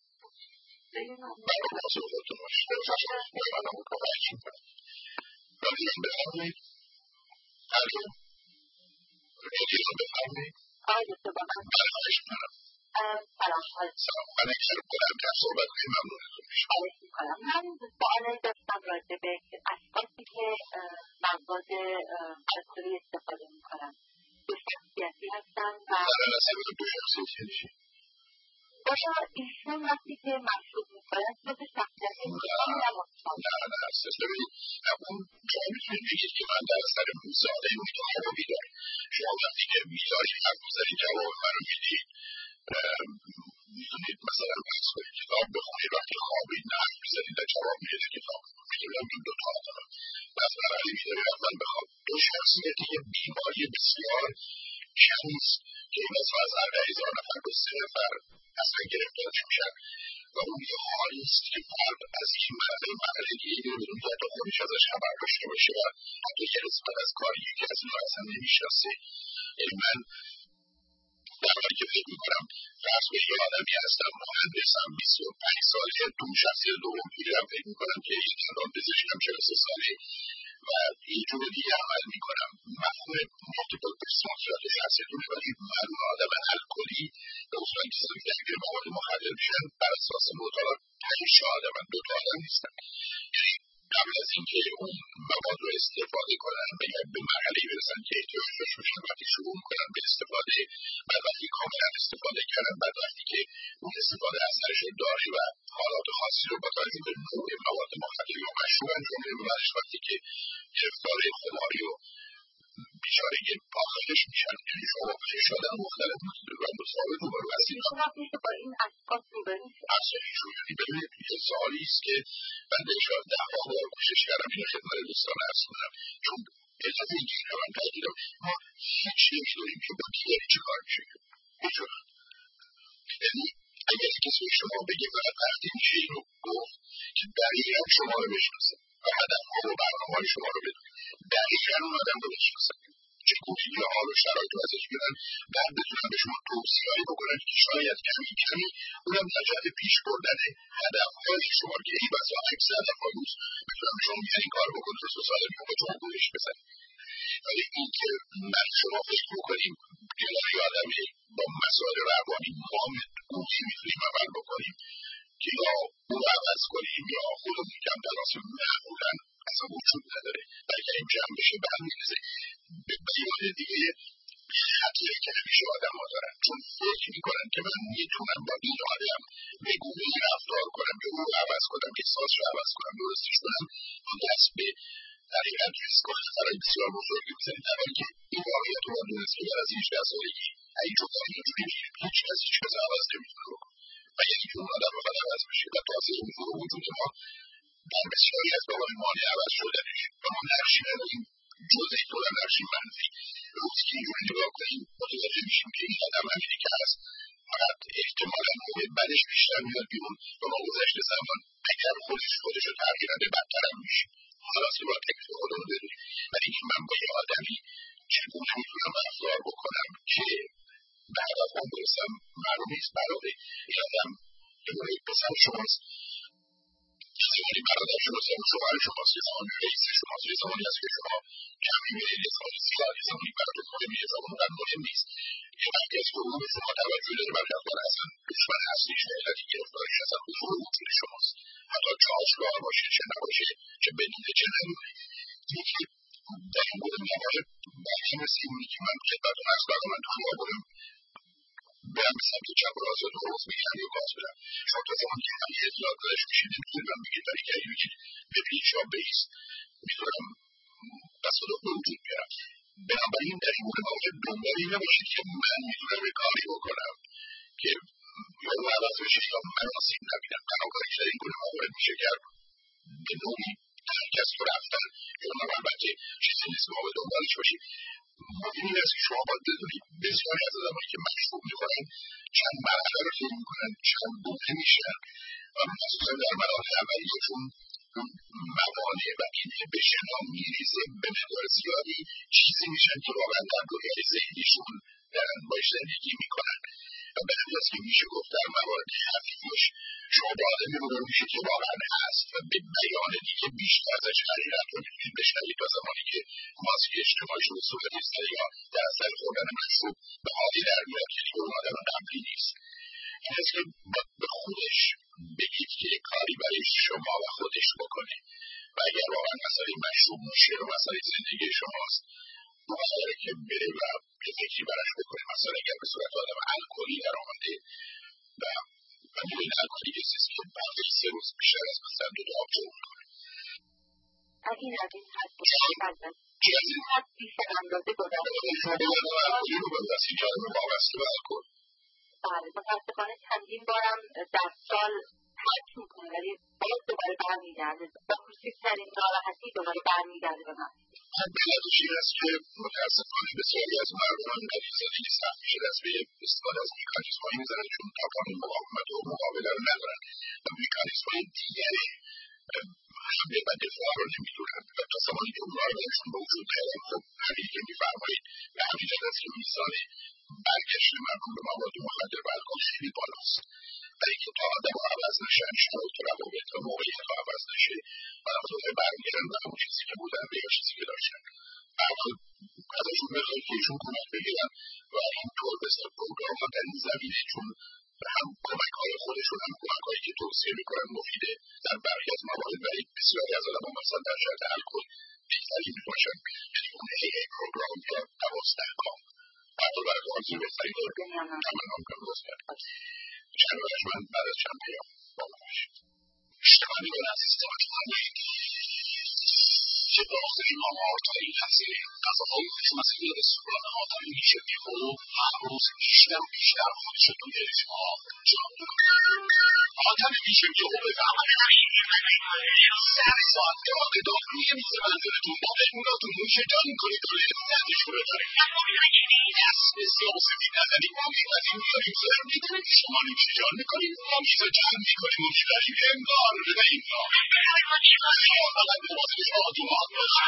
برای مواظب خودتون باشید خوشبختانه کمک می‌کنید رادیان بفرمایید الو رادیان بفرمایید آقای دکتر با من خواهش می‌کنم سلام سلام من اگر بلندتر صحبت کنید ممنونتون میشم خواهش می‌کنم من سوالی داشتم راجع به اشخاصی که مواد الکلی استفاده می‌کنن دو شخصیتی هستن و زدن از سبب دو شخصیتی چی؟ باشه ایشون وقتی که مشروب می‌کنن دو شخصیتی می‌کنن نه نه اساس ببینید اون شما میتونید بگید که من در اثر زاده متعاقبی دارم شما وقتی که میدارید حرف میزنید جواب من رو میدید میتونید مثلا بحث کنید کتاب بخونید وقتی خوابید نه حرف میزنید در جواب میدید کتاب میتونم این دوتا آدم بس برای میداری رفتن بخواب دو شخصیتی که بیماری بسیار کمیست که این از وزن هزار نفر به سه نفر اصلا گرفتار نمیشن و اون یه حالی است که فرد از این مرحله مرحله دیگه نمیدون که حتی خودش ازش خبر داشته باشه و حتی یه قسمت از کاری یکی از این اصلا نمیشناسه یعنی من در حالی که فکر میکنم فرض به یه آدمی هستم مهندسم بیست و پنج ساله تو شخصیت دوم میرم فکر میکنم که یک دندان پزشکم چهل و سه ساله و اینجور دیگه عمل میکنم مفهوم مالتیپل پرسونالیتی شخصیتونه ولی من آدم الکلی به اصولا کسانی که اگر مواد مخدر میشن بر اساس مطالعات پنج آدم من دو تا آدم نیستم یعنی قبل از اینکه اون مواد رو استفاده کنن و یا به مرحله‌ای برسن که احتیاج داشته باشن وقتی شروع میکنن به استفاده، بعد وقتی کاملا استفاده کردن، بعد وقتی که اون استفاده اثرش رو داره و حالات خاصی رو با توجه به نوع مواد مختلف یا مشروب انجام میده، و بعدش وقتی که گرفتار خماری و بیچاره پاخش میشن، یعنی شما بهش آدم مختلف میتونن و ثابت رو برو از این با این اشخاص میبرید اصلیشون. یعنی ببینید یه سوالی است که من به شاید ده ها بار کوشش کردم این خدمت دوستان عرض کنم، چون اجازه اینکه این رو من پذیرم ما هیچ نمیدونیم که با دیگری چه کار میشه. هیچ وقت یعنی اگر کسی شما بگه فقط وقتی میشه این رو گفت که دقیقا شما رو بشناسه و هدفها و برنامه‌های شما رو بدونه، دقیقا اون آدم رو بشناسه، چگونگی حال و شرایط رو ازش بدن، بعد بتونن به شما توصیه‌هایی بکنن که شاید کمی کمی اونم در جهت پیش بردن هدفهای شما که این بسا عکس هدفهای اوست بتونن به شما میگن این کار بکن تو سوسال موقع شما گوش بزنید. ولی این که من شما فکر بکنیم کنار یه آدمی با مسائل روانی ما گویی میتونیم عمل بکنیم که یا او رو عوض کنیم یا خودمون کم تلاش معمولا اصلا وجود نداره. بلکه این جمع بشه به هم میرسه به بیان دیگه خطیه که همیشه آدم ها دارن، چون فکر میکنن که من میتونم با این آدم به گونه رفتار کنم که او رو عوض کنم، احساس رو عوض کنم، درستش کنم، اون دست به در این قدر ریسک و خطرهای بسیار بزرگی میزنید. در حالی که این واقعیت رو باید دونست که از هیچ کس سالگی این جمعه اینجوری میشه هیچ کس هیچ کس عوض نمیتونه بکن و یعنی که اون آدم بخواد عوض بشه و تازه حضور وجود ما در بسیاری از موارد مانع عوض شدنش و ما نقشی نداریم جز این طور نقشی منفی. روزی که اینجوری نگاه کنیم متوجه میشیم که این آدم همینی که هست، فقط احتمالا موقع بدش بیشتر میاد بیرون و با گذشت زمان اگر خودش خودش رو تغییر نده بدتر هم میشه. حالاست که باید تکلیف خودم رو بدونیم. ولی این من با یه آدمی چگونه میتونم رفتار بکنم که به هدفم برسم معلوم نیست. برای این آدم که برای پسر شماست، یه زمانی برادر شماست، یا شوهر شماست، یه زمانی رئیس شماست، یه زمانی هست که شما کمی میرید، یه زمانی زیاد، یه زمانی براتون مهمی، یه زمانی اونقدر مهم نیست. یه وقتی از حقوق شما توجه داره برای اخبار اصلا دشمن اصلیش و علتی گرفتاریش اصلا حضور وجود شماست، حتی چاشتگاه باشه چه نباشه، چه بدونه چه ندونه. یکی در این مورد موارد بقیه مثل اینی که من خدمتتون عرض کردم من تو خیابونم برم به سمت چپ و راست درست بگیرم یا گاز بدم، شما تا زمانی که همین اطلاعات درش میشه نمیتونید من بگید برای گری بگید ببینید شما بایست میتونم تصادف به وجود بیارم. بنابراین در این مورد موارد دنبالی نباشید که من میتونم یه کاری بکنم که یا اون عوض بشه یا من آسیب نبینم. تنها کاری که در این گونه موارد میشه کرد به نوعی هر کس که رفتن یا اونم البته چیزی نیست که ما به دنبالش باشیم. مهم این است که شما باید بدونید بسیاری از آدمایی که مشروب میخورن چند مرحله رو طی میکنن، چند گونه میشن و مخصوصا در مراحل اولیه‌شون موانع و اینهیبیشن ها میریزه به مقدار زیادی چیزی میشن که واقعا در دنیای ذهنیشون دارن باش زندگی میکنن و به همین است که میشه گفت در موارد خفیفش شما با آدمی روبرو میشید که واقعا هست و به بیان دیگه بیشتر ازش حقیقت رو میتونید بشنوید تا زمانی که ماسک اجتماعیش به صورت سریع یا در اثر خوردن مشروب به حالی در میاد که دیگه اون آدم قبلی نیست. این است که به خودش بگید که کاری برای شما و خودش بکنه و اگر واقعا مسئله مشروب مشکل و مسئله زندگی شماست بهتره که بره و به فکری براش بکنه. مثلا اگر به صورت آدم الکلی در آمده و من این الکلی کسیست که برای سه روز بیشتر از مثلا دو دو آبجو میکنه از این از این حد بودن چی از این حد بیشتر اندازه گذاشته شما باید الکلی رو باید از اینجا رو وابسته به الکل. بله متاسفانه چندین بارم در سال ترک میکنه ولی باز دوباره برمیگرده با کوچکترین ناراحتی دوباره برمیگرده به من. علتش این است که متاسفانه بسیاری از مردمان در این زندگی سخت میشه دست به استفاده از مکانیزم‌هایی میزنن چون توان مقاومت و مقابله رو ندارن و مکانیزم‌های دیگر حمله و دفاع رو نمیدونن و تا زمانی که اونها رو بهشون به وجود نیارن خب همین که میفرمایید به همین جهت است که میزان برگشت مردم به مواد مخدر و الکل خیلی بالاست و اینکه تا آدم‌ها عوض نشن شرایط روابط و موقعیت‌ها عوض نشه و دوباره برمیگردن به همون چیزی که بودن و یا چیزی که داشتن. به هر حال ازشون بخواهید که ایشون کمک بگیرن و اینطور مثل پروگرام‌ها در این زمینه چون هم کمک‌های خودشون هم کمک‌هایی که توصیه می‌کنن مفیده در برخی از موارد ولی بسیاری از نظر ما مثلا در جهت الکل بهتری میباشد، یعنی اون ای ای پروگرام یا دوازده کام حتی برای آرزوی بهتری داره من آمکن بزرد شنوش من بعد از چند پیام با ما باشید. شنوندگان عزیز تاکتانی که داخل آمار تا این لحظه غذاهای خوشمزه رستوران آدم میشوی و هر روز بیشتر و بیشتر خودش رو توی اجتماع جا میکنه. آدم میشوی و بفهمه سر ساعت داده داد روی میز منزلتون با مهموناتون نوش جان کنید و لذتش رو ببرید. دست سیاستی نزنید ما میبریم میاریم زرم میدونید شما نوش جان میکنید ما میزا جمع میکنیم و میبریم انگار به انگار فقط به واسه شادی ما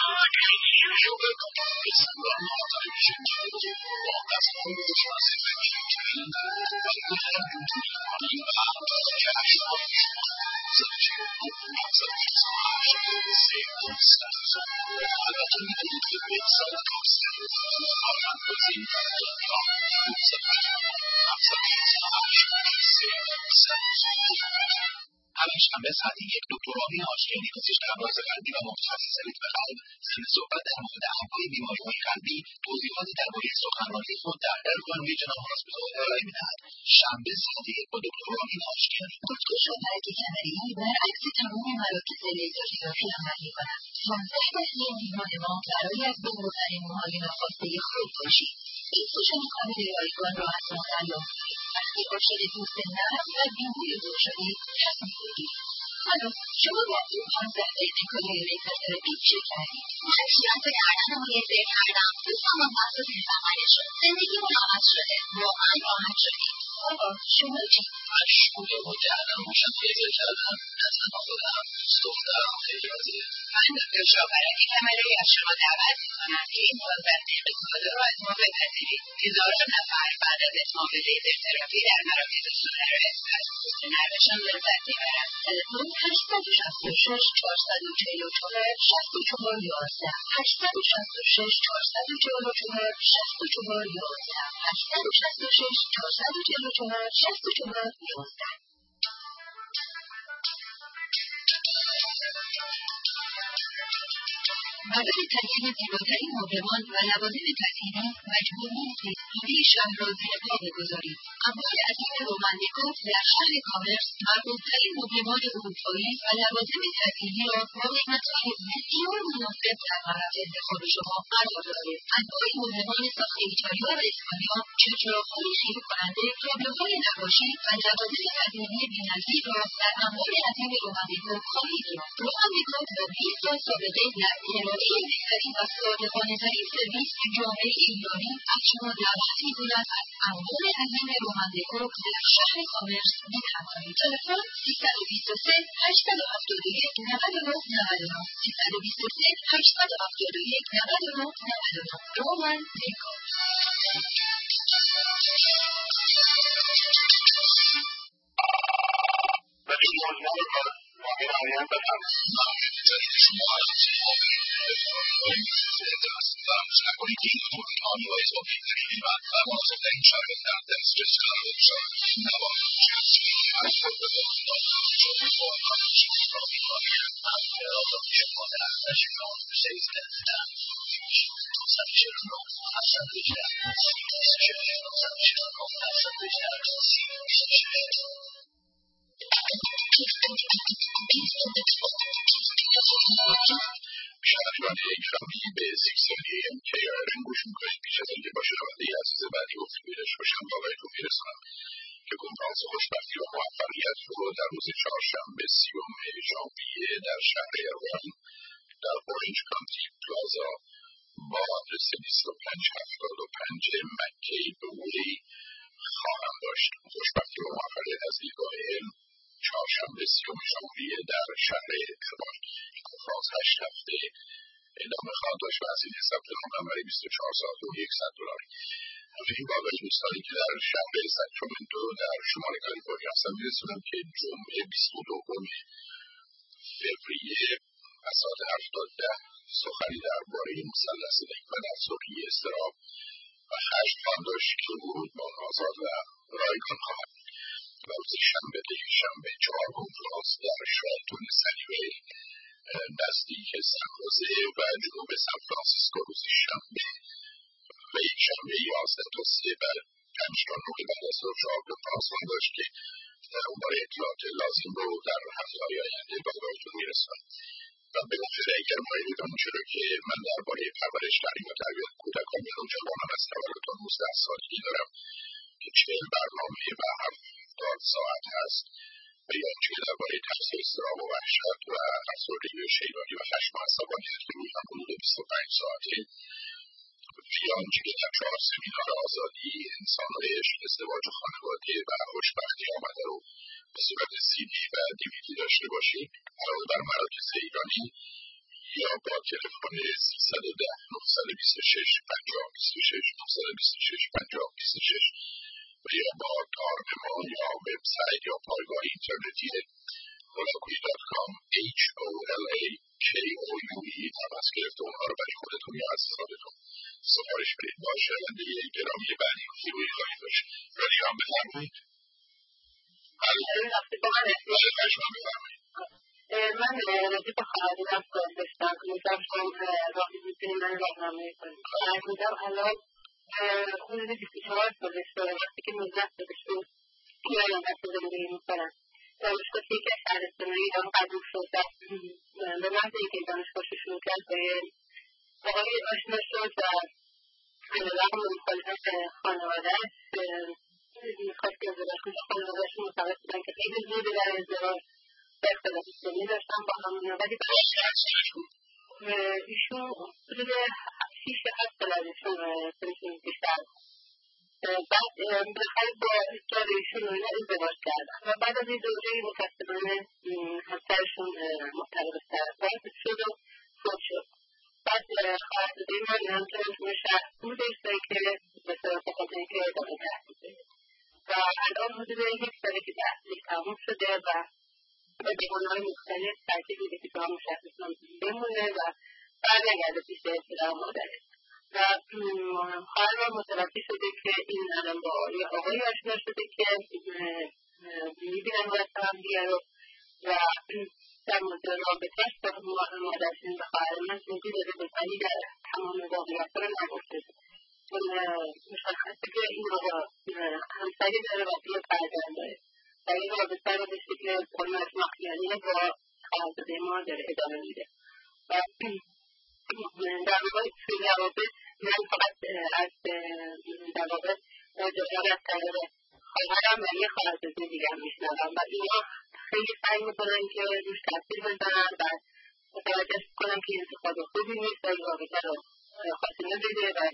همین شنبه ساعت یک دکتر آبی آشکینی پزشک امراض قلبی و متخصص ریتم قلب ضمن صحبت در مورد انواع بیماریهای قلبی توضیحاتی درباره سخنرانی خود در ارفانوی جناب هاسپیتال ارائه می‌دهد. شنبه ساعت یک با دکتر آبی آشکینی. دکتر شجاعت کمری برعکس تمام مراکز لیزرتراپی عمل می‌کند. پانزده دقیقه میهمان ما برای از بین بردن موهای ناخواسته خود باشید. این سوشن کامل رایگان را از ما دریافت کنید. وقتی عاشق دوست نرم و بی‌بوی دور شدید تصمیم بگیرید. حالا شما با این پانزده دقیقه کاری لیزرتراپی چه کردید؟ من شیرازه کردن رو لیزر کردم. دوستم با مغزت متعمل شد. زندگیمون عوض شده. واقعا راحت شدیم. آقا شما چی؟ من شروع و کردم روشم لیزر کردم. نه تنها خودم دوست دخترم خیلی راضیه. من دکتر شاپرک کمری از شما دعوت میکنم که این پانزده دقیقه کالا رو از ما بپذیرید. هزاران نفر بعد از اتمام لیزر تراپی در مراکز سوپر اس از پوست نرمشان لذت میبرند. تلفن هشت شش شش چهار چهار چهار شش چهار یازده هشت شش شش چهار چهار چهار شش چهار یازده هشت شش شش چهار چهار چهار شش چهار یازده. برای تهیه زیباترین مبلمان و لوازم تزئینی مجبور نیستید ایده شهر را زیر پا بگذارید. انواع عظیم رومندیکو در شهر کامرس مرغوب‌ترین مبلمان اروپایی و لوازم تزئینی را با قیمت‌های بسیار مناسب در معرض انتخاب شما قرار دارید. انواع مبلمان ساخت ایتالیا و اسپانیا، چراغ‌های خیره‌کننده، تابلوهای نقاشی و لوازم تزئینی بی‌نظیر را در انواع عظیم رومندیکو خواهید یافت. رومندیکو با بیست سال سابقه در ارائه بهترین و صادقانه‌ترین سرویس به جامعه ایرانی از شما دعوت می‌کند از انواع عظیم رومندیکو در شهر کامرس بی‌همکاری. تلفن سیصد و بیست و سه هشتصد و هفتاد و یک نود و نه نود و نه سیصد و بیست و سه هشتصد و هفتاد و یک نود و نه نود و نه. رومندیکو. شنوندگان گرامی به سیکستی ام کی آر ام گوش میکنید. پیش از اینکه با شنونده عزیز بعدی گفتگو داشته باشم با آقایتون میرسانم که کنفرانس خوشبختی و موفقیت رو در روز چهارشنبه سیوم ژانویه در شهر اروان در اورنج کانتی پلازا با آدرس بیست و پنج هفتاد و پنج مکی بولی خواهم داشت. خوشبختی و موفقیت از دیدگاه علم چهارشنبه سیوم ژانویه در شهر اروان. کنفرانس هشت هفته ادامه خواهد داشت و هزینه ثبت نام هم برای بیست و چهار ساعت و صد دلار. همچنین با آقای دوستانی که در شهر ساکرامنتو در شمال کالیفرنیا هستم میرسونم که جمعه بیست و دو فوریه از ساعت هفت تا ده سخنی درباره مثلث لینک و نفس‌های اضطراب و هشت خواهم داشت که ورود با آزاد و رایگان خواهد و روز شنبه یک شنبه چهار کنفرانس در شراتون سنیویل نزدیک سن‌خوزه و جنوب سانفرانسیسکو روز شنبه و یک شنبه یازده تا سه بعد پنج تا نه بعد از ظهر شاه به پاسمان داشت که اون برای اطلاعات لازم رو در هفته‌های آینده به خدمتتون میرسونم. و به خاطر اگر مایلید آنچه را که من درباره پرورش تعلیم و تربیت کودکان و نوجوانان از تولد تا نوزده سالگی دارم که چهل برنامه و هفتاد ساعت هست و یا آنچه که درباره ترس و اضطراب و وحشت و افسردگی و شیدایی و خشم و عصبانیت که روی هم حدود بیست و پنج ساعته و یا آنچه که در چهار سمینار آزادی، انسان و عشق، ازدواج و خانواده و خوشبختی آمده رو به صورت سی دی و دیویدی داشته باشید، علاوه بر مراکز ایرانی یا با تلفن سیصد و ده نهصد و بیست و شش پنجاه و بیست و شش نهصد و بیست و شش پنجاه و بیست و شش و یا با کارنما یا وبسایت یا پایگاه اینترنتی هولاکویی دات کام H O L A K O U E تماس گرفت و اونها رو برای خودتون یا عزیزانتون سفارش بدید. با شنونده گرامی بعدی روی خواهید داشت. رادیو هم بفرمایید. من راجع به خواهدیدم کار داشتم که میتونم شما راقی میتونی من راهنمایی کنیم. خواهدیدم الان حدود بیست و چهار سالش داره. وقتی که نوزده سالش بود که الان دست زندگی میکنم. دانشگاه که یکی از شهرستانهای ایران قبول شد و به محض اینکه دانشگاهش رو شروع کرد به آقای آشنا شد و رقم مخالفت خانواده‌اش میخواست که ازدواج کنه. خانواده‌اش معتقد بودن که خیلی زوده در ازدواج و اختلاف سنی داشتن با همون، ولی ایشون حدود شیش یا هفت سال از ایشون سنشون بیشتر. بعد بالاخره با اصرار ایشون و اینا ازدواج کردن و بعد از این دوره متاسفانه همسرشون مطلق سرطان شد و فوت شد. بعد خواهرزاده من همچنان شخص بودش که به صورت خاطر اینکه ادامه تحصیل بده و الان حدود یک ساله که تحصیل تموم شده و به دیوانهای مختلف ترکیب بوده که تو همون شهرستان بمونه و برنگرده پیش پدر و مادره. و خواهر من متوجه شده که این الان با یه آقایی آشنا شده که میبینن باید هم دیگه رو و در مورد رابطه‌اش با مادرشون به خواهر من توضیح داده بود ولی در تمام واقعیت رو نگفته بود. مشخصه که این آقا همسری داره و یه فرزند داره و این رابطه رو به شکل قرمت مخیانی با خواهرزاده ما داره ادامه میده. و در واقع توی روابط من فقط از در واقع جاجار از طریق خواهرم و یه خواهرزاده دیگه هم میشنوم و اینا خیلی سعی میکنن که روش تاثیر بزنن و متوجه کنن که انتخاب خوبی نیست و این رابطه رو خاتمه بده و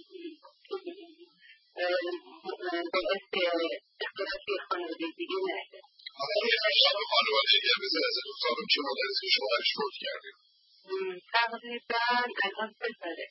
باعث اختلافی خانواده دیگه نشه. خانواده دیگه بزن از دوستانم چه مدرس که شوهرش فوت کرده؟ تقریبا الان سه ساله.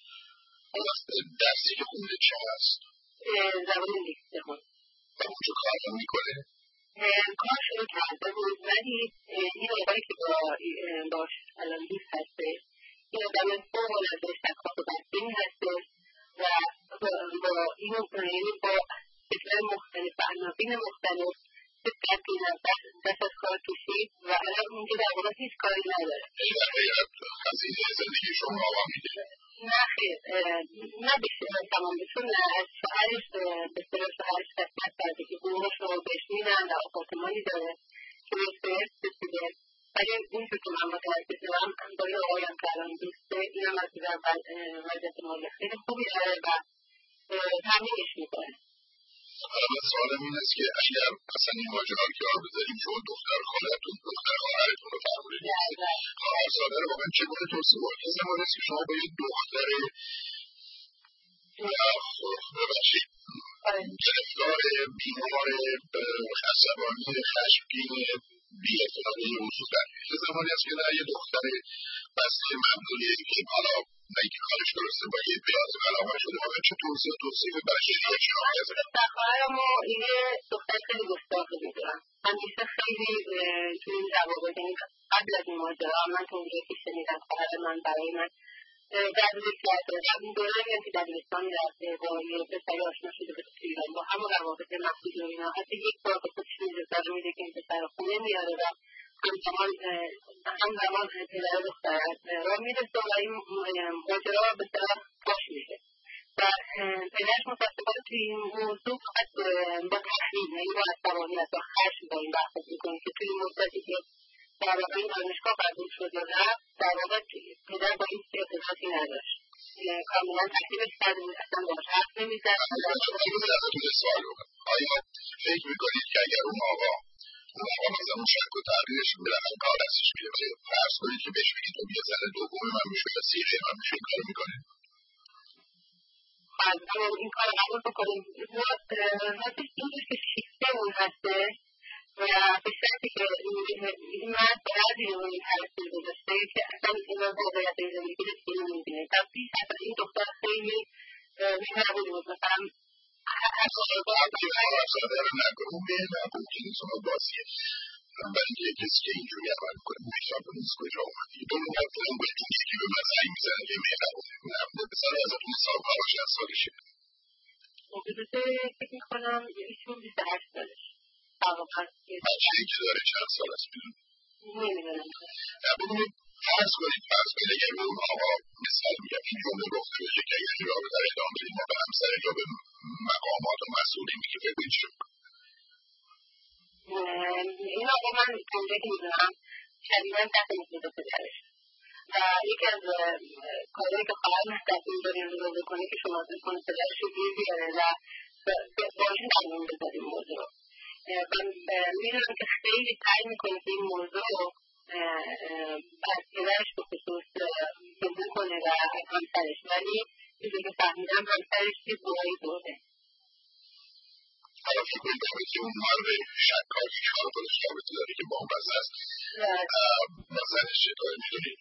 درسی که خونده چه هست؟ زبان انگلیسی خون. و اونجا کار هم میکنه؟ کار شروع کرده بود ولی این آقایی که باش الان دوست هسته این آدم فوق‌العاده شکاف و بدبینی هسته و با این یعنی با فکرهای مختلف و عناوین مختلف فکر که دست از کار کشید و الان اونجا در واقع هیچ کاری نداره. این در حقیقت خزینه زندگی شما آقا میده؟ نه خیر نه بیشتر تمام چون از شوهرش به صورت شوهرش قسمت کرده که بومش رو بهش میدن و آپارتمانی داره که به صورت رسیده ولی این که من متوجه شدم با یه آقایم که الان دوسته این هم از وضعیت مالی خیلی خوبی داره و تامینش میکنه. حالا سوالم این است که اگر اصلا این ماجرا رو کنار بذاریم شما دختر خالتون دختر خواهرتون رو فرمودید خواهرزاده رو واقعا چگونه توصیف کنید؟ این زمان است که شما با یه دختر ببخشید گرفتار بیمار عصبانی خشمگین بی‌اعتنایی وجود دارید. یه زمانی است که در یه دختر بسته ممنوعی که حالا نه اینکه کارش درسته با یه بیاد علاقه شده واقعا چه توصیف و توصیف برای شما شما هست؟ دختر خواهرم و یه دختر خیلی گفتاخی میدونم همیشه خیلی توی این روابط قبل از این ماجرا من که اونجا که شنیدم خواهر من برای من دردوری کرده و این دورانی هم که دبیرستان رفته با یه پسری آشنا شده به ایران با همون روابط محدود و اینا حتی یک بار به خودشون اجازه رو میده که این پسر خونه میاره و همزمان همزمان پدر دختر را میرسه و این ماجرا به طرف پاش میشه و پدرش متاسفانه توی این موضوع فقط با تحریم یعنی با عصبانیت و خشم با این برخورد میکنه که توی مدتی که در واقع این دانشگاه قبول شد و رفت در واقع پدر با این ارتباطی نداشت کاملا تحریمش کرده بود اصلا باش حرف نمیزد. آیا فکر میکنید که اگر اون آقا اون آقا مثلا اون شک و تغییرش بالاخره کار دستش میره فرض کنید که بهش بگید تو یه زن دوم من میشه یا سیغه من میشه این کار میکنید؟ اما این کار قبول بکنیم راستش این بود که شیفته اون هسته و به شرطی که این مرد به عرضی اون این ترسیل گذاشته که اصلا این واقعیت این زندگی رو که این میبینه تبدیل اصلا این دختر خیلی نبود بود مثلا عبدی خواهد داره نگرومه نگرومه شما بازیه ولی یه کسی که اینجوری عمل کنه میشتم به نیست کجا اومدی دو نمید کنم باید اون یکی به من زنگ میزنه یه مهربونه نبوده بسر از اون سال کاراش از سالشه حدوده فکر میکنم ایشون بیست و هشت سالش بچه ای که داره چند سال است میدونی؟ نمیدونم نبودید فرض کنید فرض کنید اگر به اون آقا مثال میگم این جمله گفته بشه که اگر این رابطه رو ادامه بدیم ما به همسر یا به مقامات و مسئولین میگه فکر کنید چه این آقا من جمله که میدونم شدیداً تحت نفوذ پدرش و یکی از کارهایی که خواهر مستقیم داره رو بکنه که شما بکنه پدرش رو گیر بیاره و با این قانون بذاره این موضوع رو و میدونم که خیلی سعی میکنه که این موضوع رو از پدرش به خصوص بزرگ کنه و از همسرش ولی چیزی که فهمیدم همسرش که بوهایی برده حالا فکر کنید که اون مرد شکاکی که حالا خودش رابطه داره که با اون بزه است بزنش چطوری میدونید؟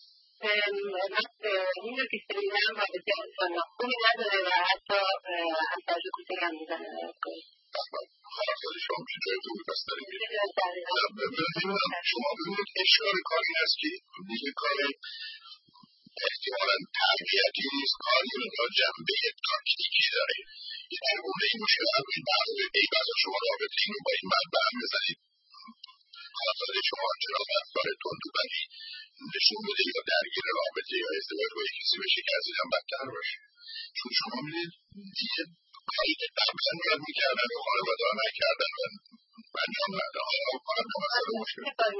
این رو که شنیدم رابطه خوبی نداره و حتی همسرش رو کوچک هم میزنه خواهد شما میشه جای خوبی پس داریم ببینم شما ببینید اشکال کار این است که دیگه کار احتمالا تربیتی نیست کاری را جنبه تاکتیکی داره یه درگونه این مشکل هم این بعضی ای بازا شما رابطه این رو با این مرد به هم بزنید خواهد شما چرا رفتار تند و بدی نشون بده یا درگیر رابطه یا ازدواج با یک کسی بشه که از این هم بدتر باشه چون شما میدید دیگه کاری که قبلا یاد میکردن و خانواده ها نکردن و انجام نده حالا کنم که مسئله مشکل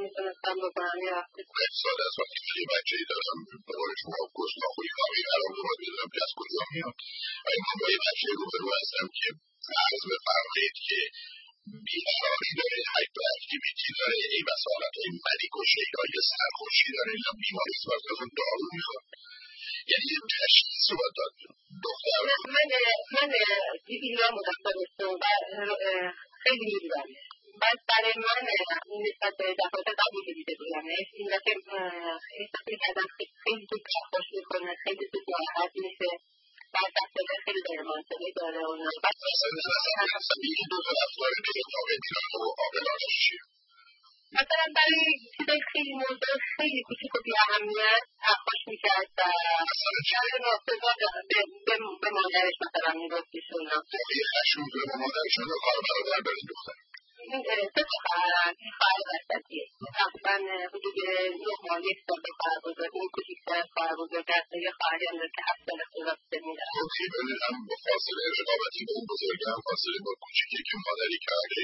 باید سال از وقتی که یه بچه ای دارم به قول شما گستاخوی کاری قرار بود بدونم که از کجا میاد و این من با یه بچه رو برو هستم که فرض بفرمایید که بیقراری داره هایپر اکتیویتی داره ای بسا حالتهای منیک و شیدایی سرخوشی داره یا بیماری ساز از اون دارو میخواد یعنی یه تشخیص رو باید داد دختر من من ایران بودم دانستم و خیلی میدیدم بعد برای من نسبت به دفعات قبلی که دیده بودمش این دفعه احساس میکردم خیلی زود خوش میکنه خیلی زود ناراحت میشه بعد دفعه خیلی داره منطقه داره و بعد مثلا این دو تا افکار دیگه آقایان و آقایانش چیه؟ مثلا برای چیزای خیلی موضوع خیلی کوچیک و بی‌اهمیت خوش میکرد و شاید ناخدا به مادرش مثلا میگفتیشون یه خشم که به مادرشون رو کار برادر داره دختر این سه تا خواهرن این خواهر وسطیه تقریبا حدود نه ماه یک سال به خواهر بزرگ این کوچیک‌تر از خواهر بزرگ هست و یه خواهری هم داره که هفت سال خودم سنی داره خیلی ببینید هم با فاصله رقابتی با اون بزرگه هم فاصله با کوچیکی که مادری کرده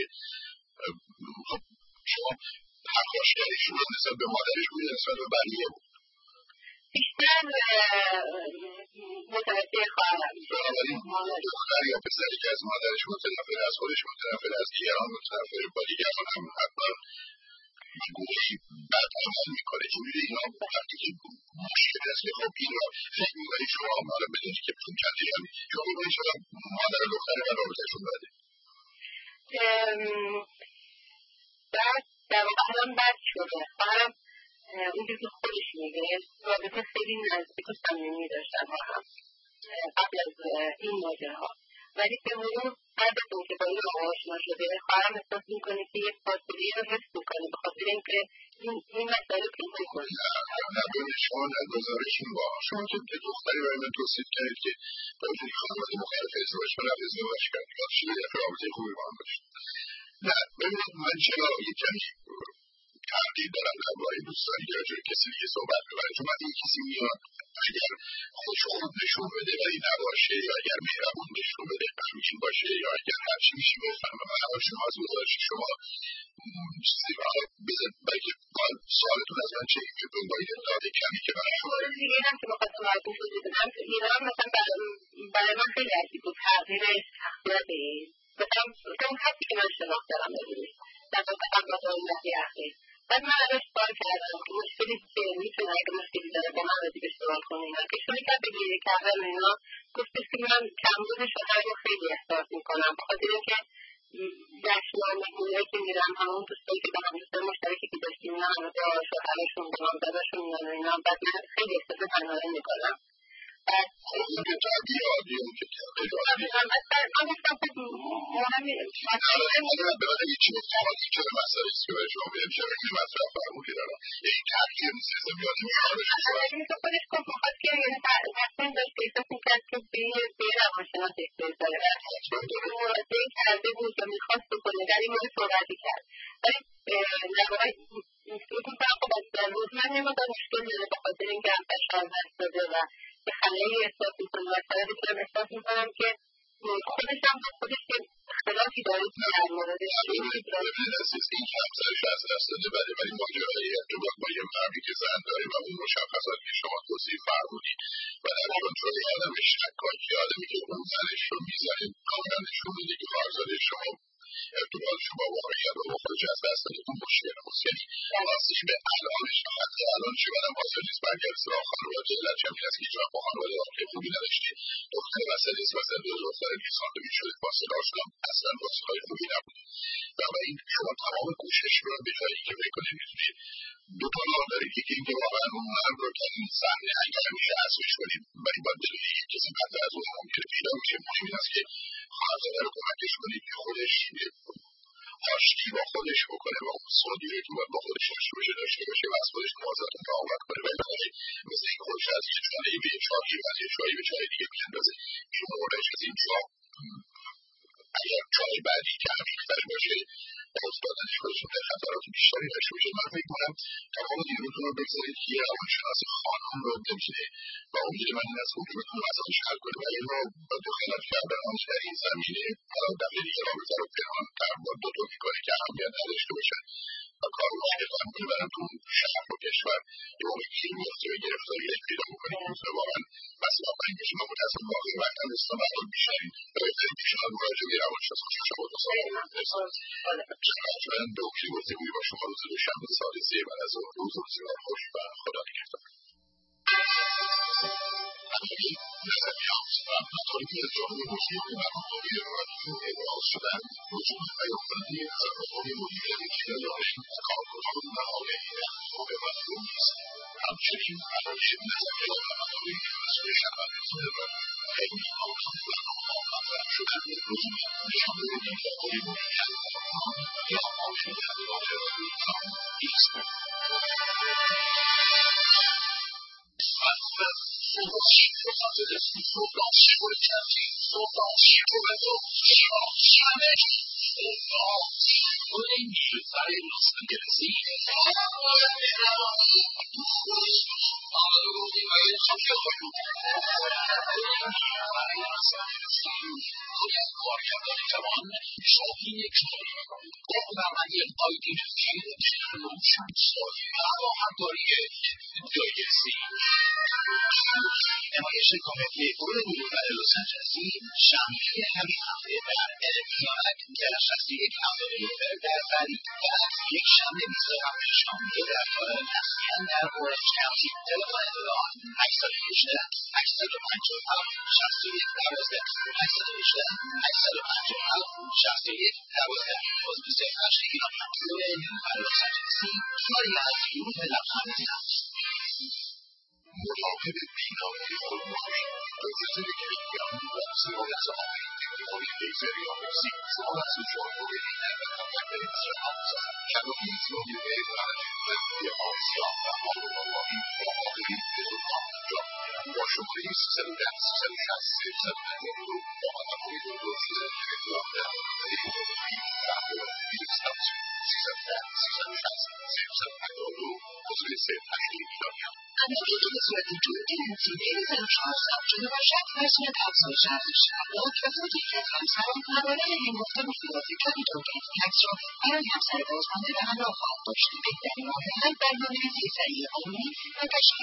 شما پرخاشگریشون رو نسبت به مادرش بوده نسبت به بقیه بود بیشتر متوجه خواهرم بنابراین دختر یا پسری که از مادرش متنفر از خودش متنفر از دیگران متنفر با دیگران هم حتما گوهی بد عمل میکنه چون میده اینا وقتی که مشکل است که خب این را فکر میکنی شما حالا بدونی که چون کسی هم شما میکنی شما مادر دختر و رابطهشون بده بعد در واقع الان بد شده خواهرم اونجور که خودش میگه رابطه خیلی نزدیک و صمیمی داشتن با هم قبل از این ماجراها ولی به مرور بعد از اینکه با این آقا آشنا شده خواهرم احساس میکنه که یک فاصله رو حفظ میکنه به خاطر اینکه این مسئله پیدا کنه نه ببینید شما نگذارشون با شما که دختری برای من توصیف کردید که باید این خانواده مخالف ازدواج کنه رفت ازدواج کرد یادش میاد رابطه خوبی با هم داشت نه ببینید من چرا یک کمی تغییر دارم درباره دوستانی که راجع به کسی دیگه صحبت ببرم. چون وقتی کسی میاد اگر خودش خود نشون بده ولی نباشه، یا اگر مهربون نشون بده غمگین باشه، یا اگر هرچی میشه بفهمه من حال شما از گزارش شما چیزی حالا بذار بلکه سوالتون از من چه که با این اطلاعات کمی که برای شما دیگه هم که بخواستم براتون توضیح بدم تو ایران مثلا برای من خیلی عجیب بود تغییر شخصیتی مثلا اون حدی که من شناخت دارم ببینید در واقع قبل از مدتی اخیر بعد من ازش سوال کردم که مشکلی که میتونه اگه مشکلی داره با من راجبش سوال کنه اینا که شروع کرد به گریه کردن و اینا گفتش که من کمبود شوهر رو خیلی احساس میکنم بخاطر اینکه جشنواره‌هایی که میرم همون دوستایی که با هم دوستای مشترکی که داشتیم اینا همه با شوهرشون با مامزاداشون میان و اینا بعد من خیلی احساس تنهایی میکنم بعد اون که تعبیه عادیه اون که تعبیه عادیه من گفتم خب مهمی اگر بباید یه چیز آقا این چرا مسئله است که باید شما بیم چرا این مطرح فرمودی دارم این تغییر نیست از میاد این که خودش گفت میخواد که یعنی تصمیم داشت که احساس میکرد که به روانشناس احتیاج داره مراجعه کرده بود و میخواست بکنه در این مورد صحبتی کرد ولی نهایت فکر میکنم خب از روزمر نمیدن مشکل داره به خاطر اینکه هم فشار دست داده و یه خلایی احساس میکنه و شاید میتونم احساس میکنم که خودش هم با خودش که اختلافی داره در مورد ببینید اساس این که همسرش از دست داده بده ولی ماجرای ارتباط با یه مردی که زن داره و اون مشخصات که شما توصیف فرمودید و در کنترل آدم شکاکی آدمی که اون زنش رو میزنه کاملا نشون میده که خواهرزاده شما ارتباط شما واقعیت و خودش از دست داده اون مشکل هست. یعنی آسیب الانش حتی الان چه بدم حاصل نیست برگرد سراغ خانواده علت چه همین است که هیچ وقت با خانواده آقای خوبی نداشتی دختر مسئله است مثلا دو دختر لیسانده میشده فاصله هاشون اصلا فاصله های خوبی نبود بنابراین شما تمام کوشش رو به جایی که فکر کنید میتونید دو تا راه دارید یکی اینکه واقعا اون مرد رو تا این صحنه اگر میشه حذفش کنید ولی باید بدونید یک کسی بدتر از اون ممکنه پیدا میشه مهم این است که خانواده رو کمکش کنید که خودش آشتی با خودش بکنه و اون صادیه که باید با خودش داشته باشه داشته باشه و از خودش مواظبت مراقبت کنه ولی خودش مثل این خودش از یه چانه‌ای به یه چاهی و یه چاهی به چاه دیگه میاندازه این موردش از این چاه اگر چاه بعدی که عمیق‌تر باشه افتادنش خودشون در خطرات بیشتری داشته باشه. من فکر کنم تمام نیروتون رو بگذارید که یه روانشناس خانم رو ببینه و امید من این است که بتونه مسائلش حل کنه و این رو با دخالت کردن آنچه در این زمینه دفعه دیگه رابطه رو پنهان‌تر با دو تا میکنه که اهمیت نداشته باشن و کار رو شکل میبرن تو شهر و کشور یه موقع گیر میفته به گرفتاری‌های پیدا میکنه که میتونه واقعا مسئله کنید که شما متاسم واقعی وقت هم استان مردم بیشترین بهترین پیشنهاد مراجعه به روانشناس باشه شما دو سال چنان دوکلی گفتگویی با شما روز دوشنبه ساعت سه بعد از ظهر روز بسیار خوش و خدا نگهدار. همچنین نظریات و مطالبی از جامعه مسلمان و مطالبی رادیو ابراز شدن رجوع پیامبرانه نظراتهای مدیریت کرایانه کارکنان مقاله انتخاب مطلوب نیست. همچنین برای نظریات و مطالبی مسئول شنونده و خیلی آنها برنامه‌ها مطرح شدن رجوع نشان دهنده های مدیریت کارکنان یا آنچه در ماجرای آنها نیست. نمایش کمدی گروه نیلوفر لس آنجلسی شنبه همین هفته در ال می‌آید که نشستی یک هفته نیلوفر در فرید و یک شنبه بیست و هفتم ژانویه در تورنتو نسلیان در اورنج کانتی. تلفن اطلاعات هشت یک هشت هشت پنج هفت شصت و یک دوازده هشت یک هشت هشت پنج هفت شصت و یک دوازده عضو صفر ایران گروه نیلوفر لس آنجلسی کاری از گروه لبخند نفس مراقب بینایی خود باشید. اجازه بدهید که آن واکسن از آقای تکنیک‌های لیزر یا موسیقی شما از سوشال موبیلیت و کامپیوتر استفاده کنید. شبکه ایزولی ویب منیجمنت آسیا و آلمان با آقایی به زودان انجام شماره سیصد و ده سیصد و شصت سیصد و پنجاه رو با آدم های درست تلگرام در برنامه ثبت سیصد و ده سیصد و شصت سیصد و پنجاه رو عضو سه تشکیل ایرانیان. اگر که به صورت جدی نتیجه صرف چهار ثبت شده باشد در صورت افزایش ارزش املاک و توضیحات همسر مبالغ هنگفته به خلاف کپیتال گیت تکس را برای همسر بازمانده به همراه خواهد داشت. بهترین راهحل برنامه‌ریزی سریع قانونی و تشکیل